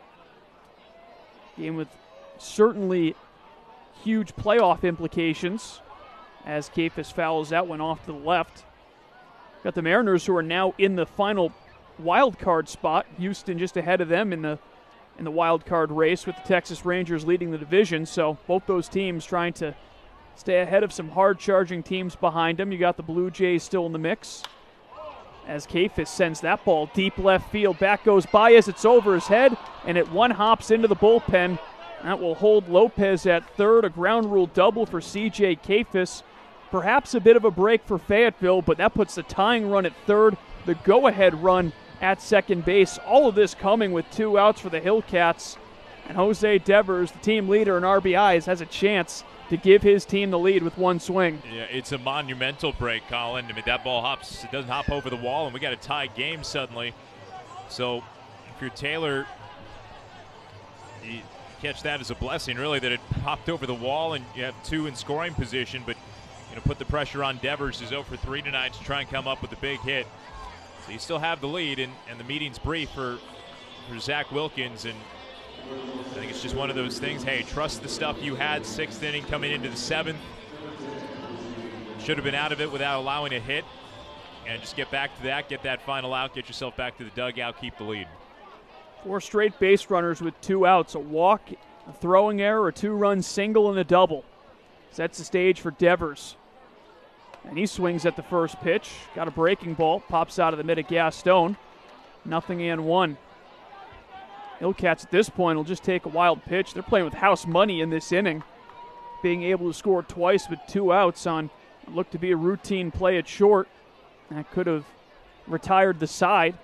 Game with certainly huge playoff implications as Kafis fouls that one off to the left. Got the Mariners, who are now in the final wild card spot. Houston just ahead of them in the in the wild card race, with the Texas Rangers leading the division. So both those teams trying to stay ahead of some hard-charging teams behind them. You got the Blue Jays still in the mix, as Kafis sends that ball deep left field. Back goes Baez. It's over his head, and it one hops into the bullpen. That will hold Lopez at third. A ground rule double for C J Kafis. Perhaps a bit of a break for Fayetteville, but that puts the tying run at third, the go-ahead run at second base. All of this coming with two outs for the Hillcats. And Jose Devers, the team leader in R B Is, has a chance to give his team the lead with one swing. Yeah, it's a monumental break, Colin. I mean, that ball hops, it doesn't hop over the wall, and we got a tie game suddenly. So if you're Taylor, you catch that as a blessing, really, that it popped over the wall and you have two in scoring position, but you know, put the pressure on Devers, who's oh for three tonight, to try and come up with a big hit. So you still have the lead, and, and the meeting's brief for, for Zach Wilkins, and I think it's just one of those things. Hey, trust the stuff you had. Sixth inning coming into the seventh. Should have been out of it without allowing a hit, and just get back to that, get that final out, get yourself back to the dugout, keep the lead. Four straight base runners with two outs, a walk, a throwing error, a two-run single, and a double. Sets the stage for Devers. And he swings at the first pitch. Got a breaking ball. Pops out of the mid of Gaston. Nothing and one. Hillcats at this point will just take a wild pitch. They're playing with house money in this inning. Being able to score twice with two outs on what looked to be a routine play at short. That could have retired the side.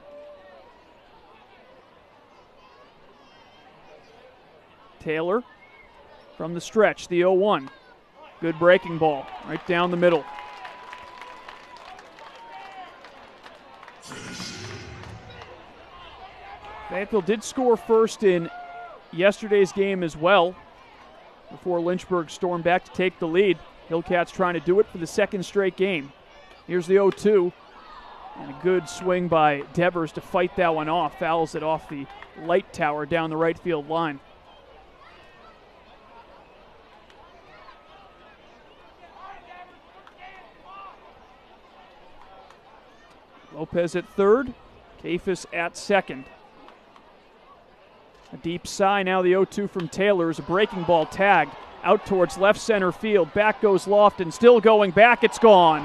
Taylor from the stretch, the oh one. Good breaking ball right down the middle. Fayetteville did score first in yesterday's game as well before Lynchburg stormed back to take the lead. Hillcats trying to do it for the second straight game. Here's the oh two. And a good swing by Devers to fight that one off. Fouls it off the light tower down the right field line. Lopez at third. Kafis at second. A deep sigh, now the oh two from Taylor is a breaking ball tagged out towards left center field. Back goes Lofton, still going back, it's gone.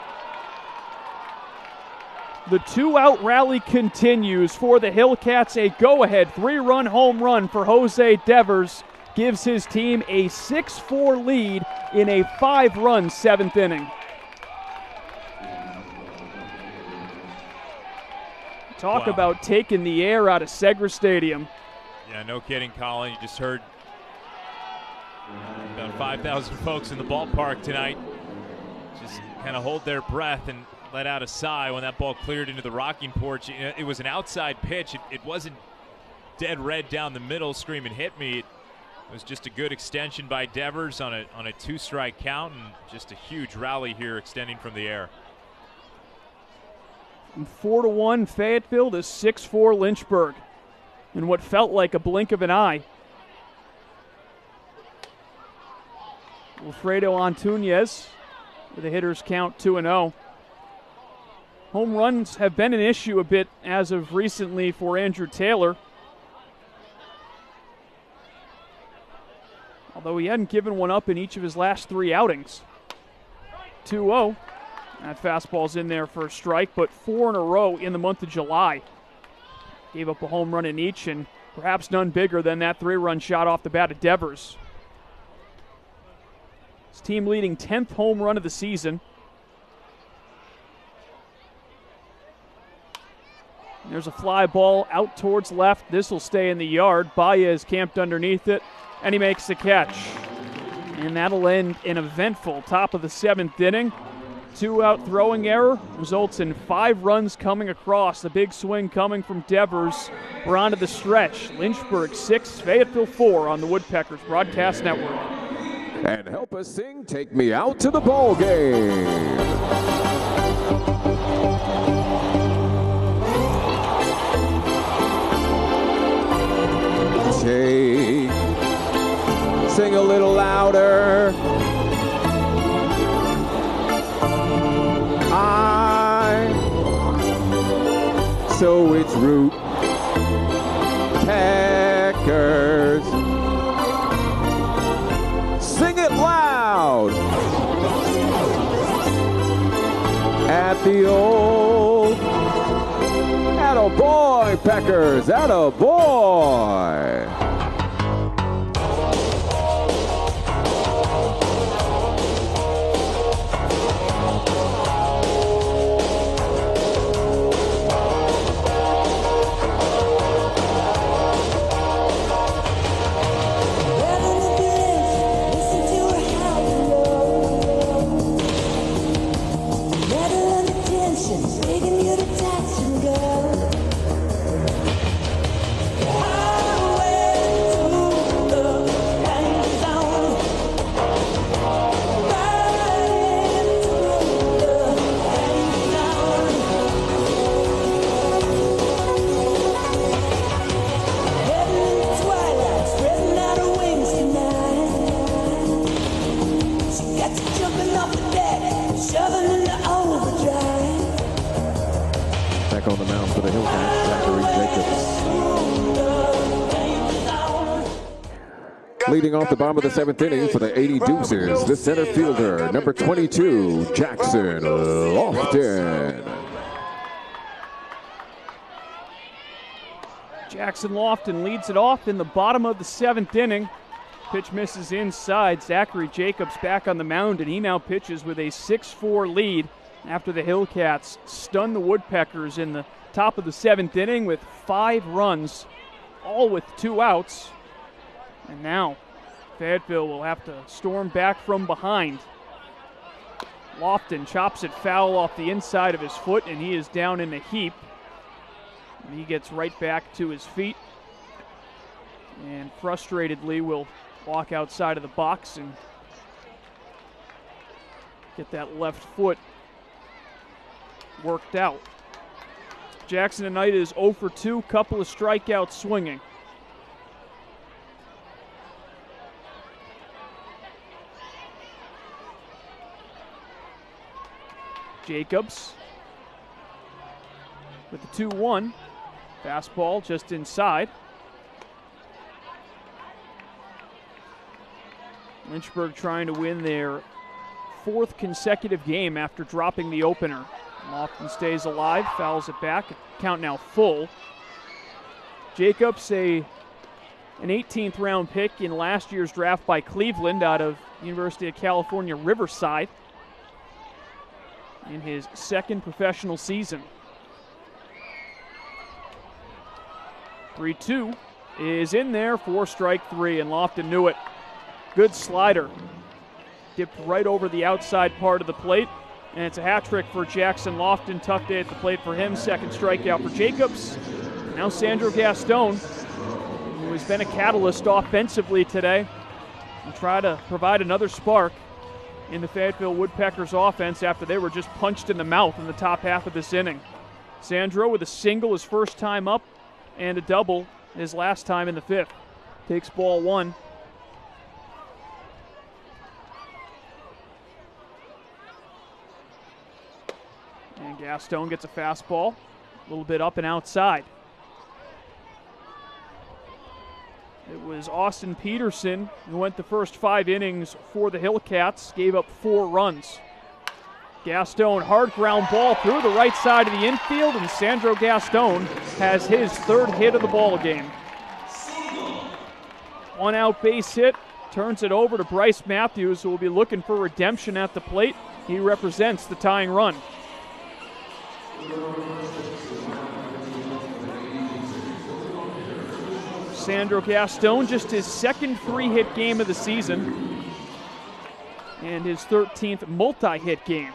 The two-out rally continues for the Hillcats. A go-ahead three-run home run for Jose Devers gives his team a six four lead in a five-run seventh inning. Talk Wow. about taking the air out of Segra Stadium. Yeah, no kidding, Colin. You just heard about five thousand folks in the ballpark tonight just kind of hold their breath and let out a sigh when that ball cleared into the rocking porch. You know, it was an outside pitch. It, it wasn't dead red down the middle, screaming hit me. It was just a good extension by Devers on a on a two-strike count, and just a huge rally here extending from the air. From four to one Fayetteville to six four Lynchburg in what felt like a blink of an eye. Wilfredo Antunez with a hitter's count two and oh. Home runs have been an issue a bit as of recently for Andrew Taylor. Although he hadn't given one up in each of his last three outings. two oh. That fastball's in there for a strike, but four in a row in the month of July. Gave up a home run in each, and perhaps none bigger than that three-run shot off the bat of Devers. His team leading tenth home run of the season. There's a fly ball out towards left. This will stay in the yard. Baez camped underneath it, and he makes the catch. And that'll end an eventful top of the seventh inning. Two-out throwing error results in five runs coming across. The big swing coming from Devers. We're on to the stretch. Lynchburg six, Fayetteville four on the Woodpeckers Broadcast Network. And help us sing Take Me Out to the Ball Game. Take, sing a little louder. I, so it's Root Peckers. Sing it loud at the old Attaboy Peckers, attaboy. Back on the mound for the Hillcats, Zachary Jacobs. Leading off the bottom of the seventh inning for the eighty Deuces, the center fielder, number twenty-two, Jackson Lofton. Jackson Lofton leads it off in the bottom of the seventh inning. Pitch misses inside. Zachary Jacobs back on the mound, and he now pitches with a six four lead after the Hillcats stun the Woodpeckers in the top of the seventh inning with five runs, all with two outs. And now Fayetteville will have to storm back from behind. Lofton chops it foul off the inside of his foot, and he is down in a heap. And he gets right back to his feet and frustratedly will walk outside of the box and get that left foot worked out. Jackson tonight is oh for two, couple of strikeouts swinging. Jacobs with the two one. Fastball just inside. Lynchburg trying to win their fourth consecutive game after dropping the opener. Lofton stays alive, fouls it back. Count now full. Jacobs, a, an eighteenth round pick in last year's draft by Cleveland out of University of California, Riverside, in his second professional season. three two is in there for strike three, and Lofton knew it. Good slider. Dipped right over the outside part of the plate, and it's a hat trick for Jackson Lofton. Tough day at the plate for him. Second strikeout for Jacobs. Now Sandro Gaston, who has been a catalyst offensively today, and try to provide another spark in the Fayetteville Woodpeckers offense after they were just punched in the mouth in the top half of this inning. Sandro with a single his first time up and a double his last time in the fifth. Takes ball one. And Gaston gets a fastball, a little bit up and outside. It was Austin Peterson who went the first five innings for the Hillcats, gave up four runs. Gaston, hard ground ball through the right side of the infield, and Sandro Gaston has his third hit of the ball game. One out base hit, turns it over to Bryce Matthews, who will be looking for redemption at the plate. He represents the tying run. Sandro Gaston, just his second three-hit game of the season and his thirteenth multi-hit game.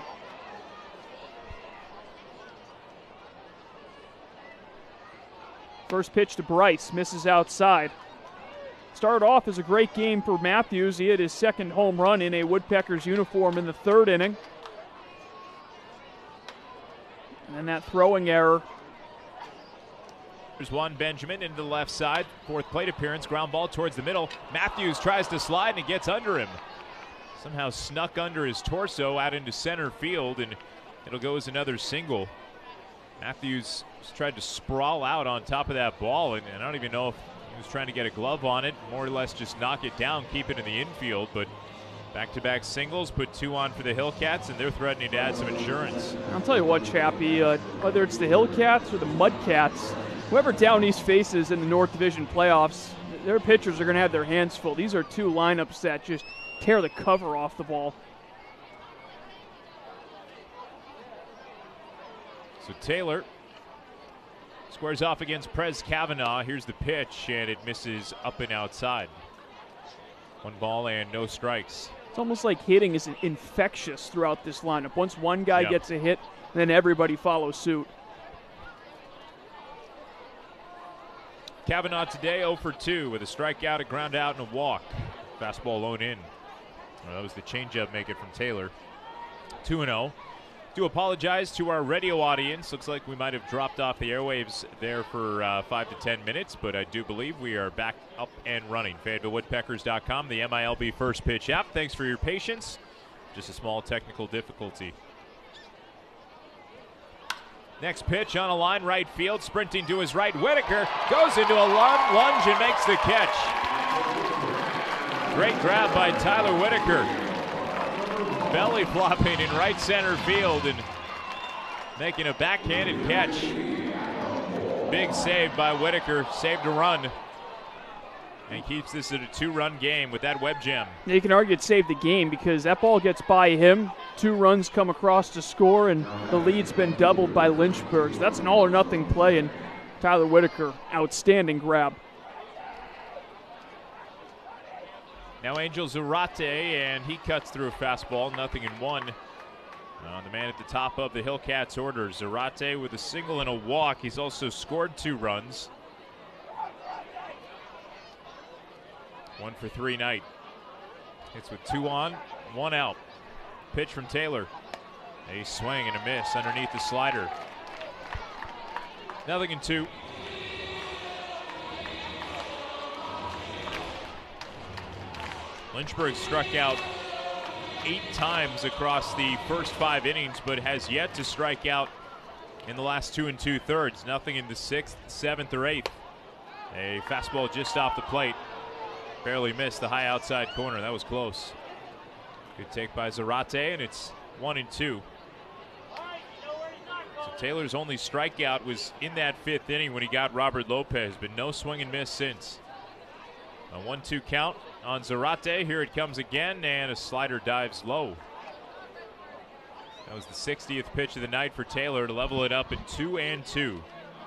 First pitch to Bryce, misses outside. Started off as a great game for Matthews. He hit his second home run in a Woodpeckers uniform in the third inning. And then that throwing error. There's Juan Benjamin into the left side. Fourth plate appearance, ground ball towards the middle. Matthews tries to slide and it gets under him. Somehow snuck under his torso out into center field, and it'll go as another single. Matthews tried to sprawl out on top of that ball, and, and I don't even know if he was trying to get a glove on it, more or less just knock it down, keep it in the infield, but back-to-back singles, put two on for the Hillcats, and they're threatening to add some insurance. I'll tell you what, Chappie, uh, whether it's the Hillcats or the Mudcats, whoever Down East faces in the North Division playoffs, their pitchers are going to have their hands full. These are two lineups that just tear the cover off the ball. So Taylor squares off against Prez Kavanaugh. Here's the pitch, and it misses up and outside. One ball and no strikes. It's almost like hitting is infectious throughout this lineup. Once one guy Yep. gets a hit, then everybody follows suit. Kavanaugh today oh for two with a strikeout, a ground out, and a walk. Fastball low in. Well, that was the changeup make it from Taylor. two and oh. Do apologize to our radio audience. Looks like we might have dropped off the airwaves there for uh, five to ten minutes, but I do believe we are back up and running. Fayetteville Woodpeckers dot com, the M I L B First Pitch app. Thanks for your patience. Just a small technical difficulty. Next pitch on a line right field, sprinting to his right. Whitaker goes into a lung, lunge and makes the catch. Great grab by Tyler Whitaker. Belly flopping in right center field and making a backhanded catch. Big save by Whitaker, saved a run. And keeps this at a two-run game with that web gem. You can argue it saved the game because that ball gets by him. Two runs come across to score, and the lead's been doubled by Lynchburg. So that's an all-or-nothing play, and Tyler Whitaker, outstanding grab. Now Angel Zarate, and he cuts through a fastball, nothing in one. Uh, the man at the top of the Hillcats order, Zarate with a single and a walk. He's also scored two runs. One for three night. Hits with two on, one out. pitch from Taylor. A swing and a miss underneath the slider. Nothing in two. Lynchburg struck out eight times across the first five innings, but has yet to strike out in the last two and two thirds. Nothing in the sixth, seventh, or eighth. A fastball just off the plate. Barely missed the high outside corner. That was close. Good take by Zarate, and it's one and two. So Taylor's only strikeout was in that fifth inning when he got Robert Lopez, but no swing and miss since. A one two count on Zarate. Here it comes again, and a slider dives low. That was the sixtieth pitch of the night for Taylor to level it up at two and two.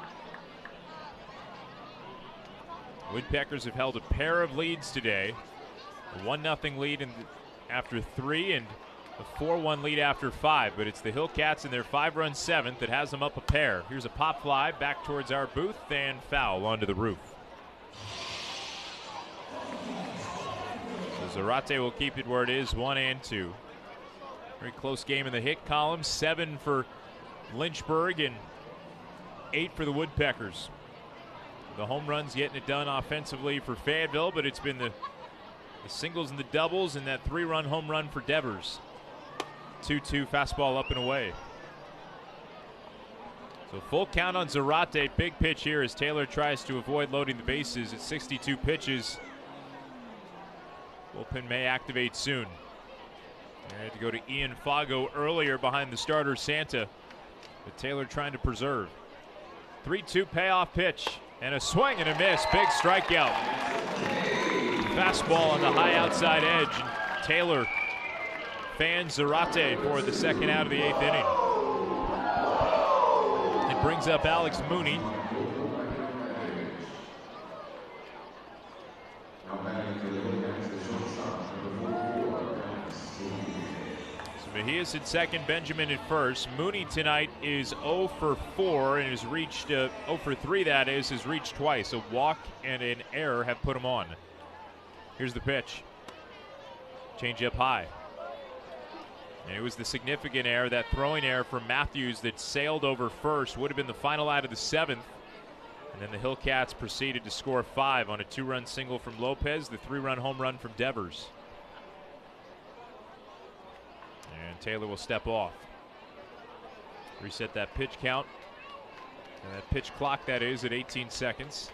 Woodpeckers have held a pair of leads today. A one nothing lead in the, after three, and a four one lead after five, but it's the Hillcats in their five-run seventh that has them up a pair. Here's a pop fly back towards our booth, and foul onto the roof. So Zarate will keep it where it is, one and two. Very close game in the hit column, seven for Lynchburg and eight for the Woodpeckers. The home runs getting it done offensively for Fayetteville, but it's been the, the singles and the doubles and that three-run home run for Devers. two two fastball up and away. So full count on Zarate. Big pitch here as Taylor tries to avoid loading the bases at sixty-two pitches. Bullpen may activate soon. They had to go to Ian Fago earlier behind the starter Santa, but Taylor trying to preserve. three two payoff pitch. And a swing and a miss. Big strikeout. Fastball on the high outside edge. And Taylor fans Zarate for the second out of the eighth inning. It brings up Alex Mooney. Mejias at second, Benjamin at first. Mooney tonight is oh for four and has reached, uh, oh for three that is, has reached twice. A walk and an error have put him on. Here's the pitch. Change up high. And it was the significant error, that throwing error from Matthews that sailed over first. Would have been the final out of the seventh. And then the Hillcats proceeded to score five on a two-run single from Lopez, the three-run home run from Devers. And Taylor will step off. Reset that pitch count. And that pitch clock, that is, at eighteen seconds.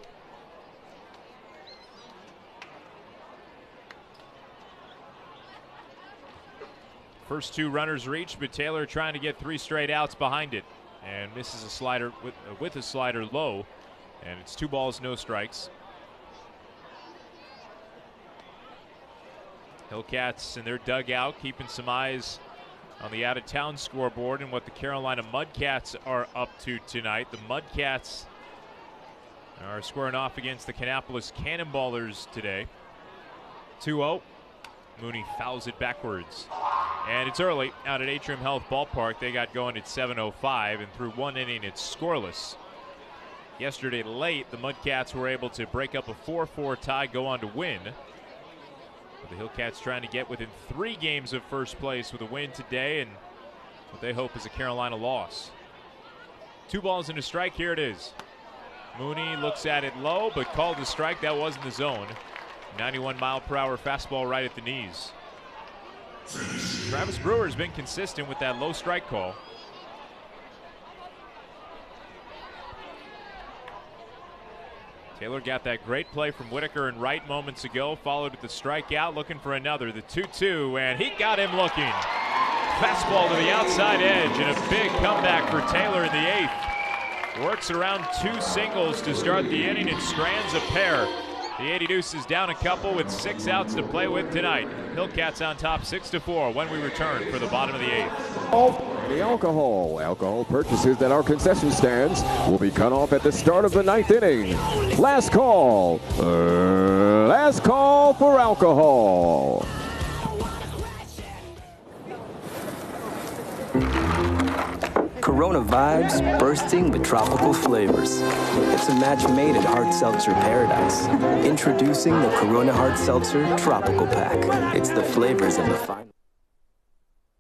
First two runners reached, but Taylor trying to get three straight outs behind it. And misses a slider with, uh, with a slider low. And it's two balls, no strikes. Hillcats in their dugout keeping some eyes on the out-of-town scoreboard and what the Carolina Mudcats are up to tonight. The Mudcats are squaring off against the Kannapolis Cannonballers today. two oh. Mooney fouls it backwards. And it's early out at Atrium Health Ballpark. They got going at seven oh five, and through one inning it's scoreless. Yesterday late, the Mudcats were able to break up a four four tie, go on to win. The Hillcats trying to get within three games of first place with a win today, and what they hope is a Carolina loss. Two balls and a strike. Here it is. Mooney looks at it low, but called a strike. That was in the zone. ninety-one mile per hour fastball right at the knees. Travis Brewer has been consistent with that low strike call. Taylor got that great play from Whitaker and Wright moments ago, followed with the strikeout, looking for another, the two two, and he got him looking. Fastball to the outside edge, and a big comeback for Taylor in the eighth. Works around two singles to start the inning and strands a pair. The eighty Deuce is down a couple with six outs to play with tonight. Hillcats on top six to four when we return for the bottom of the eighth. The alcohol. Alcohol purchases at our concession stands will be cut off at the start of the ninth inning. Last call. Uh, last call for alcohol. Corona vibes bursting with tropical flavors. It's a match made in hard seltzer paradise. Introducing the Corona Hard Seltzer Tropical Pack. It's the flavors of the fine.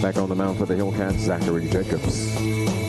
Back on the mound for the Hillcats, Zachary Jacobs.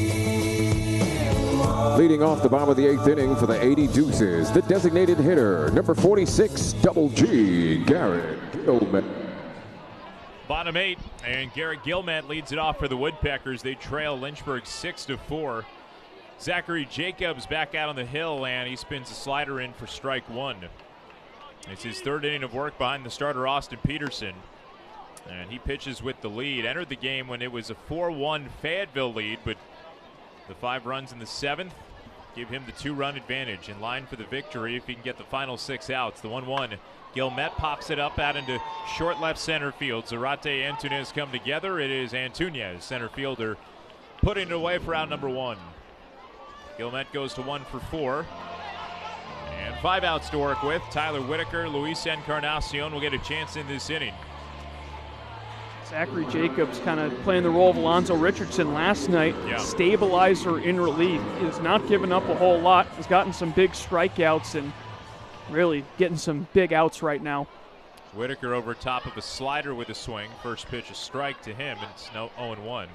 Leading off the bottom of the eighth inning for the eighty Deuces, the designated hitter, number forty-six, Double G, Garrett Gilmet. Bottom eight, and Garrett Gilmet leads it off for the Woodpeckers. They trail Lynchburg six to four. Zachary Jacobs back out on the hill, and he spins a slider in for strike one. It's his third inning of work behind the starter Austin Peterson, and he pitches with the lead. Entered the game when it was a four one Fayetteville lead, but the five runs in the seventh give him the two-run advantage, in line for the victory if he can get the final six outs. The one one, Gilmet pops it up out into short left center field. Zarate and Antunez come together. It is Antunez, center fielder, putting it away for out number one. Gilmet goes to one for four. And five outs to work with. Tyler Whitaker, Luis Encarnacion will get a chance in this inning. Zachary Jacobs kind of playing the role of Alonzo Richardson last night. Yeah. Stabilizer in relief. He has not given up a whole lot. He's gotten some big strikeouts and really getting some big outs right now. Whitaker over top of a slider with a swing. First pitch a strike to him, and it's no oh and one.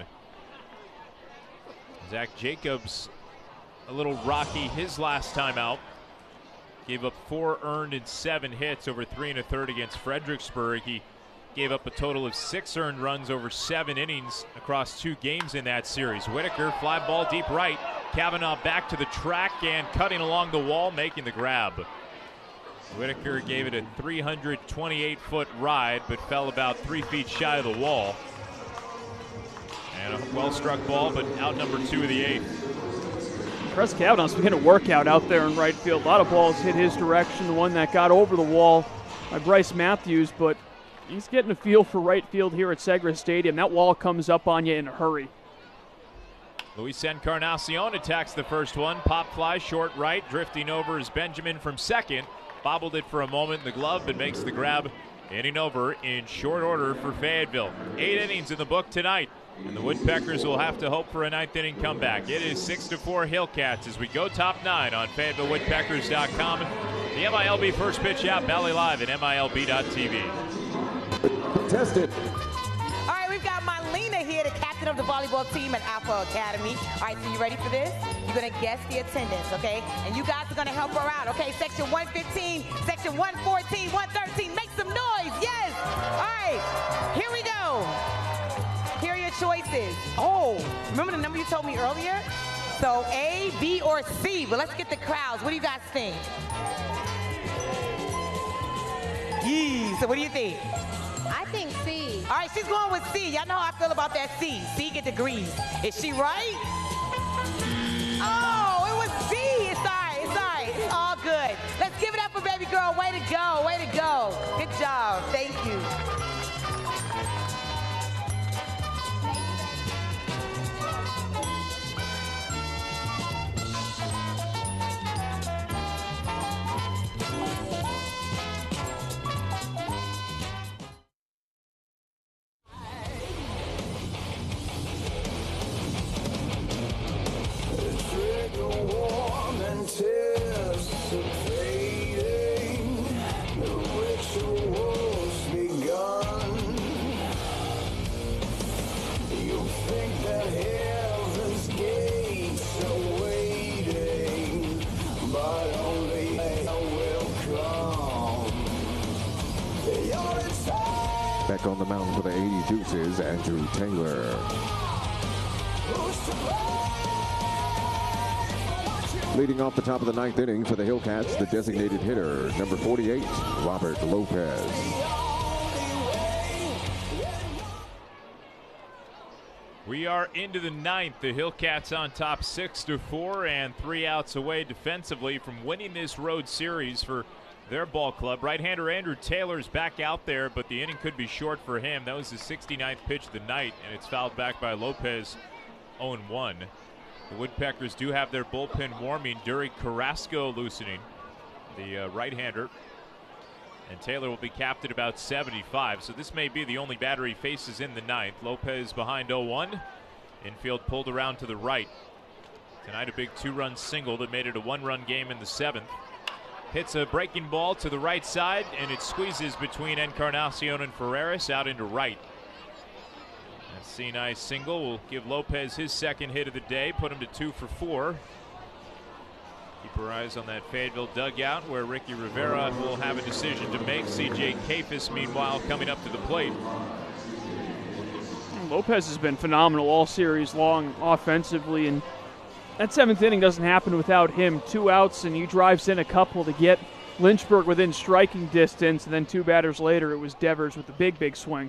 Zach Jacobs a little rocky his last time out. Gave up four earned and seven hits over three and a third against Fredericksburg. He gave up a total of six earned runs over seven innings across two games in that series. Whitaker, fly ball deep right. Kavanaugh back to the track and cutting along the wall, making the grab. Whitaker gave it a three hundred twenty-eight foot ride, but fell about three feet shy of the wall. And a well-struck ball, but out number two of the eighth. Press Kavanaugh's been getting a workout out there in right field. A lot of balls hit his direction. The one that got over the wall by Bryce Matthews, but he's getting a feel for right field here at Segra Stadium. That wall comes up on you in a hurry. Luis Encarnacion attacks the first one. Pop fly, short right. Drifting over is Benjamin from second. Bobbled it for a moment in the glove, but makes the grab. Inning over in short order for Fayetteville. Eight innings in the book tonight, and the Woodpeckers will have to hope for a ninth inning comeback. It is six to four Hillcats as we go top nine on Fayetteville Woodpeckers dot com. The M I L B First Pitch app, Valley Live at M I L B dot T V. Tested. All right, we've got Marlena here, the captain of the volleyball team at Alpha Academy. All right, so you ready for this? You're going to guess the attendance, okay? And you guys are going to help her out, okay? Section one fifteen, section one fourteen, one thirteen. Make some noise, yes! All right, here we go. Here are your choices. Oh, remember the number you told me earlier? So A, B, or C. But let's get the crowds. What do you guys think? Yee, so what do you think? I think C. All right, she's going with C. Y'all know how I feel about that C. C get degrees. Is she right? Oh, it was C. It's all right, it's all right. It's all good. Let's give it up for baby girl. Way to go, way to go. Good job, thank you. Back on the mound for the eighty Deuces, Andrew Taylor. Leading off the top of the ninth inning for the Hillcats, the designated hitter, number forty-eight, Robert Lopez. We are into the ninth. The Hillcats on top six to four and three outs away defensively from winning this road series for their ball club. Right-hander Andrew Taylor's back out there, but the inning could be short for him. That was his sixty-ninth pitch of the night, and it's fouled back by Lopez, oh and one. The Woodpeckers do have their bullpen warming. Dury Carrasco loosening, the uh, right-hander. And Taylor will be capped at about seventy-five, so this may be the only batter he faces in the ninth. Lopez behind oh one. Infield pulled around to the right. Tonight a big two-run single that made it a one-run game in the seventh. Hits a breaking ball to the right side, and it squeezes between Encarnacion and Ferreras out into right. See, nice single will give Lopez his second hit of the day, put him to two for four. Keep our eyes on that Fayetteville dugout where Ricky Rivera will have a decision to make. C J Kafis, meanwhile, coming up to the plate. Lopez has been phenomenal all series long offensively, and that seventh inning doesn't happen without him. Two outs, and he drives in a couple to get Lynchburg within striking distance, and then two batters later, it was Devers with the big, big swing.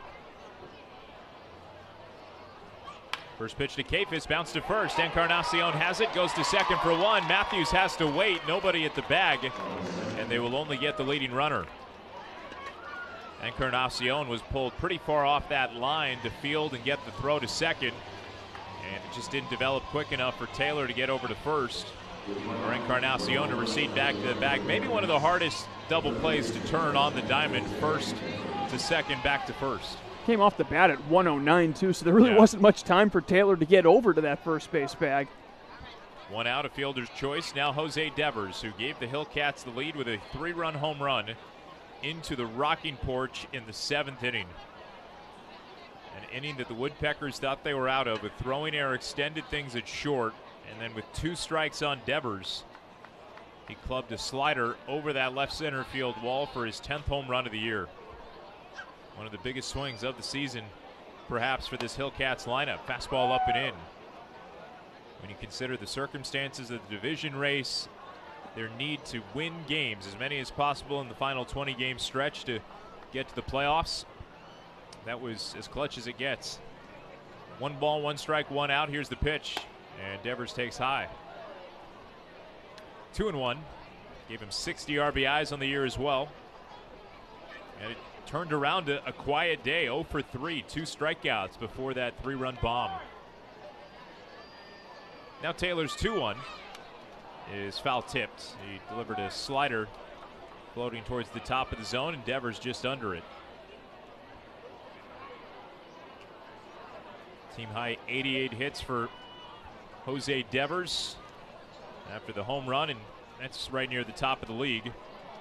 First pitch to Kafis, bounce to first. Encarnacion has it, goes to second for one. Matthews has to wait, nobody at the bag, and they will only get the leading runner. Encarnacion was pulled pretty far off that line to field and get the throw to second, and it just didn't develop quick enough for Taylor to get over to first, or Encarnacion to recede back to the bag. Maybe one of the hardest double plays to turn on the diamond, first to second, back to first. Came off the bat at one oh nine, too, so there really Yeah. wasn't much time for Taylor to get over to that first base bag. One out, a fielder's choice. Now Jose Devers, who gave the Hillcats the lead with a three-run home run into the rocking porch in the seventh inning. An inning that the Woodpeckers thought they were out of, with throwing error extended things at short, and then with two strikes on Devers, he clubbed a slider over that left center field wall for his tenth home run of the year. One of the biggest swings of the season, perhaps, for this Hillcats lineup. Fastball up and in. When you consider the circumstances of the division race, their need to win games, as many as possible in the final twenty game stretch to get to the playoffs, that was as clutch as it gets. One ball, one strike, one out. Here's the pitch, and Devers takes high. Two and one. Gave him sixty R B Is on the year as well. And it turned around to a quiet day, oh for three, two strikeouts before that three-run bomb. Now Taylor's two one is foul-tipped. He delivered a slider floating towards the top of the zone, and Devers just under it. Team-high eighty-eight hits for Jose Devers after the home run, and that's right near the top of the league.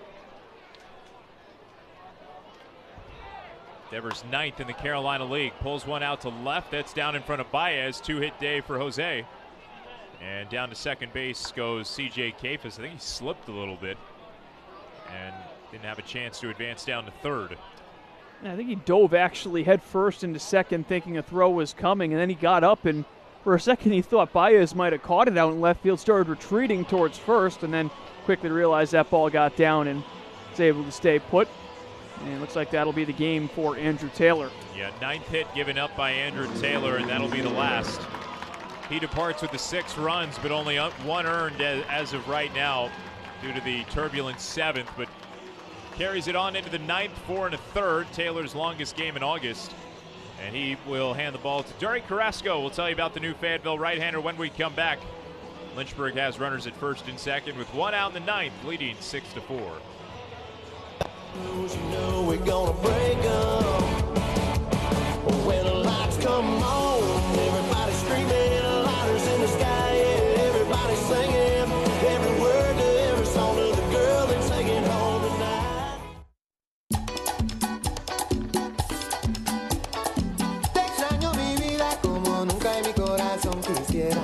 Devers ninth in the Carolina League. Pulls one out to left. That's down in front of Baez. Two-hit day for Jose. And down to second base goes C J Kafis. I think he slipped a little bit and didn't have a chance to advance down to third. Yeah, I think he dove actually head first into second thinking a throw was coming, and then he got up, and for a second he thought Baez might have caught it out in left field, started retreating towards first, and then quickly realized that ball got down and was able to stay put. And it looks like that'll be the game for Andrew Taylor. Yeah, ninth hit given up by Andrew Taylor, and that'll be the last. He departs with the six runs, but only one earned as of right now due to the turbulent seventh, but carries it on into the ninth, four and a third, Taylor's longest game in August. And he will hand the ball to Dari Carrasco. We'll tell you about the new Fayetteville right-hander when we come back. Lynchburg has runners at first and second with one out in the ninth, leading six to four. You know we're gonna break up when the lights come on. Everybody screaming, lighters in the sky, yeah. Everybody singing every word to every song to the girl that's taking home tonight. Te extraño mi vida como nunca en mi corazón quisiera.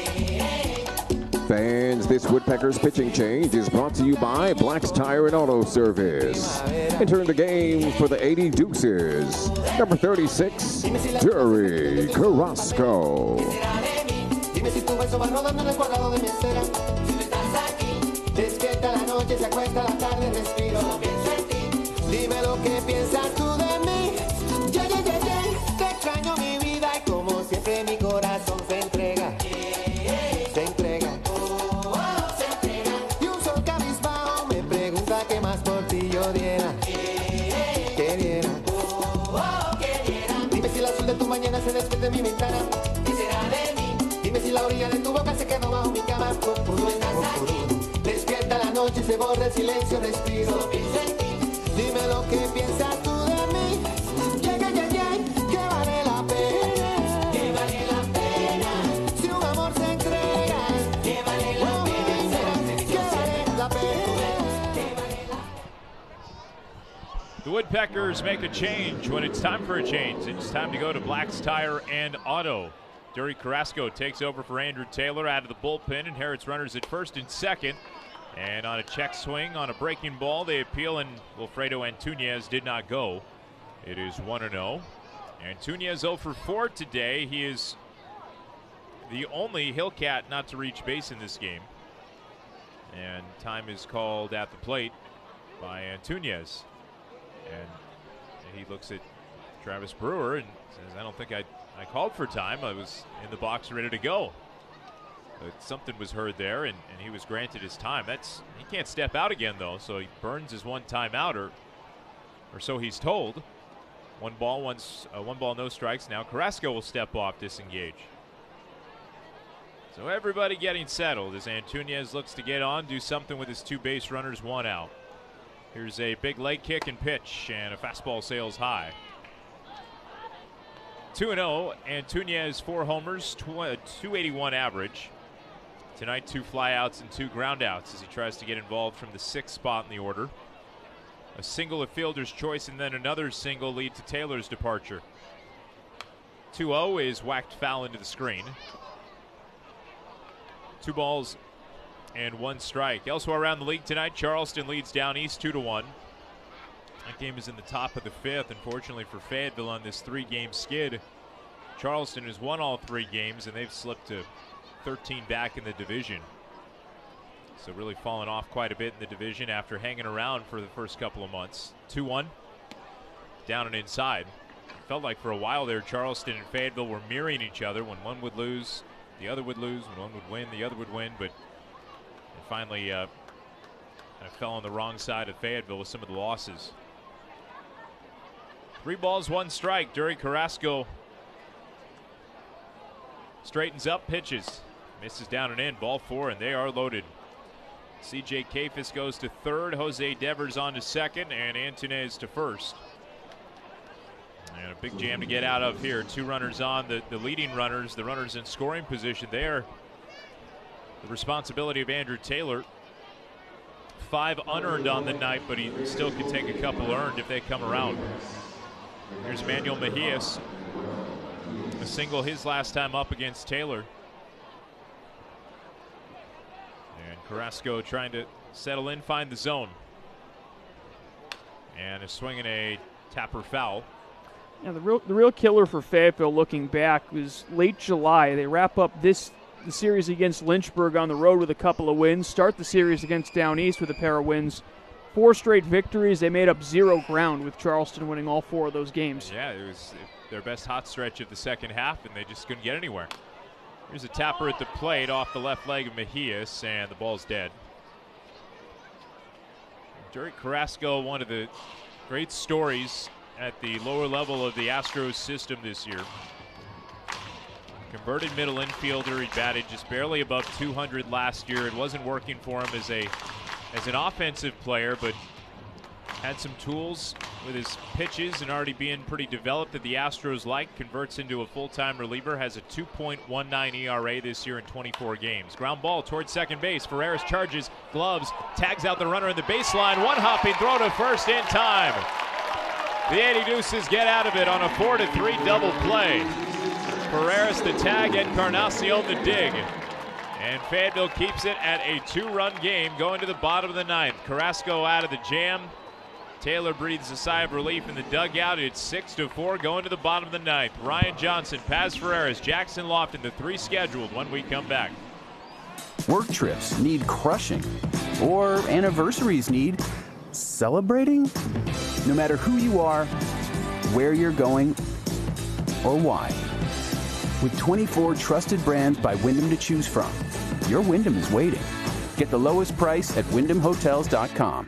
Fans, this Woodpeckers pitching change is brought to you by Black's Tire and Auto Service. Entering the game for the eighty Deuces, number thirty-six, Dari Carrasco. Dime si tu beso va rodando en el cuadrado de mi acera. Si no estás aquí, despierta la noche, se acuesta la tarde, respiro. Solo pienso en ti. Dime lo que piensas tú de mí. Yeah, yeah, yeah, yeah. Te extraño mi vida y como siempre mi corazón se entrega. Se entrega. Se entrega. Y un sol cabizbajo me pregunta qué más por ti yo diera. Que diera. Que diera. Dime si el azul de tu mañana se despierta en mi ventana. ¿Qué será de mí? Dime si la orilla de tu boca se quedó bajo mi cama. Tú no estás aquí. Despierta la noche, se borra el silencio, respiro. Solo pienso en ti. Dime lo que piensas tú de mí. Yeah, yeah, yeah, yeah. Que vale la pena. Que vale la pena. Si un amor se entrega. Que vale la pena. Que vale la pena. The Woodpeckers Woodpeckers make a change when it's time for a change. It's time to go to Black's Tire and Auto. Dury Carrasco takes over for Andrew Taylor out of the bullpen, inherits runners at first and second. And on a check swing, on a breaking ball, they appeal, and Wilfredo Antunez did not go. It is one and oh. Antunez oh for four today. He is the only Hillcat not to reach base in this game. And time is called at the plate by Antunez. And he looks at Travis Brewer and says, I don't think I, I called for time. I was in the box ready to go. But something was heard there, and, and he was granted his time. That's he can't step out again, though, so he burns his one timeout, or, or so he's told. One ball, one, uh, one ball, no strikes. Now Carrasco will step off, disengage. So everybody getting settled as Antunez looks to get on, do something with his two base runners, one out. Here's a big leg kick and pitch, and a fastball sails high. two and oh, Antunez, four homers, two eighty-one average. Tonight, two flyouts and two groundouts as he tries to get involved from the sixth spot in the order. A single, a fielder's choice, and then another single lead to Taylor's departure. two oh is whacked foul into the screen. Two balls and one strike. Elsewhere around the league tonight, Charleston leads down east two to one. That game is in the top of the fifth. Unfortunately for Fayetteville on this three-game skid, Charleston has won all three games, and they've slipped to thirteen back in the division. So really fallen off quite a bit in the division after hanging around for the first couple of months. two one, down and inside. Felt like for a while there, Charleston and Fayetteville were mirroring each other. When one would lose, the other would lose. When one would win, the other would win. But they finally uh, kind of fell on the wrong side of Fayetteville with some of the losses. Three balls, one strike. Dury Carrasco straightens up, pitches. Misses down and in, ball four, and they are loaded. C J Kafis goes to third, Jose Devers on to second, and Antunez to first. And a big jam to get out of here. Two runners on, the, the leading runners, the runners in scoring position there. The responsibility of Andrew Taylor. Five unearned on the night, but he still can take a couple earned if they come around. Here's Manuel Mejias. A single his last time up against Taylor. And Carrasco trying to settle in, find the zone. And a swing and a tapper foul. Yeah, the real the real killer for Fayetteville looking back was late July. They wrap up this the series against Lynchburg on the road with a couple of wins, start the series against Down East with a pair of wins. Four straight victories. They made up zero ground with Charleston winning all four of those games. Yeah, it was their best hot stretch of the second half, and they just couldn't get anywhere. Here's a tapper at the plate off the left leg of Mejias, and the ball's dead. Dury Carrasco, one of the great stories at the lower level of the Astros system this year. Converted middle infielder. He batted just barely above two hundred last year. It wasn't working for him as a as an offensive player, but had some tools with his pitches and already being pretty developed that the Astros like. Converts into a full-time reliever, has a two point one nine E R A this year in twenty-four games. Ground ball towards second base. Ferreras charges, gloves, tags out the runner in the baseline. One hopping throw to first in time. The eighty Deuces get out of it on a four to three double play. Ferreras the tag, Encarnacion the dig. And Fayetteville keeps it at a two-run game going to the bottom of the ninth. Carrasco out of the jam. Taylor breathes a sigh of relief in the dugout. It's six to four going to the bottom of the ninth. Ryan Johnson, Paz Ferreras, Jackson Lofton, the three scheduled when we come back. Work trips need crushing, or anniversaries need celebrating. No matter who you are, where you're going, or why. With twenty-four trusted brands by Wyndham to choose from, your Wyndham is waiting. Get the lowest price at wyndham hotels dot com.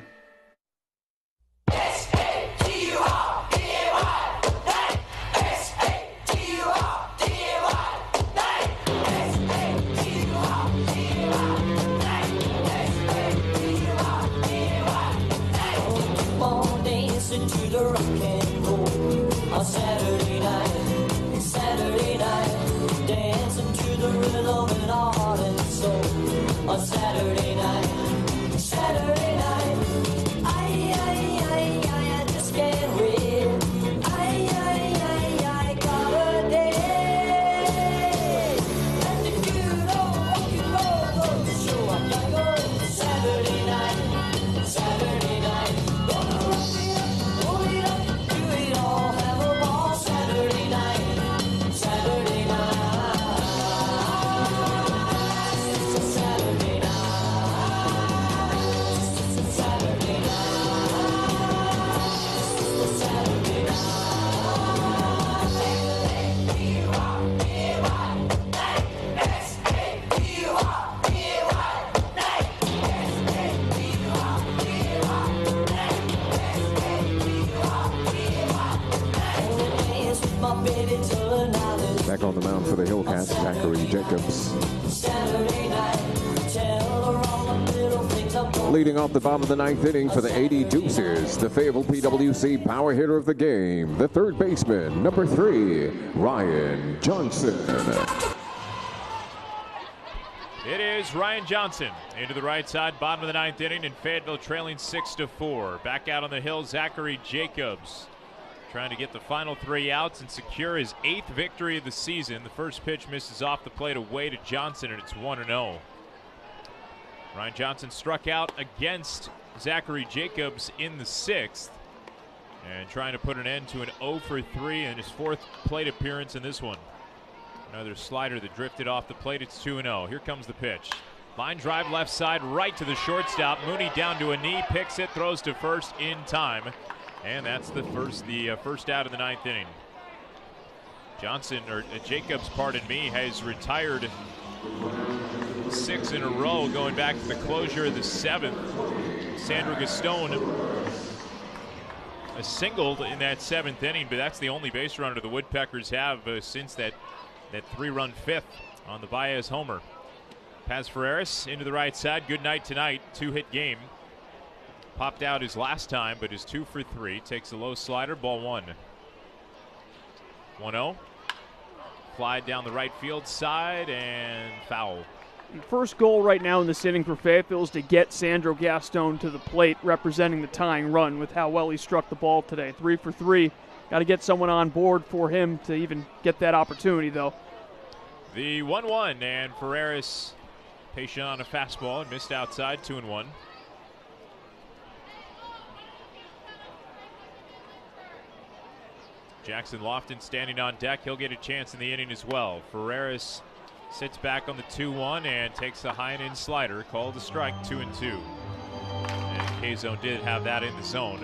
To the rock and roll on Saturday night, Saturday night, dancing to the rhythm in our heart and soul on Saturday night, Saturday night. I, I, I, I, I just can't wait. Back on the mound for the Hillcats, Zachary Jacobs. Leading off the bottom of the ninth inning for the eighty Deuces, the Fayetteville P W C power hitter of the game, the third baseman, number three, Ryan Johnson. It is Ryan Johnson into the right side, bottom of the ninth inning, and Fayetteville trailing six to four. Back out on the hill, Zachary Jacobs trying to get the final three outs and secure his eighth victory of the season. The first pitch misses off the plate away to Johnson, and it's one and oh. Ryan Johnson struck out against Zachary Jacobs in the sixth, and trying to put an end to an oh for three in his fourth plate appearance in this one. Another slider that drifted off the plate. It's two and oh. Here comes the pitch. Line drive left side, right to the shortstop. Mooney down to a knee, picks it, throws to first in time. And that's the first the uh, first out of the ninth inning. Johnson, or uh, Jacobs, pardon me, has retired six in a row going back to the closure of the seventh. Sandro Gastone a singled in that seventh inning, but that's the only base runner the Woodpeckers have uh, since that, that three-run fifth on the Baez homer. Paz Ferreras into the right side. Good night tonight. Two-hit game. Popped out his last time, but is two for three. Takes a low slider, ball one. one oh. Fly down the right field side and foul. First goal right now in this inning for Fayetteville is to get Sandro Gastone to the plate, representing the tying run with how well he struck the ball today. Three for three. Got to get someone on board for him to even get that opportunity, though. The one one, and Ferreras patient on a fastball and missed outside, two and one. Jackson Lofton standing on deck. He'll get a chance in the inning as well. Ferreras sits back on the two one and takes a high and in slider. Called a strike, two and two. And K-Zone did have that in the zone.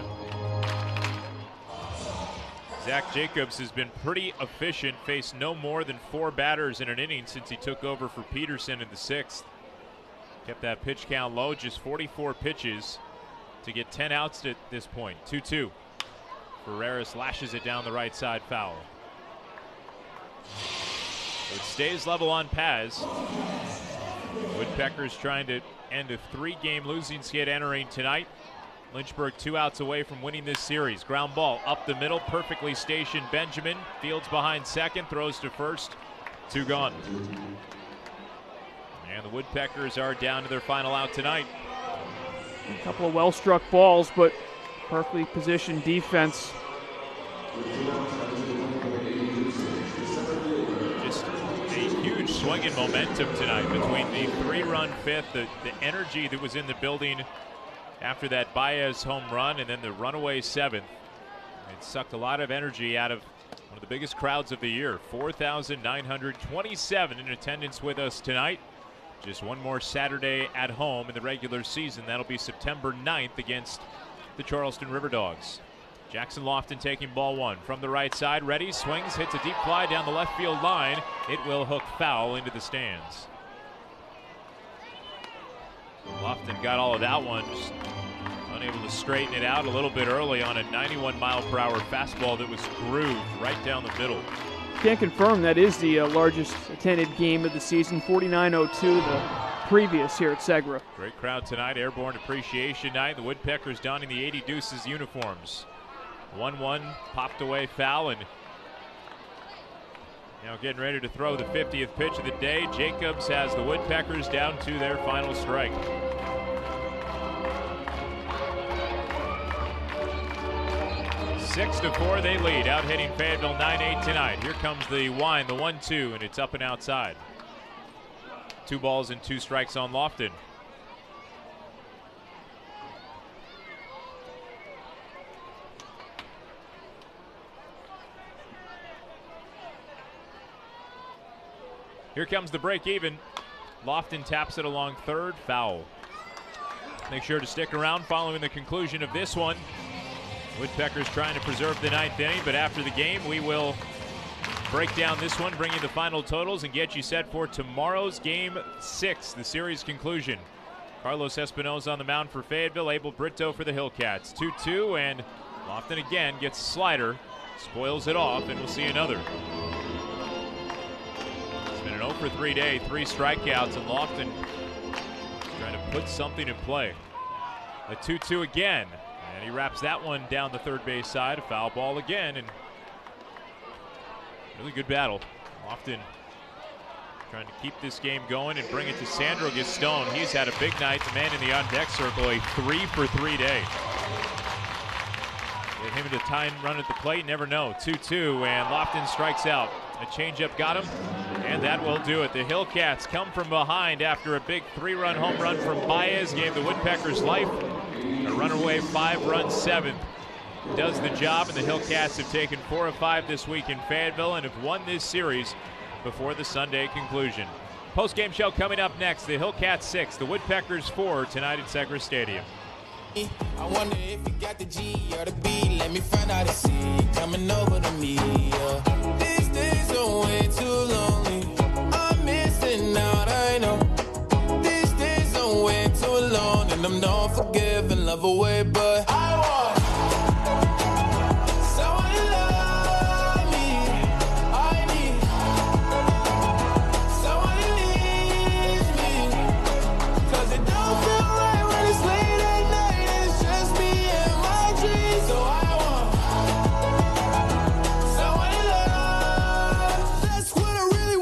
Zach Jacobs has been pretty efficient, faced no more than four batters in an inning since he took over for Peterson in the sixth. Kept that pitch count low, just forty-four pitches to get ten outs at this point. two two. Ferreras lashes it down the right side, foul. It stays level on Paz. Woodpeckers trying to end a three-game losing skid entering tonight. Lynchburg two outs away from winning this series. Ground ball up the middle, perfectly stationed Benjamin. Fields behind second, throws to first. Two gone. And the Woodpeckers are down to their final out tonight. A couple of well-struck balls, but perfectly positioned defense. Just a huge swing in momentum tonight between the three-run fifth, the, the energy that was in the building after that Baez home run, and then the runaway seventh. It sucked a lot of energy out of one of the biggest crowds of the year. four thousand nine hundred twenty-seven in attendance with us tonight. Just one more Saturday at home in the regular season. That'll be September ninth against the Charleston River Dogs. Jackson Lofton taking ball one from the right side. Ready, swings, hits a deep fly down the left field line. It will hook foul into the stands. Lofton got all of that one, just unable to straighten it out a little bit early on a ninety-one mile per hour fastball that was grooved right down the middle. Can't confirm that is the uh, largest attended game of the season, forty-nine oh two the previous here at Segra. Great crowd tonight, Airborne Appreciation Night. The Woodpeckers donning the eighty Deuces uniforms. one one popped away foul, and now getting ready to throw the fiftieth pitch of the day. Jacobs has the Woodpeckers down to their final strike. Six to four, they lead. Out hitting Fayetteville nine eight tonight. Here comes the wind, the one two, and it's up and outside. Two balls and two strikes on Lofton. Here comes the break even. Lofton taps it along third, foul. Make sure to stick around following the conclusion of this one. Woodpeckers trying to preserve the ninth inning, but after the game we will break down this one, bring you the final totals, and get you set for tomorrow's game six, the series conclusion. Carlos Espinoza on the mound for Fayetteville, Abel Brito for the Hillcats. two two, and Lofton again gets a slider. spoils it off, and we'll see another. It's been an oh for three day, three strikeouts, and Lofton is trying to put something in play. A two two again, and he wraps that one down the third base side. A foul ball again, and really good battle. Lofton trying to keep this game going and bring it to Sandro Gastone. He's had a big night. The man in the on-deck circle, a three for three day. Get him into time run at the plate, never know. two two, and Lofton strikes out. A changeup got him, and that will do it. The Hillcats come from behind after a big three-run home run from Baez, gave the Woodpeckers life. A runaway five-run seventh does the job, and the Hillcats have taken four of five this week in Fayetteville and have won this series before the Sunday conclusion. Post-game show coming up next. The Hillcats six, the Woodpeckers four tonight at Segra Stadium. I wonder if you got the G or the B. Let me find out and see you coming over to me. Yeah. These days are way too lonely. I'm missing out, I know. These days are way too alone, and I'm not forgiving love away, but I want someone to love me. I need someone who needs me, 'cause it don't feel right when it's late at night and it's just me and my dreams. So I want someone to love. That's what I really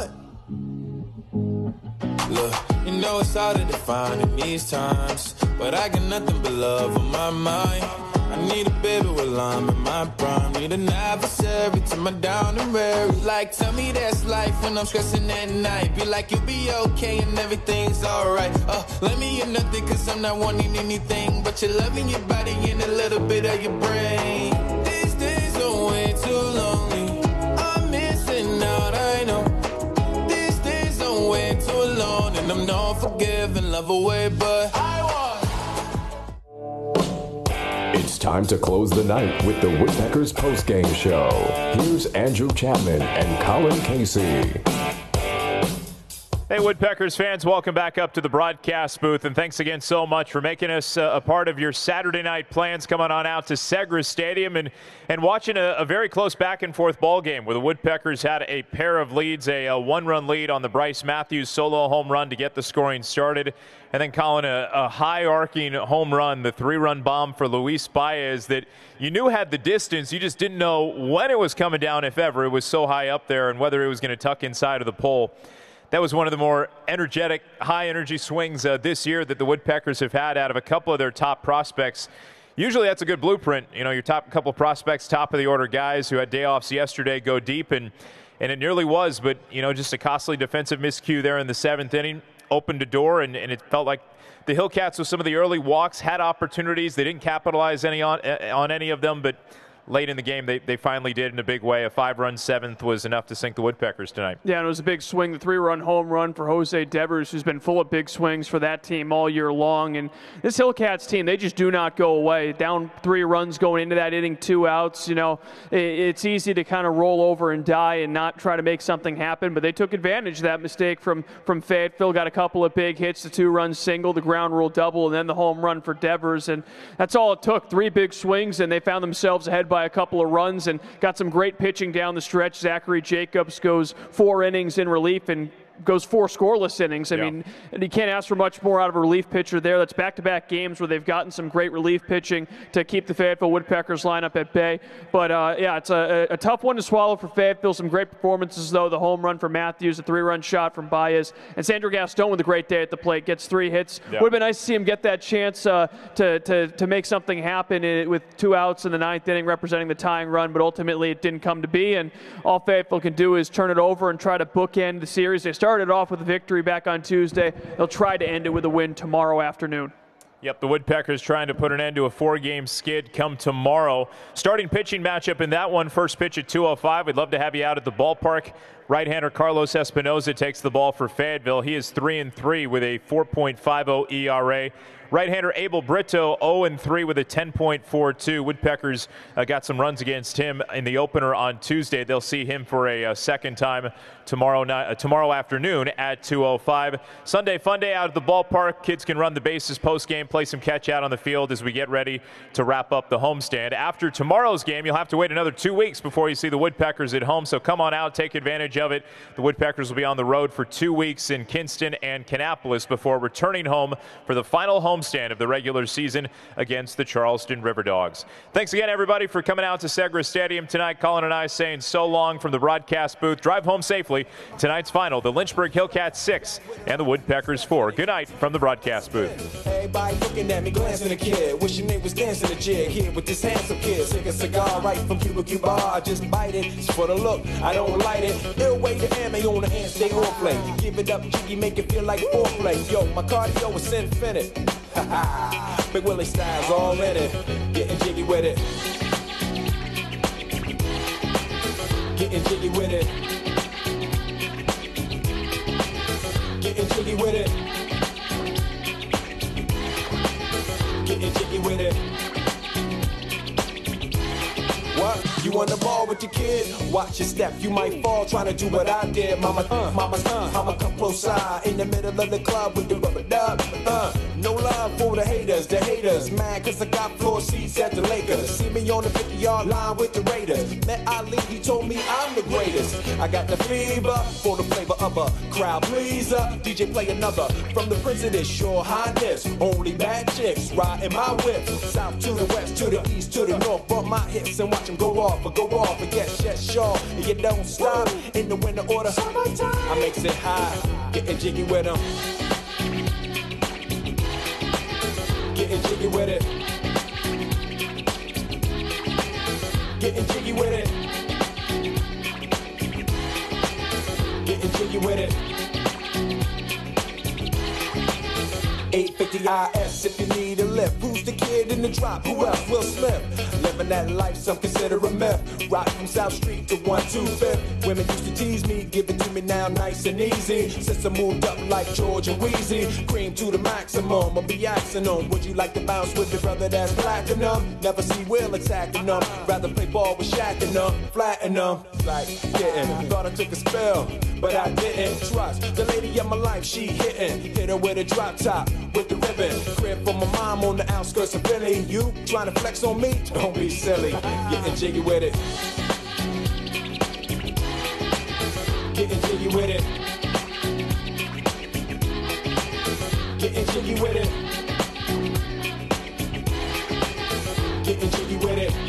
want. Look, you know it's hard to define in these times, but I got nothing but love on my mind. I need a baby while I'm in my prime. Need an adversary to my down and weary. Like, tell me that's life when I'm stressing at night. Be like, you'll be okay and everything's alright. Uh, let me hear nothing, 'cause I'm not wanting anything but you're loving your body and a little bit of your brain. These days are way too lonely. I'm missing out, I know. These days are way too alone, and I'm not forgiving love away, but I want. It's time to close the night with the Woodpeckers postgame show. Here's Andrew Chapman and Colin Casey. Hey, Woodpeckers fans, welcome back up to the broadcast booth, and thanks again so much for making us uh, a part of your Saturday night plans, coming on out to Segra Stadium and, and watching a, a very close back-and-forth ball game where the Woodpeckers had a pair of leads, a, a one-run lead on the Bryce Matthews solo home run to get the scoring started, and then Colin, a, a high-arcing home run, the three-run bomb for Luis Baez that you knew had the distance, you just didn't know when it was coming down, if ever. It was so high up there, and whether it was going to tuck inside of the pole. That was one of the more energetic, high-energy swings uh, this year that the Woodpeckers have had out of a couple of their top prospects. Usually that's a good blueprint. You know, your top couple of prospects, top-of-the-order guys who had day offs yesterday go deep, and, and it nearly was, but, you know, just a costly defensive miscue there in the seventh inning opened a door, and, and it felt like the Hillcats with some of the early walks had opportunities. They didn't capitalize any on, on any of them, but late in the game, they, they finally did in a big way. A five-run seventh was enough to sink the Woodpeckers tonight. Yeah, and it was a big swing, the three-run home run for Jose Devers, who's been full of big swings for that team all year long. And this Hillcats team, they just do not go away. Down three runs going into that inning, two outs. You know, it, it's easy to kind of roll over and die and not try to make something happen, but they took advantage of that mistake from, from Fayetteville, got a couple of big hits, the two-run single, the ground rule double, and then the home run for Devers. And that's all it took, three big swings, and they found themselves ahead by a couple of runs and got some great pitching down the stretch. Zachary Jacobs goes four innings in relief and goes four scoreless innings. I yeah. mean, and you can't ask for much more out of a relief pitcher there. That's back-to-back games where they've gotten some great relief pitching to keep the Fayetteville Woodpeckers lineup at bay. But, uh, yeah, it's a, a tough one to swallow for Fayetteville. Some great performances, though. The home run for Matthews, a three-run shot from Baez. And Sandro Gastone with a great day at the plate. Gets three hits. Yeah. Would have been nice to see him get that chance uh, to, to, to make something happen in, with two outs in the ninth inning representing the tying run, but ultimately it didn't come to be. And all Fayetteville can do is turn it over and try to bookend the series. They started off with a victory back on Tuesday. They'll try to end it with a win tomorrow afternoon. Yep, the Woodpeckers trying to put an end to a four-game skid come tomorrow. Starting pitching matchup in that one, first pitch at two oh five. We'd love to have you out at the ballpark. Right-hander Carlos Espinoza takes the ball for Fayetteville. He is three and three with a four point five oh E R A. Right-hander Abel Brito, oh and three with a ten point four two. Woodpeckers uh, got some runs against him in the opener on Tuesday. They'll see him for a, a second time tomorrow night, uh, tomorrow afternoon at two oh five. Sunday fun day out at the ballpark. Kids can run the bases post-game, play some catch-out on the field as we get ready to wrap up the homestand. After tomorrow's game, you'll have to wait another two weeks before you see the Woodpeckers at home, so come on out, take advantage of it. The Woodpeckers will be on the road for two weeks in Kinston and Kannapolis before returning home for the final homestand of the regular season against the Charleston River Dogs. Thanks again, everybody, for coming out to Segra Stadium tonight. Colin and I saying so long from the broadcast booth. Drive home safely. Tonight's final, the Lynchburg Hillcats six and the Woodpeckers four. Good night from the broadcast booth. Everybody looking at me, glancing a kid, wishing they was dancing a jig here with this handsome kid. Take a cigar right from Cuba Cuba, I just bite it. It's for the look, I don't light it. Ill way to ammo on the hand, stay on play. Give it up, jiggy, make it feel like foreplay. Yo, my cardio is infinite. Ha ha, Big Willie style's all in it. Getting jiggy with it. Getting jiggy with it. Getting jiggy with it. Getting jiggy with it. What? You on the ball with your kid? Watch your step, you might fall trying to do what I did. Mama, uh, mama, uh, I'ma come close side in the middle of the club with the rubber dub. Uh, no love for the haters, the haters. Mad cause I got floor seats at the Lakers. See me on the fifty-yard line with the Raiders. Met Ali, he told me I'm the greatest. I got the fever for the flavor of a crowd pleaser. D J play another from the Prince of this Your Highness. Only bad chicks riding my whip. South to the west, to the east, to the north. Bump my hips and watch them go off, or go off, and get shut short. And you don't stop in the winter order. I makes it high, getting jiggy with them. Getting jiggy with it. Getting jiggy with it. Getting jiggy with it. eight fifty I S if you need a lift. Who's the kid in the drop? Who else? Will Smith. Living that life, some consider a myth. Rock from South Street to one two fifth. Women used to tease me, give it to me now nice and easy. Since I moved up like George and Wheezy, cream to the maximum, I'll be axing them. Would you like to bounce with the brother that's platinum? Never see Will attacking them. Rather play ball with Shaq and them, flatten them. Like, getting, thought I took a spell, but I didn't. Trust the lady of my life, she hitting. Hit her with a drop top, with the ribbon. Crib for my mom on the outskirts of Philly. You trying to flex on me? Don't be silly. Getting jiggy with it. Getting jiggy with it. Getting jiggy with it. Getting jiggy with it.